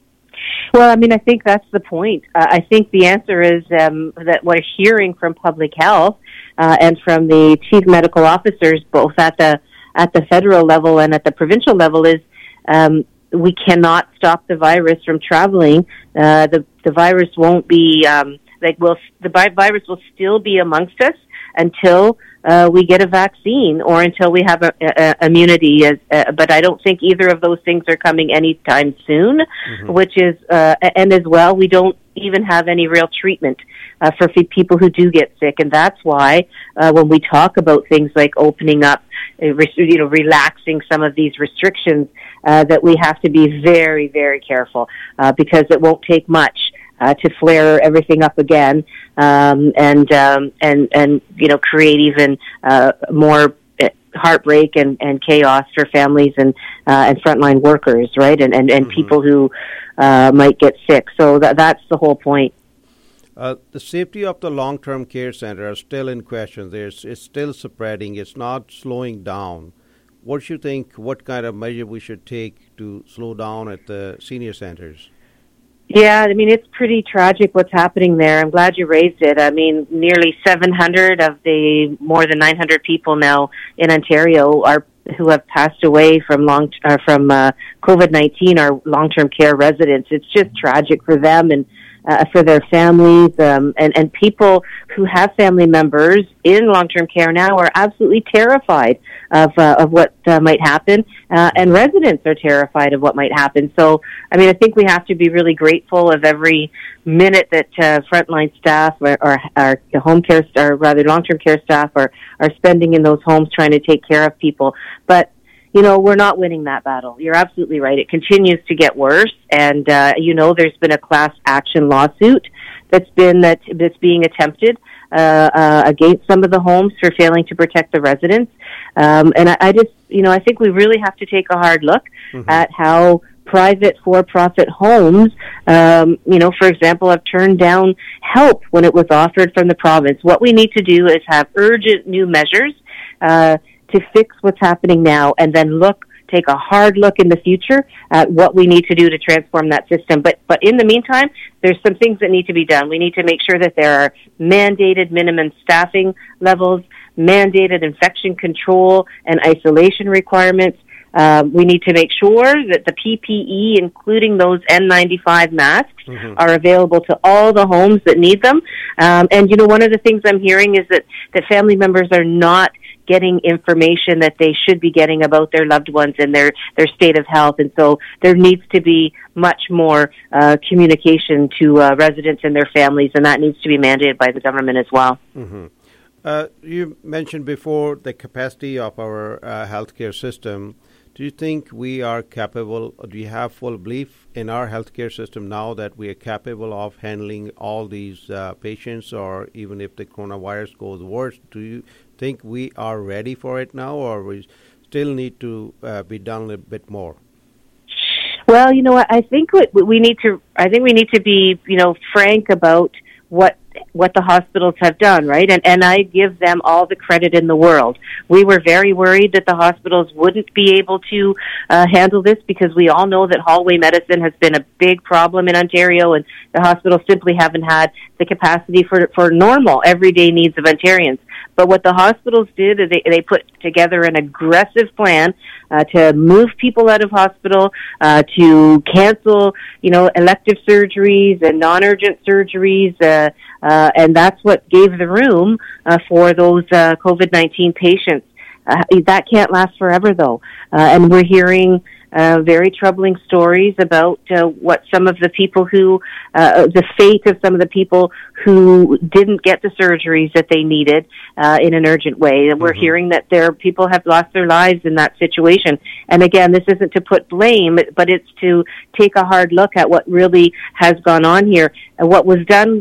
Well, I mean, I think that's the point. Uh, I think the answer is um, that we're hearing from public health uh, and from the chief medical officers, both at the at the federal level and at the provincial level, is um, we cannot stop the virus from traveling. Uh, the the virus won't be um, like will the virus will still be amongst us until uh, we get a vaccine or until we have a, a, a immunity. As, uh, but I don't think either of those things are coming anytime soon. Mm-hmm. Which is uh, and as well, we don't even have any real treatment uh, for people who do get sick, and that's why uh, when we talk about things like opening up, uh, you know, relaxing some of these restrictions, uh, that we have to be very, very careful uh, because it won't take much uh, to flare everything up again um, and um, and and you know create even uh, more heartbreak and, and chaos for families and uh, and frontline workers, right? And and, and mm-hmm. people who uh, might get sick. So that that's the whole point. Uh, the safety of the long-term care center is still in question. There's it's still spreading. It's not slowing down. What do you think? What kind of measure we should take to slow down at the senior centers? Yeah, I mean, it's pretty tragic what's happening there. I'm glad you raised it. I mean, nearly seven hundred of the more than nine hundred people now in Ontario are who have passed away from long uh, from uh, COVID nineteen are long-term care residents. It's just tragic for them and uh, for their families, um, and, and people who have family members in long-term care now are absolutely terrified of uh, of what uh, might happen, uh, and residents are terrified of what might happen. So, I mean, I think we have to be really grateful of every minute that uh, frontline staff or, or, or home care, or rather long-term care staff are, are spending in those homes trying to take care of people. But, you know, we're not winning that battle. You're absolutely right. It continues to get worse, and, uh, you know, there's been a class action lawsuit that's been that that's being attempted uh, uh, against some of the homes for failing to protect the residents. Um, and I, I just, you know, I think we really have to take a hard look mm-hmm. at how private for-profit homes, um, you know, for example, have turned down help when it was offered from the province. What we need to do is have urgent new measures uh, to fix what's happening now, and then look, take a hard look in the future at what we need to do to transform that system. But but in the meantime, there's some things that need to be done. We need to make sure that there are mandated minimum staffing levels, mandated infection control and isolation requirements. Um, we need to make sure that the P P E, including those N ninety-five masks, mm-hmm. are available to all the homes that need them. Um, and, you know, one of the things I'm hearing is that, that family members are not getting information that they should be getting about their loved ones and their, their state of health. And so there needs to be much more uh, communication to uh, residents and their families, and that needs to be mandated by the government as well. Mm-hmm. Uh, you mentioned before the capacity of our uh, healthcare system. Do you think we are capable, or do you have full belief in our healthcare system now that we are capable of handling all these uh, patients, or even if the coronavirus goes worse, do you think we are ready for it now, or we still need to uh, be done a bit more? Well, you know, I think we need to, I think we need to be, you know, frank about what what the hospitals have done, right? And and I give them all the credit in the world. We were very worried that the hospitals wouldn't be able to uh, handle this, because we all know that hallway medicine has been a big problem in Ontario, and the hospitals simply haven't had the capacity for for normal, everyday needs of Ontarians. But what the hospitals did is they, they put together an aggressive plan uh, to move people out of hospital, uh, to cancel, you know, elective surgeries and non-urgent surgeries, uh, uh, and that's what gave the room uh, for those uh, COVID nineteen patients. Uh, that can't last forever, though, uh, and we're hearing Uh, very troubling stories about uh, what some of the people who, uh, the fate of some of the people who didn't get the surgeries that they needed uh, in an urgent way. And we're mm-hmm. hearing that there people have lost their lives in that situation. And again, this isn't to put blame, but it's to take a hard look at what really has gone on here. And what was done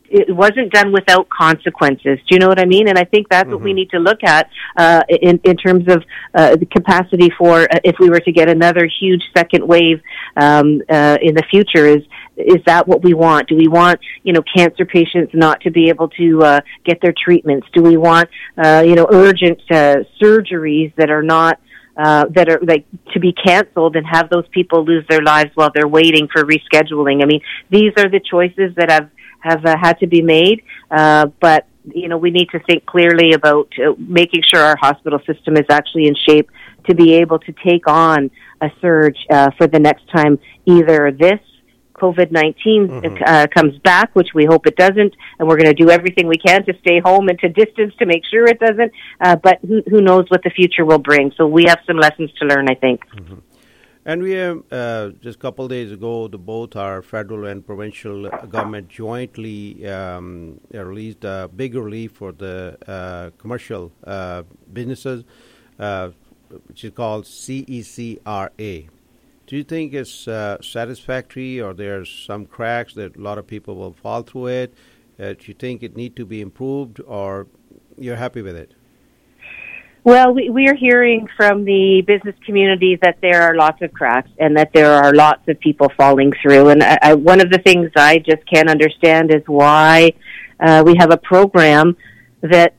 it wasn't done without consequences. Do you know what I mean? And I think that's mm-hmm. what we need to look at uh, in, in terms of uh, the capacity for uh, if we were to get another huge second wave um, uh, in the future. Is is that what we want? Do we want, you know, cancer patients not to be able to uh, get their treatments? Do we want, uh, you know, urgent uh, surgeries that are not Uh, that are like to be canceled and have those people lose their lives while they're waiting for rescheduling? I mean, these are the choices that have have uh, had to be made. Uh, but you know, we need to think clearly about uh, making sure our hospital system is actually in shape to be able to take on a surge uh, for the next time either this COVID nineteen mm-hmm. uh, comes back, which we hope it doesn't, and we're going to do everything we can to stay home and to distance to make sure it doesn't, uh, but who, who knows what the future will bring. So we have some lessons to learn, I think. Mm-hmm. And we have, uh, just a couple of days ago, the, both our federal and provincial government jointly um, released a big relief for the uh, commercial uh, businesses, uh, which is called C E C R A. Do you think it's uh, satisfactory, or there's some cracks that a lot of people will fall through it? Uh, do you think it need to be improved, or you're happy with it? Well, we, we are hearing from the business community that there are lots of cracks and that there are lots of people falling through. And I, I, one of the things I just can't understand is why uh, we have a program that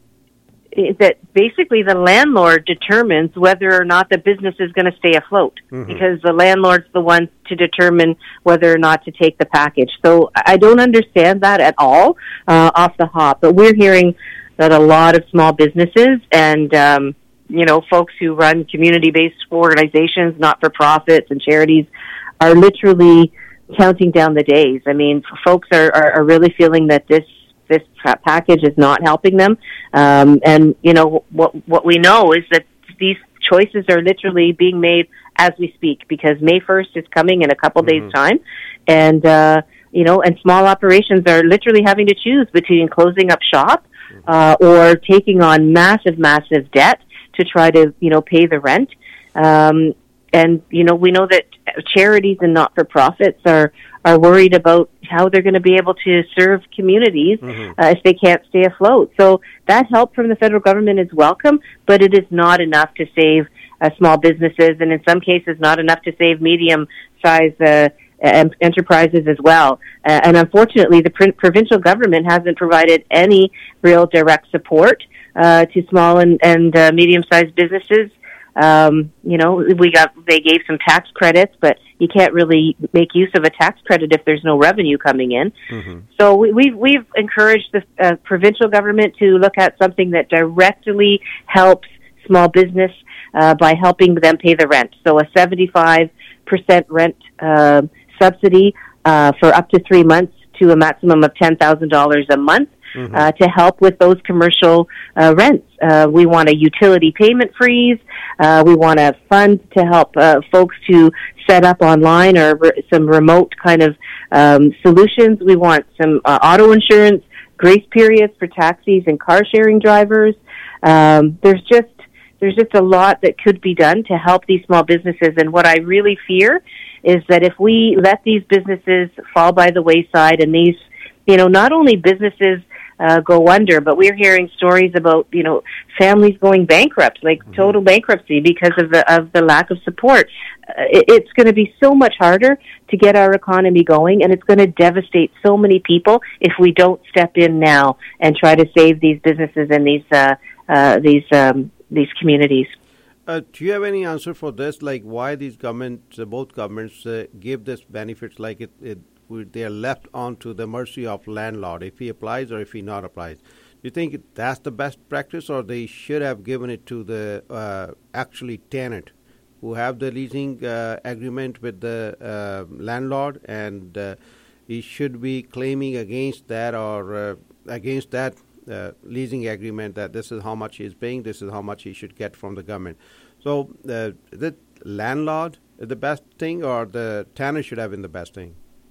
that basically the landlord determines whether or not the business is going to stay afloat, mm-hmm. because the landlord's the one to determine whether or not to take the package. So I don't understand that at all uh, off the hop. But we're hearing that a lot of small businesses and, um, you know, folks who run community-based organizations, not-for-profits and charities are literally counting down the days. I mean, folks are, are, are really feeling that this this package is not helping them. Um, and, you know, what what we know is that these choices are literally being made as we speak, because May first is coming in a couple mm-hmm. days' time. And, uh, you know, and small operations are literally having to choose between closing up shop uh, or taking on massive, massive debt to try to, you know, pay the rent. Um, and, you know, we know that charities and not-for-profits are, are worried about how they're going to be able to serve communities mm-hmm. uh, if they can't stay afloat. So that help from the federal government is welcome, but it is not enough to save uh, small businesses, and in some cases not enough to save medium-sized uh, enterprises as well. Uh, and unfortunately, the pr- provincial government hasn't provided any real direct support uh, to small and, and uh, medium-sized businesses. Um, you know, we got, they gave some tax credits, but you can't really make use of a tax credit if there's no revenue coming in. Mm-hmm. So we, we've, we've encouraged the uh, provincial government to look at something that directly helps small business uh, by helping them pay the rent. So a seventy-five percent rent uh, subsidy uh, for up to three months to a maximum of ten thousand dollars a month. Mm-hmm. Uh, to help with those commercial uh, rents. Uh, we want a utility payment freeze. Uh, we want a fund to help uh, folks to set up online or re- some remote kind of um, solutions. We want some uh, auto insurance, grace periods for taxis and car sharing drivers. Um, there's just there's just a lot that could be done to help these small businesses. And what I really fear is that if we let these businesses fall by the wayside, and these, you know, not only businesses Uh, go under, but we're hearing stories about, you know, families going bankrupt, like mm-hmm. total bankruptcy because of the of the lack of support. Uh, it, it's going to be so much harder to get our economy going, and it's going to devastate so many people if we don't step in now and try to save these businesses and these uh, uh, these um, these communities. Uh, do you have any answer for this? Like, why these governments, uh, both governments, uh, give this benefits like it? it they are left on to the mercy of landlord if he applies or if he not applies. Do you think that's the best practice, or they should have given it to the uh, actually tenant who have the leasing uh, agreement with the uh, landlord, and uh, he should be claiming against that or uh, against that uh, leasing agreement that this is how much he is paying, this is how much he should get from the government. So uh, the landlord is the best thing, or the tenant should have been the best thing?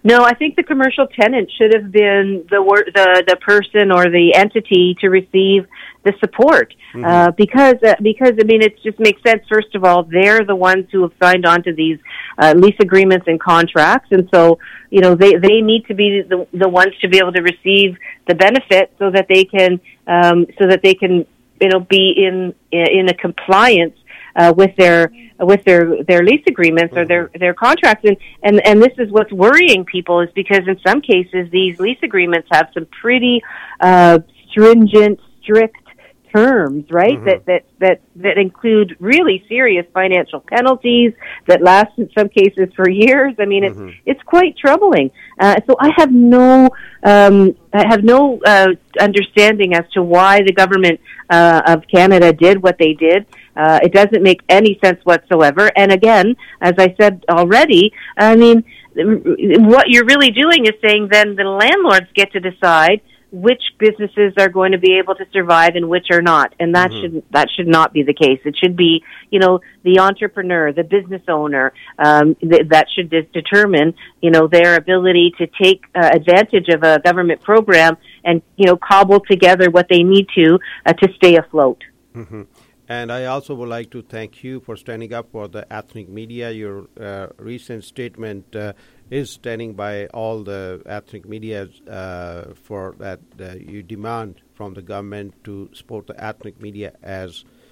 No, I think the commercial tenant should have been the wor- the the person or the entity to receive the support, mm-hmm. uh, because uh, because I mean it just makes sense. First of all, they're the ones who have signed on to these uh, lease agreements and contracts, and so you know they, they need to be the the ones to be able to receive the benefit, so that they can um, so that they can you know be in in a compliance uh, with their with their, their lease agreements or their, their contracts. And, and, and this is what's worrying people, is because in some cases these lease agreements have some pretty uh, stringent, strict terms, right? Mm-hmm. That, that, that, that include really serious financial penalties that last in some cases for years. I mean, mm-hmm. it's, it's quite troubling. Uh, so I have no, um, I have no uh, understanding as to why the government uh, of Canada did what they did. Uh, it doesn't make any sense whatsoever. And again, as I said already, I mean, what you're really doing is saying then the landlords get to decide which businesses are going to be able to survive and which are not. And that mm-hmm. should that should not be the case. It should be, you know, the entrepreneur, the business owner, um, th- that should de- determine, you know, their ability to take uh, advantage of a government program and, you know, cobble together what they need to uh, to stay afloat. Mm-hmm. And I also would like to thank you for standing up for the ethnic media. Your uh, recent statement uh, is standing by all the ethnic media uh, for that uh, you demand from the government to support the ethnic media as